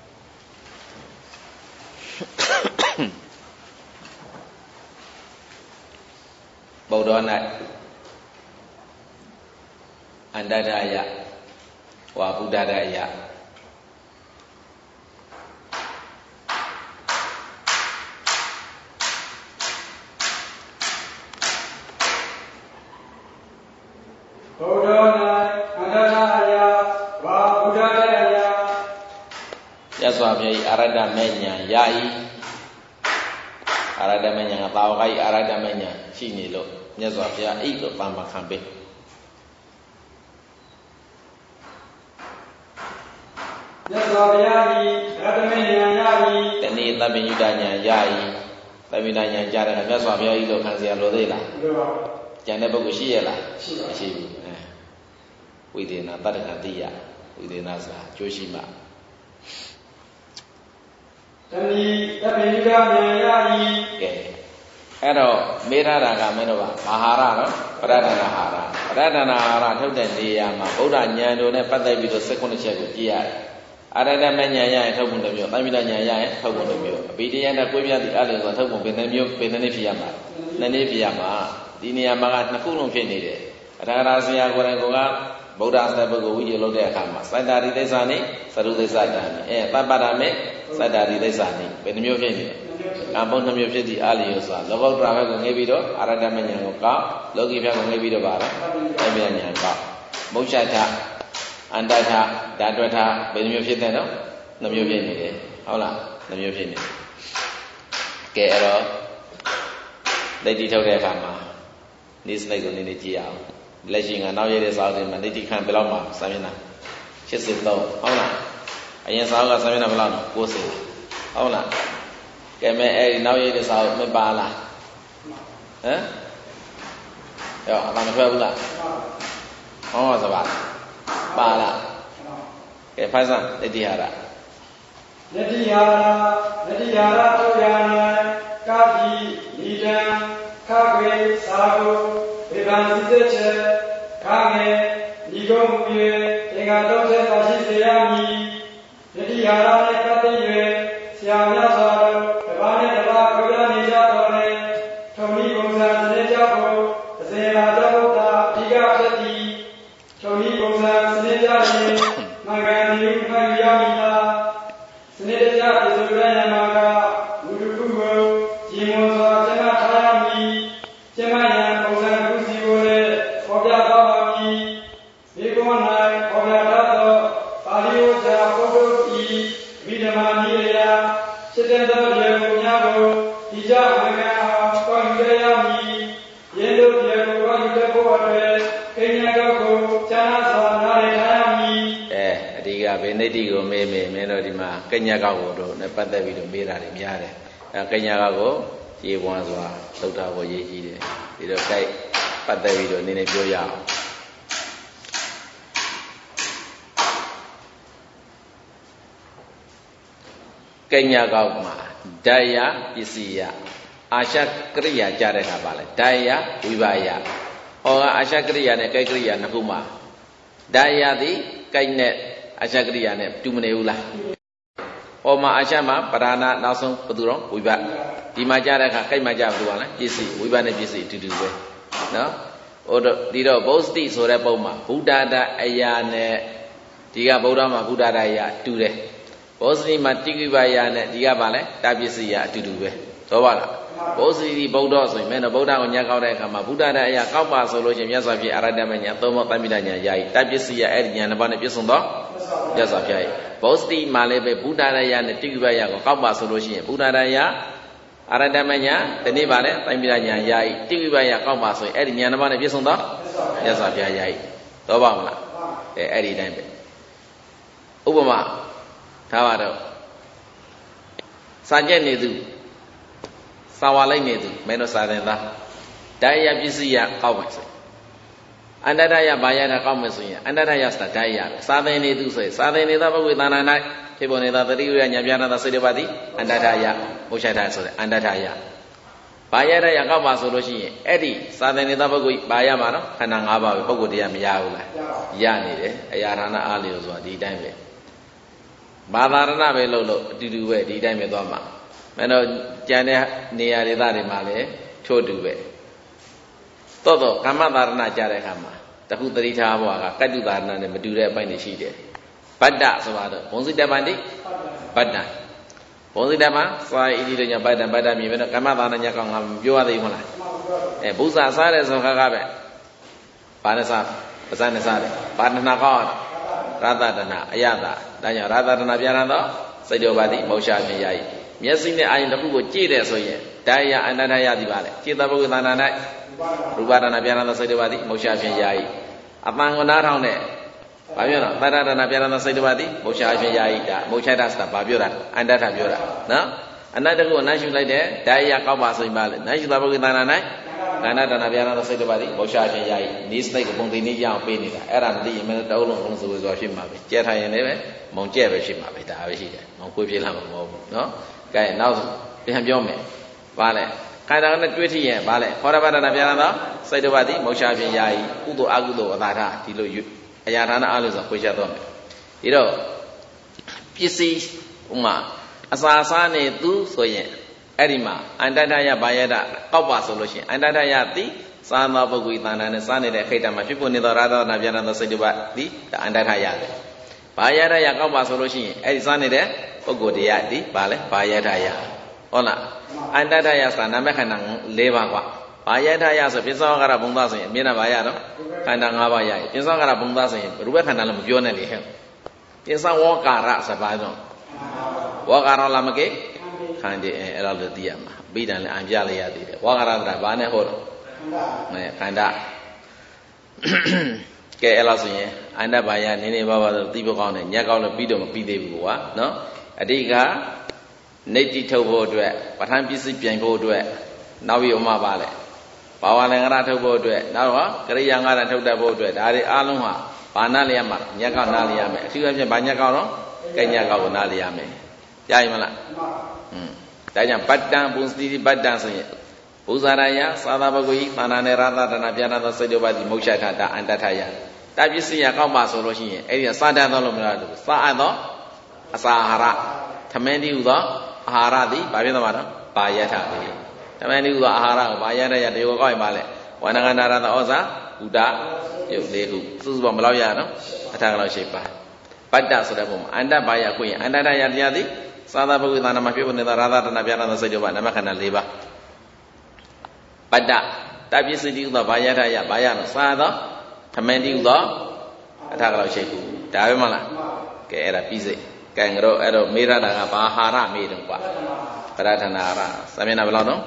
ဗုဒ္ဓ၌အန္တတယဝါဘုဒ္ဓတယဗုဒ္ဓ၌အန္တတယဝါဘုဒ္ဓတယရသော်ဘုရားအာရတမေညာယာယီအာရတမေညာကတာဝကဤအာရတမေညာရှိနေလို့မြတ်စွာဘုရားအိလို့ပါမခံပေးမြတ်စွာဘုရားဤရတမေညာယာယီတဏိသဗ္ဗညုတညာယာယီသဗ္ဗညုတညာကြားတယ်မြတ်စွာဘုရားဤလို့ခံเสียလို့သေးလားလို့ပါကျန်တဲ့ပုဂ္ဂိုလ်ရှိရလားမရှိဘူးဝိသေနတတ္တကတိယဝိသေနဆိုတာကျိုးရှိမှတဏိသဗ္ဗညုတညာယာယီကဲအဲ့တော့မေးထားတာကမင်းတို့ကအာဟာရနော်ပရဒနာဟာရပရဒနာဟာရထုတ်တဲ့နေရာမှာဗုဒ္ဓဉာဏ်တို့နဲ့ပတ်သက်ပြီးတော့16ချက်ကိုကြည့်ရတယ်အာရတမဉာဏ်ရရင်ထုတ်ပုံတစ်မျိုးသမ္မိတဉာဏ်ရရင်ထုတ်ပုံတစ်မျိုးအဘိဓိယနဲ့ကိုးပြသည့်အဲ့လိုဆိုထုတ်ပုံဘယ်နှမျိုးဘယ်နှနည်းဖြစ်ရမှာနှစ်နည်းဖြစ်ရမှာဒီနေရာမှာကနှစ်ခုလုံးဖြစ်နေတယ်အထာရဆရာကိုယ်တိုင်ကဗုဒ္ဓဆတဲ့ပုဂ္ဂိုလ်ဝိဇ္ဇလုပ်တဲ့အခါမှာစတ္တာရိသစ္စာနိသရုသစ္စာတံသဗ္ဗတာမေစတ္တာရိသစ္စာနိဘယ်နှမျိုးဖြစ်နေလဲကံပုံနှမျိုးဖြစ်သည့်အာလျောဆိုတာလောကုတ္တရာဘက်ကိုငေးပြီးတော့အာရတမဉာဏ်ကိုကောက်လောကီဘက်ကိုငေးပြီးတော့ပါတော့အမြဲဉာဏ်ကောက်မုတ်ချထအန္တထဓာတွထဘယ်နှမျိုးဖြစ်တဲ့နော်နှမျိုးဖြစ်နေတယ်ဟုတ်လားနှမျိုးဖြစ်နေကဲအဲ့တော့ဒိဋ္ဌိထုတ်တဲ့အခါမှာနေစနစ်ကိုနည်းနည်းကြည့်အောင်လက်ရှိကနောက်ရတဲ့စာအုပ်တွေမှာဒိဋ္ဌိခံဘယ်လောက်မှစာမျက်နှာ83ဟုတ်လားအရင်စာအုပ်ကစာမျက်နှာဘယ်လောက်လဲ90ဟုတ်လားကဲမဲ့အဲ့ဒီနောက်ရတဲ့စာအုပ်မပါလားဟမ်ရောအမှန်မထွက်ဘူးလားဟောစပါပါလားကဲဖိုင်စံဒိဋ္ဌိဟာရဒိဋ္ဌိဟာရပုယာနံကာတိဤတံခကွေသာဟုဝေဘာစိတ္တချေခငေတော်မူ၍သင်္ဃာ30ပါရှိစေရမည်ယတိဟာရနှင့်ကတိ၍ဆရာမြတ်စွာတို့တပါးနှင့်တပါးခွဲပြားနေကြတော်လဲထုံဤပုံစံစနစ်ကြောင့်ကိုအစဉ်လာကြောင့်သာအဓိကဖြစ်သည်ထုံဤပုံစံစနစ်ကြောင့်မင်္ဂန်ယူမှန်ရမည်လားစနစ်တကျပြစုရရမှာကဘုဒ္ဓခုကိုဂျီမွန်စွာကျင့်ထားရမည်ကျင့်မှန်ရန်ပုံစံခုစီကိုလည်းပေါ်ပြသွားပါမည်ဒီကော၌ပေါ်ပြထားသောပါဠိဝါစာပုဂ္ဂိုလ်ဤဝိဓမာနိယစိတ္တသောရေကိုများကိုဒီကြမင်္ဂန်အောင်ကောင်းရရမည်ယင်းတို့ရေကိုကောင်းရတဲ့ဘုရားတွေကိညာတော်ကိုကျမ်းစာနားရထားရမည်အဒီကဗေနိတိကိုမေးမင်းတို့ဒီမှာကိညာကောက်ကိုတို့နဲ့ပတ်သက်ပြီးတော့မေးတာတွေများတယ်ကိညာကောက်ကိုရေပွားစွာသုတ်တာကိုရေးကြည့်တယ်ဒီတော့ကြိုက်ပတ်သက်ပြီးတော့နည်းနည်းပြောရအောင်ကိညာကောက်မှာဓာယပစ္စည်းယအာရှကရိယာကြားတဲ့အခါပါလေဓာယဝိပါယအာရှကရိယာနဲ့ကိကရိယာနှစ်ခုမှာဓာယသည်ကိနဲ့အာရှကရိယာနဲ့တူမနေဘူးလားမှာအာရှမှာပဓာနာနောက်ဆုံးဘယ်သူတော့ဝိပါဒီမှာကြားတဲ့အခါကိမှာကြားဘယ်သူကလဲပစ္စည်းဝိပါနဲ့ပစ္စည်းအတူတူပဲနော်ဒီတော့ဘုစတိဆိုတဲ့ပုံမှာဘုဒ္ဓတာအရာနဲ့ဒီကဗုဒ္ဓမှာဘုဒ္ဓတာအရာတူတယ်ဘောဇတိမှာတိကိပယနဲ့ဒီကပါလဲတာပစ္စည်းရအတူတူပဲသောပါလားဘောဇတိဗုဒ္ဓဆိုရင်မင်းတို့ဗုဒ္ဓကိုညှက်ကောက်တဲ့အခါမှာဘုဒ္ဓတဲ့အရာကောက်ပါဆိုလို့ရှိရင်မြတ်စွာဘုရားအရဟတမညာသုံးမောတမ္ပိဒညာယာယီတာပစ္စည်းရအဲ့ဒီညာနှစ်ပါးနဲ့ပြည့်စုံတော့မြတ်စွာဘုရားရဲ့ဘောဇတိမှာလည်းပဲဘုဒ္ဓတဲ့အရာနဲ့တိကိပယကိုကောက်ပါဆိုလို့ရှိရင်ဘုဒ္ဓတဲ့အရာအရဟတမညာဒီနေ့ပါလဲတမ္ပိဒညာယာယီတိကိပယကောက်ပါဆိုရင်အဲ့ဒီညာနှစ်ပါးနဲ့ပြည့်စုံတော့မြတ်စွာဘုရားယာယီသောပါမလားအဲ့ဒီတိုင်းပဲဥပမာထားပါတော့စာကျက်နေသူစာဝါလိုက်နေသူမင်းတို့စာသင်သားဓာယပစ္စည်းရကောက်မယ်ဆိုအန္တရယဘာယတာကောက်မယ်ဆိုရင်အန္တရယစဓာယပဲစာသင်နေသူဆိုရင်စာသင်နေသောပုဂ္ဂိုလ်သာနာ၌ဖြစ်ပေါ်နေတာသတိရညာပြနာသောစိတ္တပါတိအန္တရယဘုရှာထဆိုတဲ့အန္တရယဘာယတာယကောက်ပါဆိုလို့ရှိရင်အဲ့ဒီစာသင်နေသောပုဂ္ဂိုလ်ဘာယမှာတော့ခန္ဓာ၅ပါးပဲပုဂ္ဂိုလ်တရားမရဘူးလားရနေတယ်အရာဌာနအားလျော်ဆိုတာဒီတိုင်းပဲဘာသာရဏပဲလို့အတူတူပဲဒီတိုင်းပဲသွားမှာမင်းတို့ကြံတဲ့နေရာဒေသတွေမှာလည်းထို့တူပဲတော့ကမ္မသာရဏကြားတဲ့အခါမှာတခုသတိထားဘွားကကတ္တုသာရဏနဲ့မတူတဲ့အပိုင်းတွေရှိတယ်ဗတ္တဆိုတာတော့ဘုံစိတ္တပန္တိဗတ္တဘုံစိတ္တပံစာဣတိတို့ညဗတ္တဗတ္တမြင်မယ်နော်ကမ္မသာရဏညကောင်းငါပြောရသေးဘူးမလားဘုဇာစားတဲ့ဆိုခါကပဲဘာနဲ့စားပဇာနဲ့စားတယ်ဘာတနာကောင်းရတတနာအယတာဒါကြောင့်ရတတနာပြန်လာတော့စိတ်တော်ပါသည်မောရှာဖြင့်ရည်မျက်စိနဲ့အာရုံတစ်ခုကိုကြည့်တယ်ဆိုရင်ဓာယအနတ္တယသည်ပါလေจิตပုဂ္ဂိုလ်သာနာ၌ရူပဒနာပြန်လာတော့စိတ်တော်ပါသည်မောရှာဖြင့်ရည်အပန်ကိုနားထောင်တဲ့ဘာပြောတော့သတ္တဒနာပြန်လာတော့စိတ်တော်ပါသည်မောရှာဖြင့်ရည်ဒါမောချတ္တဆိုတာဘာပြောတာအန္တထပြောတာနော်အနတ္တကိုနားရှုလိုက်တဲ့ဓာယကောက်ပါဆိုရင်ပါလေနားရှုတဲ့ပုဂ္ဂိုလ်သာနာ၌ကာဏတနာပြန်လာတော့စိတ်တော်ပါသည်မောရှာဖြင့်ရည်နီးစနိတ်ကိုပုံသိနေကြအောင်ပေးနေတာအဲ့ဒါမသိရင်မင်းတအုပ်လုံးလုံးဆိုဆိုဖြစ်မှာပဲကြက်ထိုင်ရင်လည်းပဲမုံကြက်ပဲဖြစ်မှာပဲဒါပဲရှိတယ်မုံကိုပြေးလာမှာမဟုတ်ဘူးနော်ကဲနောက်ပြန်ပြောမယ်ဘာလဲခန္ဓာနဲ့တွေ့ထိရင်ဘာလဲခောရပတ္တနာပြန်လာတော့စိတ်တော်ပါသည်မောရှာဖြင့်ရည်ကုသိုလ်အကုသိုလ်အသာထဒီလိုအရာဌာနအားလို့ဆိုခွေချတော့မယ်ဒီတော့ပစ္စည်းဥမာအစာစားနေသူဆိုရင်အဲ့ဒီမှာအန္တတယဘာယတကောက်ပါဆိုလို့ရှိရင်အန္တတယတိသာသောပုဂ္ဂိုလ်သာနာနဲ့စားနေတဲ့အခိတ္တမှာဖြစ်ပေါ်နေသောရာသနာပြန်သောစိတ်တပတ်ဒီအန္တထရတယ်ဘာယတယကောက်ပါဆိုလို့ရှိရင်အဲ့ဒီစားနေတဲ့ပုဂ္ဂိုလ်တရားဒီဘာလဲဘာယတယဟုတ်လားအန္တတယဆိုတာနာမခန္ဓာ၄ပါးกว่าဘာယတယဆိုပိစ္ဆဝကရဘုံသားဆိုရင်အမြင်နဲ့ဘာရတော့ခန္ဓာ၅ပါးရရင်ပိစ္ဆဝကရဘုံသားဆိုရင်ရူပခန္ဓာလည်းမပြောနဲ့လေဟဲ့ပိစ္ဆဝကာရဆိုပါတော့ဝကာရလာမကေခန္ဒီအဲ့လိုလို့သိရမှာပြီးတယ်လည်းအံပြလိုက်ရသေးတယ်ဝါဂရတဘာနဲ့ဟောတော့ခန္ဓာကဲအဲ့လိုဆိုရင်အန္တဘာယနည်းနည်းပါးပါးဆိုသိဖို့ကောင်းတယ်ညက်ကောင်းလို့ပြီးတော့မပြီးသေးဘူးကွာနော်အတိကနေတိထုတ်ဖို့အတွက်ပဋ္ဌာန်းပစ္စည်းပြန်ဖို့အတွက်နောက်ပြီးဥမာပါလေဘာဝလင်္ကာရထုတ်ဖို့အတွက်နောက်ကရိယာငါးရထုတ်တတ်ဖို့အတွက်ဒါတွေအားလုံးဟာဘာနာလျက်မှာညက်ကောက်နာလျက်မယ်အထူးအဖြင့်ဘာညက်ကောက်တော့ကဲညက်ကောက်ကိုနာလျက်မယ်ကြားရင်မလားဒါကြောင့်ပတ္တံပုစတိပတ္တံဆိုရင်ဘုဇာရယသာသပုဂ္ဂိုလ်ဤသာနာနဲ့ရသတနာပြဏသောစိတ်တော်ပါတိမုတ်ချထတာအန္တထယတပ်ပစ္စည်းရကောက်ပါဆိုလို့ရှိရင်အဲ့ဒီစားတတ်သောလို့မလားတူစားအပ်သောအစာအာဟာရသမင်းတိဟုသောအာဟာရသည်ဘာဖြစ်သွားမှာတော့ပါယထပဲသမင်းတိဟုသောအာဟာရကိုပါယထရတေဝကောက်ရင်ပါလေဝန္ဒကန္တာရသဩဇာဥဒရုပ်လေးခုစုစုပေါင်းဘယ်လောက်ရတော့အထာကလောက်ရှိပါပတ္တဆိုတဲ့ပုံမှာအန္တပါယကိုရင်အန္တတရတရားသည်သာသပုဂ္ဂိသနာမှာဖြစ်ပေါ်နေတာရာသတနာပြရသောစိတ်တို့ပါနမခန္ဓာ၄ပါးပတ္တတပ်ပစ္စည်းတိဟုသောဘာယထရဘာယတော့စားသောသမင်းတိဟုသောအထာကလောက်ရှိခုဒါပဲမလားကဲအဲ့ဒါပြီးစိတ်ကဲငါတို့အဲ့တော့မေရတာကဘာဟာရမေးတယ်ကွာပရထနာဟာရစာမျက်နှာဘယ်လောက်တော့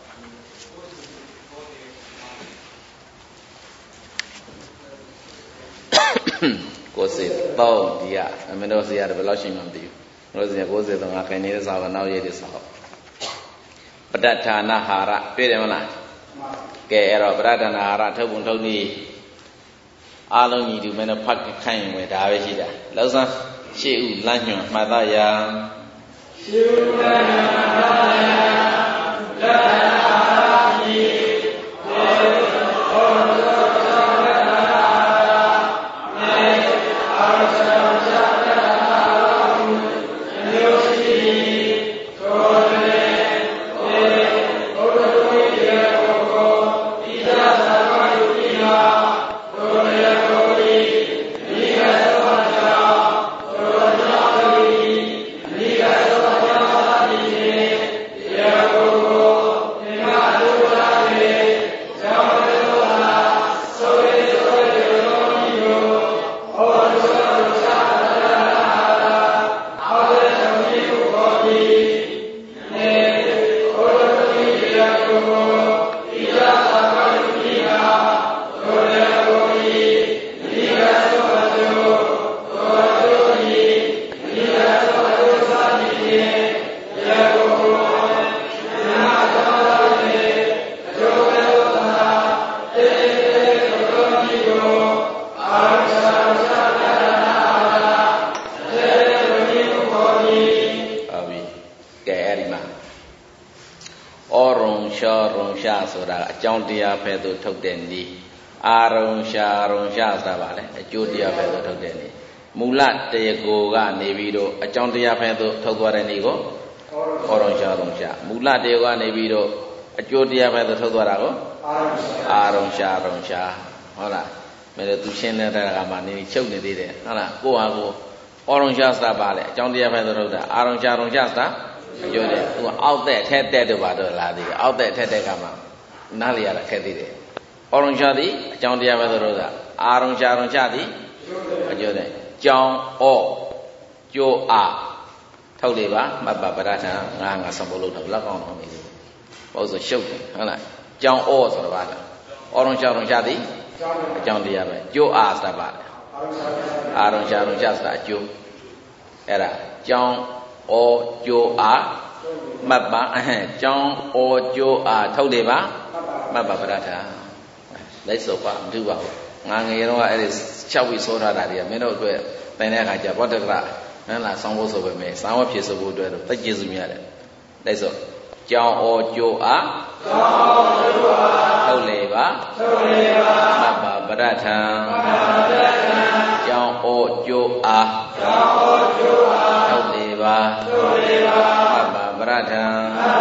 ကိုယ်စစ်တော့ဒီကအမင်းတို့စီရတယ်ဘယ်လောက်ရှိမှမသိဘူးတို့စီ93ငါခိုင်နေတဲ့စာကနောက်ရည်တဲ့စာပဋ္ဌာနာဟာရတွေ့တယ်မလားကဲအဲ့တော့ပဋ္ဌာနာဟာရထုတ်ပုံထုတ်နည်းအားလုံးညီတူမင်းတို့ဖတ်ခိုင်းရင်ပဲဒါပဲရှိတာလောက်စမ်းရှေ့ဥလမ်းညွှန်မှတ်သားရရှေ့ဥလမ်းညွှန်မှတ်သားရလက်ဟာတိဆိုတာအကြောင်းတရားပဲသို့ထုတ်တဲ့နည်းအာရုံရှာဆိုတာပါလေအကျိုးတရားပဲသို့ထုတ်တဲ့နည်းမူလတရားကိုကနေပြီးတော့အကြောင်းတရားပဲသို့ထုတ်သွားတဲ့နည်းကိုအာရုံရှာမူလတရားကနေပြီးတော့အကျိုးတရားပဲသို့ထုတ်သွားတာကိုအာရုံရှာဟုတ်လားမင်းတို့သူရှင်းတဲ့ကမှနေချုပ်နေသေးတယ်ဟုတ်လားကိုဟာကိုအာရုံရှာဆိုတာပါလေအကြောင်းတရားပဲသို့ထုတ်တာအာရုံရှာဆိုတာပြောတယ်သူကအောက်တဲ့ထက်တဲ့တို့ပါတော့လာသေးတယ်အောက်တဲ့ထက်တဲ့ကမှနားလည်ရတာခက်သေးတယ်အာရုံရှာသည်အကြောင်းတရားပဲသို့ထုတ်တာအာရုံရှာသည်အကျိုးတဲ့ကြောင်းဩကျိုးအာထုတ်လေပါမတ်ပါပရထံငါစံဖို့လို့တော့လက်ကောင်းတော့မသိဘူးဘာလို့ဆိုရှုပ်တယ်ဟုတ်လားကြောင်းဩဆိုတာပါလားအာရုံရှာသည်အကြောင်းတရားပဲကျိုးအာဆိုတာပါလားအာရုံရှာဆိုတာအကျိုးအဲ့ဒါကြောင်းဩကျိုးအာမတ်ပါကြောင်းဩကျိုးအာထုတ်လေပါမတ်ပါပရထံလိုက်စောပါမထူပါဘူးငါငယ်တော့အဲ့ဒီ6ဝိဆိုထားတာတွေကမင်းတို့အတွက်တိုင်တဲ့အခါကျဘောတ္တကရနန်းလာဆောင်းဖို့ဆိုပေမဲ့ဆောင်းဝဖြစ်ဆိုဖို့အတွက်တော့သိကျေစုများတယ်လိုက်စောကြောင်းဩကျိုးအားထုတ်လေပါမတ်ပါပရထံကြောင်းဩကျိုးအားထုတ်လေပါမတ်ပါပရထံ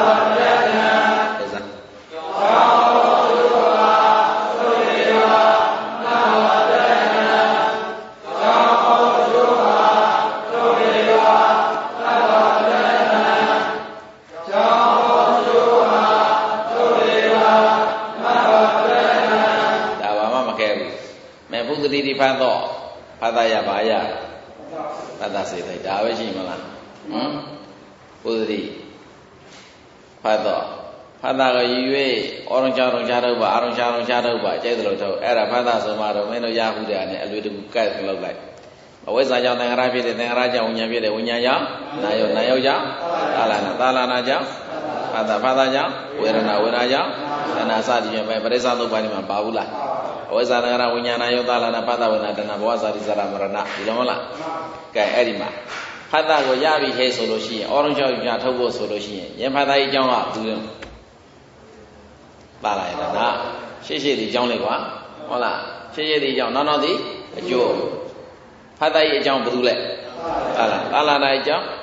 ဒီဖတ်တော့ဖတ်သားရပါရဖတ်သားစေတိုင်းဒါပဲရှိမလားပုဒ်တိဖတ်တော့ဖတ်သားကိုယူ၍အော်ရုံချောင်းတော့ပါအာရုံချောင်းတော့ပါကျဲတယ်လို့တော့အဲ့ဒါဖတ်သားဆိုမှတော့မင်းတို့ရခုတဲ့အနေအလွေတကူကတ်လောက်လိုက်အဝိဇ္ဇာကြောင့်သင်္ခါရဖြစ်တယ်သင်္ခါရကြောင့်ဝိညာဉ်ဖြစ်တယ်ဝိညာဉ်ကြောင့်နာယုတ်ကြောင့်သာလနာကြောင့်ဖတ်သားကြောင့်ဝေဒနာကြောင့်သနာစသည်ဖြင့်ပဲပရိစ္ဆာသုတ်ပိုင်းမှာပါဘူးလားဝိဇ္ဇာသင်္ခါရဝိညာဏယုတ်လာနာဖတ်တာဝိနာတဏဘဝဇာတိဇရာမရဏဒီလိုမလားကဲအဲ့ဒီမှာဖတ်တာကိုရပြီဟဲ့ဆိုလို့ရှိရင်အော်ရုံချောင်းညာထုတ်ဖို့ဆိုလို့ရှိရင်ယင်ဖတ်တာကြီးအကြောင်းကဘူးပါလာရတာရှေ့ဒီအကြောင်းလေးကွာဟုတ်လားဖြစ်ရတဲ့အကြောင်းနောက်သည်အကျိုးဖတ်တိုင်းအကြောင်းဘာလို့လဲကာလတိုင်းအကြောင်း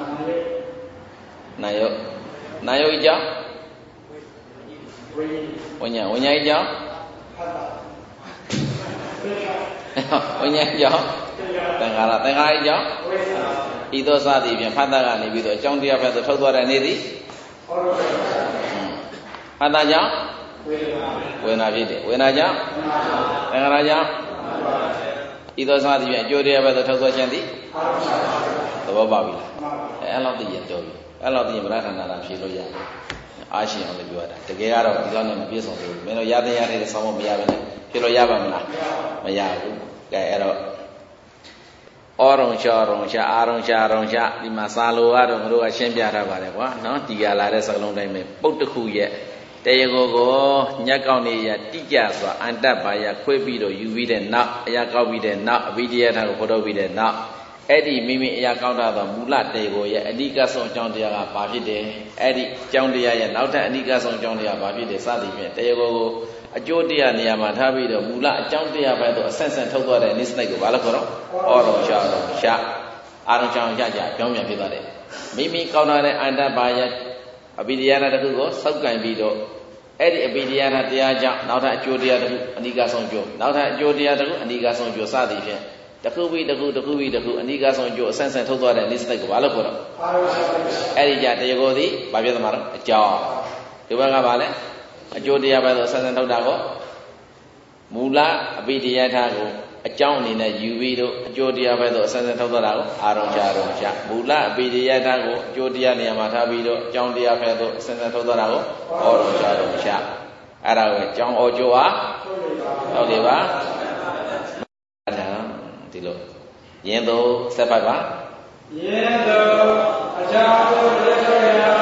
နာယုအကြောင်းဝိညာဉ်အကြောင်းဝိညာဉ်အကြောင်းသင်္ခါရအကြောင်းဤသို့စသည်ဖြင့်ဖတ်တာကနေပြီးတော့အကြောင်းတရားဖတ်သို့ထုတ်သွားတဲ့နေ့သည်ဖတ်တာကြောင့်ဝေဒနာဖြစ်တယ်ဝေဒနာကြောင့်သင်္ခါရကြောင့်ဤသို့စသည်ဖြင့်အကျိုးတရားဖတ်သို့ထုတ်သွားခြင်းသည်သဘောပေါက်ပြီလားအဲ့လောက်သိရင်တော်ပြီအဲ့လောက်သိရင်ဗလာခန္ဓာတာဖြေလို့ရတယ်အားရှိအောင်လည်းပြောရတာတကယ်ကတော့ဒီလောက်နဲ့မပြည့်စုံဘူးမင်းတို့ရတဲ့ဆောင်းမရပါနဲ့ဖြေလို့ရပါမလားမရဘူးကဲအဲ့တော့ဩရုံချာအာရုံချဒီမှာစာလိုကတော့ငါတို့ကရှင်းပြထားပါတယ်ကွာနော်ဒီကလာတဲ့စကလုံးတိုင်းပဲပုတ်တစ်ခုရဲ့တရားကိုညက်ကောက်နေရတိကျစွာအန္တဘာယခွေးပြီးတော့ယူပြီးတဲ့နောက်အရာကောက်ပြီးတဲ့နောက်အဘိဓိယထာကိုခေါ်ထုတ်ပြီးတဲ့နောက်အဲ့ဒီမိမိအရာကောက်တာသောမူလတေကိုရဲ့အဓိကဆုံးအကြောင်းတရားကဘာဖြစ်တယ်အဲ့ဒီအကြောင်းတရားရဲ့နောက်ထပ်အဓိကဆုံးအကြောင်းတရားဘာဖြစ်တယ်စသည်ဖြင့်တရားကိုအကျိုးတရားနေရာမှာထားပြီးတော့မူလအကြောင်းတရားပဲတော့အဆက်ဆက်ထုတ်သွားတဲ့နိစ္စကိုဘာလို့ခေါ်တော့ဩရုံချအာရုံချကြပြောင်းပြန်ဖြစ်သွားတယ်မိမိကောက်တာတဲ့အန္တဘာယအဘိဓိယနာတစ်ခုကိုစောက်ကင်ပြီးတော့အဲ့ဒီအဘိဓိယနာတရားကြောင့်နောက်ထပ်အကျိုးတရားတစ်ခုအနိကဆုံးကျိုးနောက်ထပ်အကျိုးတရားတစ်ခုအနိကဆုံးကျိုးစသည်ဖြင့်တစ်ခုပြီးတစ်ခုအနိကဆုံးကျိုးအဆက်ဆက်ထုတ်သွားတဲ့နိစ္စကိုဘာလို့ခေါ်တော့အဲ့ဒီကြတရားကိုသည်ဘာဖြစ်သမှာတော့အကြောင်းဒီဘက်ကဘာလဲအကျိုးတရားပဲဆိုအဆက်ဆက်ထုတ်တာကိုမူလအဘိဓိယထာကိုအကြောင်းအနေနဲ့ယူပြီးတော့အကျိုးတရားပဲဆိုအဆက်ဆက်ထုတ်သွားတာကိုအာရုံချမူလအဘိဓိယထာကိုအကျိုးတရားနေရာမှာထားပြီးတော့အကြောင်းတရားပဲဆိုအဆက်ဆက်ထုတ်သွားတာကိုဩရုံချအဲ့ဒါကိုအကြောင်းဩကျိုးဟာဟုတ်တယ်ပါဒီလိုယင်းတို့ဆက်ပါယင်းတို့အကြောင်းတို့လက်ရ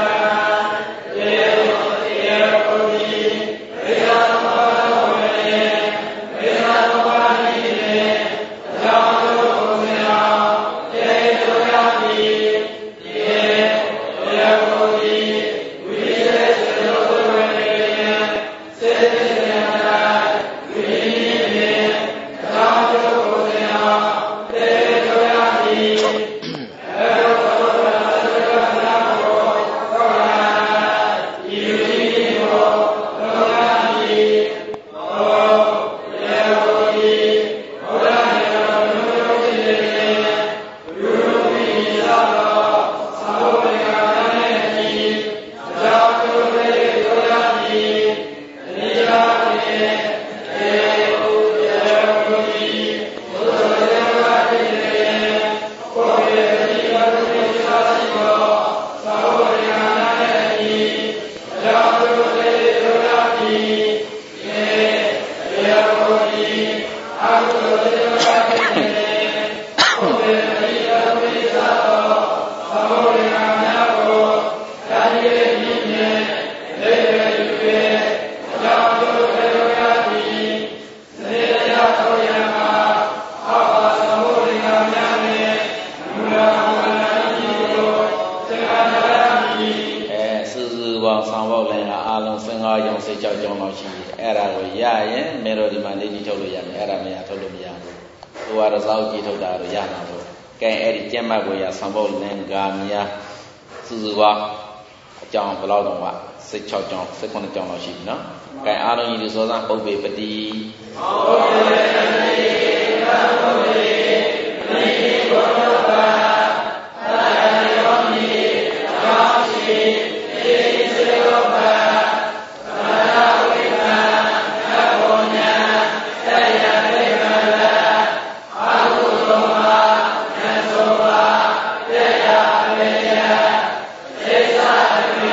16ကြောင်း19ကြောင်းလောက်ရှိပြီနော်။ကဲအားလုံးကြီးဒီစောစပုပ္ပေပတိပုပ္ပေပတိပုပ္ပေပတိဘောဓဘာသာယောနိသာရှိသေစေယောဘာသာဝိမာသဘောညာတရားဝိမာလာအာဟုသောမာနသောဘာတရားအမေယသေသာအမေ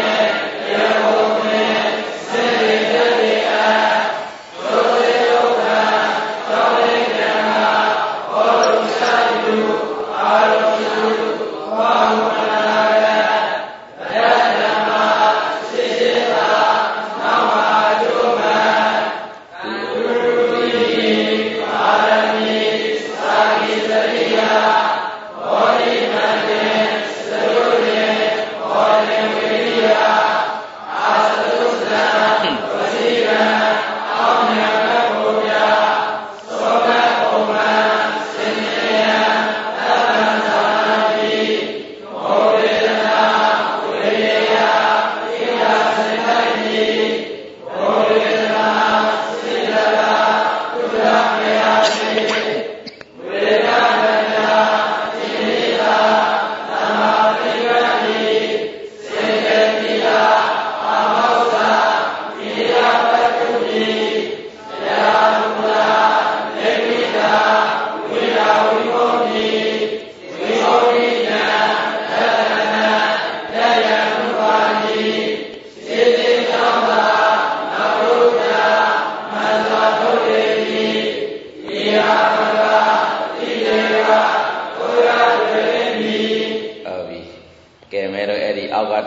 အာရုံ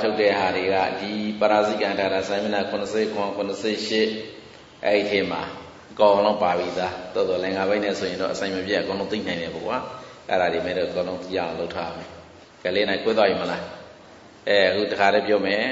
ထုတ်တဲ့ဟာတွေကဒီပါရာဇိကံဒါရဆိုင်မနာ89အဲ့ဒီထဲမှာအကောင်လုံးပါပြီးသားတော်တော်လည်းငါဘိုင်းနဲ့ဆိုရင်တော့အဆိုင်မပြတ်အကောင်လုံးသိနိုင်တယ်ပေါ့ကွာအဲ့ဒါဒီမဲ့တော့အကောင်လုံးကြည့်အောင်လုပ်ထားမယ်ကလေးနိုင်ကိုသွားပြီမလားအခုတခါတည်းပြောမယ်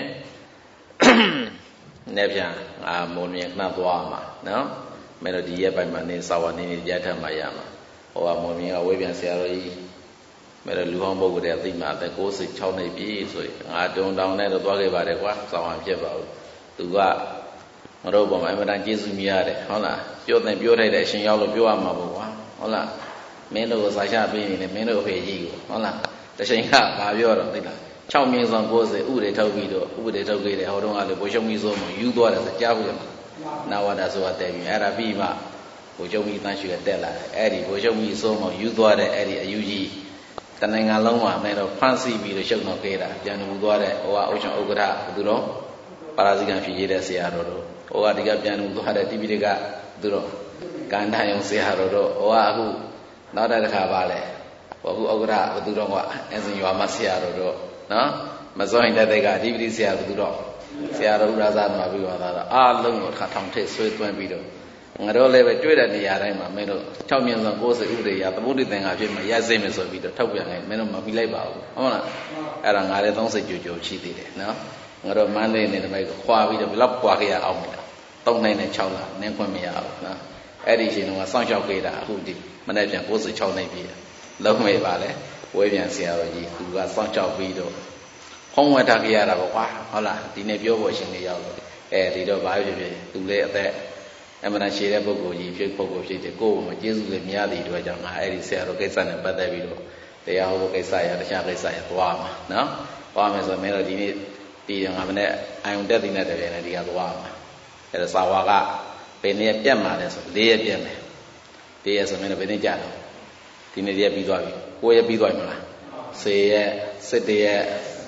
နေ့ပြန်မုံမြင်ခဏသွားမှာနော်မဲ့တော့ဒီရက်ပိုင်းမှာနေစာဝနေနေရထပ်မှရမှာဟိုကမုံမြင်ကဝေးပြန်ဆရာတော်ကြီးမဲ့တော့လူဟောင်းပုဂ္ဂိုလ်တွေအသိမှအသက်96နှစ်ပြည့်ဆိုရင်ငါတုံတောင်နဲ့တော့သွားခဲ့ပါတယ်ကွာစာဝဖြစ်ပါဘူးသူကမတော်ပေါ်မှာအမှန်တန်ကျေးဇူးမြရတယ်ဟုတ်လားပြောတဲ့ပြောထိုက်တဲ့အရှင်ရောက်လို့ပြောရမှာပေါ့ကွာဟုတ်လားမင်းတို့ကိုစာချပေးနေတယ်မင်းတို့အဖေကြီးကိုဟုတ်လားတချိန်ကဘာပြောတော့သိလား6မြင်းဆောင်90ဥတွေထုတ်ပြီးတော့ဥတွေထုတ်ခဲ့တယ်ဟောတော့ကလေဘိုးချုပ်ကြီးဆိုမှယူသွားတယ်ဆိုကြားဘူးလားနာဝတာဆိုတာတဲ့ပြီးအဲ့ဒါပြီးမှဘိုးချုပ်ကြီးတန်းရွှေတက်လာတယ်အဲ့ဒီဘိုးချုပ်ကြီးဆိုမှယူသွားတဲ့အဲ့ဒီအယူကြီးတနိုင်ငံလုံးမှာမဲတော့ဖန့်စီပြီးတော့ရှုပ်တော့ခဲ့တာပြန်လူသွားတဲ့ဟိုကအုပ်ချုပ်ဥက္ကဋ္ဌဘသူတော့ပါရာဇိကံဖြစ်ရတဲ့ဆရာတော်တို့ဟိုကဒီကပြန်လူသွားတဲ့တိပိဋကသူတို့ကန္တယုံဆရာတော်တို့ဟိုကအခုနောက်တစ်ခါပါလဲဟိုအခုဥက္ကဋ္ဌဘသူတော့ကအစင်ရွာမဆရာတော်တို့နော်မစောရင်တဲ့ကအဓိပတိဆရာဘသူတော့ဆရာတော်ဥရဇမှာပြီးသွားတာအားလုံးကိုတစ်ခါထောင်ထည့်ဆွဲသွင်းပြီးတော့ငါတို့လည်းပဲတွေ့တဲ့နေရာတိုင်းမှာမင်းတို့6မြင်းဆောင်90ဥပဒေရသမုဒ္ဒိသင်္ဃာဖြစ်မှာရစိမ့်မယ်ဆိုပြီးတော့ထုတ်ပြန်လိုက်မင်းတို့မပြီးလိုက်ပါဘူးဟုတ်လားအဲ့ဒါငါလည်း30ကြိုရှိသေးတယ်နော်ငါတို့မန်းလေးနေတမိုက်ကိုခွာပြီးတော့ဘယ်လောက်ခွာခဲ့ရအောင်မလဲ3နိုင်နဲ့6လနင်းခွင့်မရဘူးနော်အဲ့ဒီရှင်ကစောင့်ရှောက်ခဲ့တာအခုဒီမနေ့ပြန်96နိုင်ပြီလုံးမေပါလေဝဲပြန်ဆရာတော်ကြီးသူကစောင့်ရှောက်ပြီးတော့ဖုံးဝတ်ထားခဲ့ရတာပေါ့ကွာဟုတ်လားဒီနေ့ပြောဖို့ရှင်နေရောက်တော့ဒီတော့ဘာဖြစ်ဖြစ်သူလည်းအသက်အမှန်တန်ရှည်တဲ့ပုဂ္ဂိုလ်ကြီးဖြစ်ပုဂ္ဂိုလ်ဖြစ်တယ်ကိုယ်မှာကျေးဇူးလည်းများသည့်အတွက်ကြောင့်ငါအဲ့ဒီဆရာတော်ကိစ္စနဲ့ပတ်သက်ပြီးတော့တရားဟောဖို့ကိစ္စရတခြားကိစ္စရသွားမှာနော်သွားမယ်ဆိုရင်မင်းတို့ဒီနေ့ဒီငါမနေ့အာယုံတက်တဲ့နဲ့တည်းနဲ့ဒီကသွားမှာအဲ့ဒါစာဝါကဘယ်နေ့ပြတ်မှာလဲဆို4ရက်ပြတ်မယ်4ရက်ဆိုမင်းတို့ဘယ်နေ့ကြာတော့ဒီနေ့ရက်ပြီးသွားပြီ9ရက်ပြီးသွားပြီမလား10ရက်17ရက်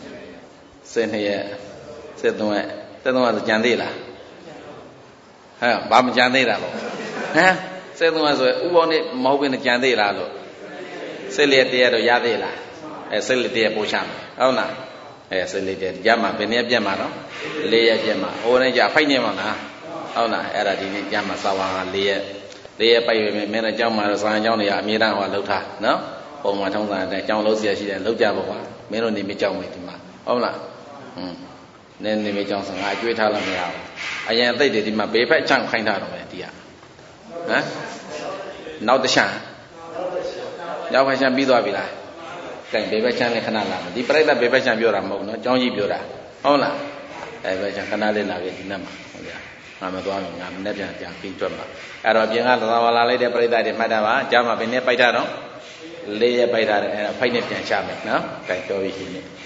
12ရက်13ရက်13ရက်ကြံသေးလားဟဲ့ဘာမကြံသေးတာလို့ဟမ်73ဆိုဥပေါင်းနဲ့မဟုတ်ဘဲနဲ့ကြံသေးလားလို့14ရက်တည်းတော့ရသေးလား14တည်းပို့ချမယ်ဟုတ်လား14တည်းကြမှာဘယ်နည်းပြတ်မှာတော့4ရက်ပြတ်မှာဟိုနေ့ကျဖိုက်နေမှာလားဟုတ်လားအဲ့ဒါဒီနေ့ကြမှာစာဝါက4ရက်ပိုက်ရမယ်မင်းတို့ကြောင်းမှာတော့စာရန်ကြောင်းတွေကအမြဲတမ်းဟောလှုပ်ထားနော်ပုံမှန်ထုံးစံတဲ့အကြောင်းလုံးဆရာရှိတယ်လှုပ်ကြပါကွာမင်းတို့နေမကြောင်းမယ်ဒီမှာဟုတ်လားနည်းနေမကြောင်းဆိုငါအကျွေးထားလို့မရဘူးအရင်အသိတွေဒီမှာဘေးဖက်ချန့်ခိုင်းထားတော့မယ်ဒီကဟမ်နောက်တစ်ချမ်းရောက်ဖက်ချမ်းပြီးသွားပြီလားကဲဘေးဖက်ချမ်းလည်းခဏလာမယ်ဒီပြိဿဘေးဖက်ချမ်းပြောတာမဟုတ်နော်ကျောင်းကြီးပြောတာဟုတ်လားဘေးဖက်ချမ်းခဏလေးလာပြီဒီနေ့မှာဟုတ်ဗျာငါမသွားဘူးငါမနေ့ပြန်ပြီးတွက်မှာအဲ့တော့ပြင်ကသာဝလာလိုက်တဲ့ပြိဿတွေမှတ်တာပါကြားမှာဘယ်နဲ့ပိုက်တာတော့4ရက်ပိုက်တာတယ်အဲ့ဒါဖိုက်နဲ့ပြန်ချမယ်နော်ကဲပြောပြီးရှိနေ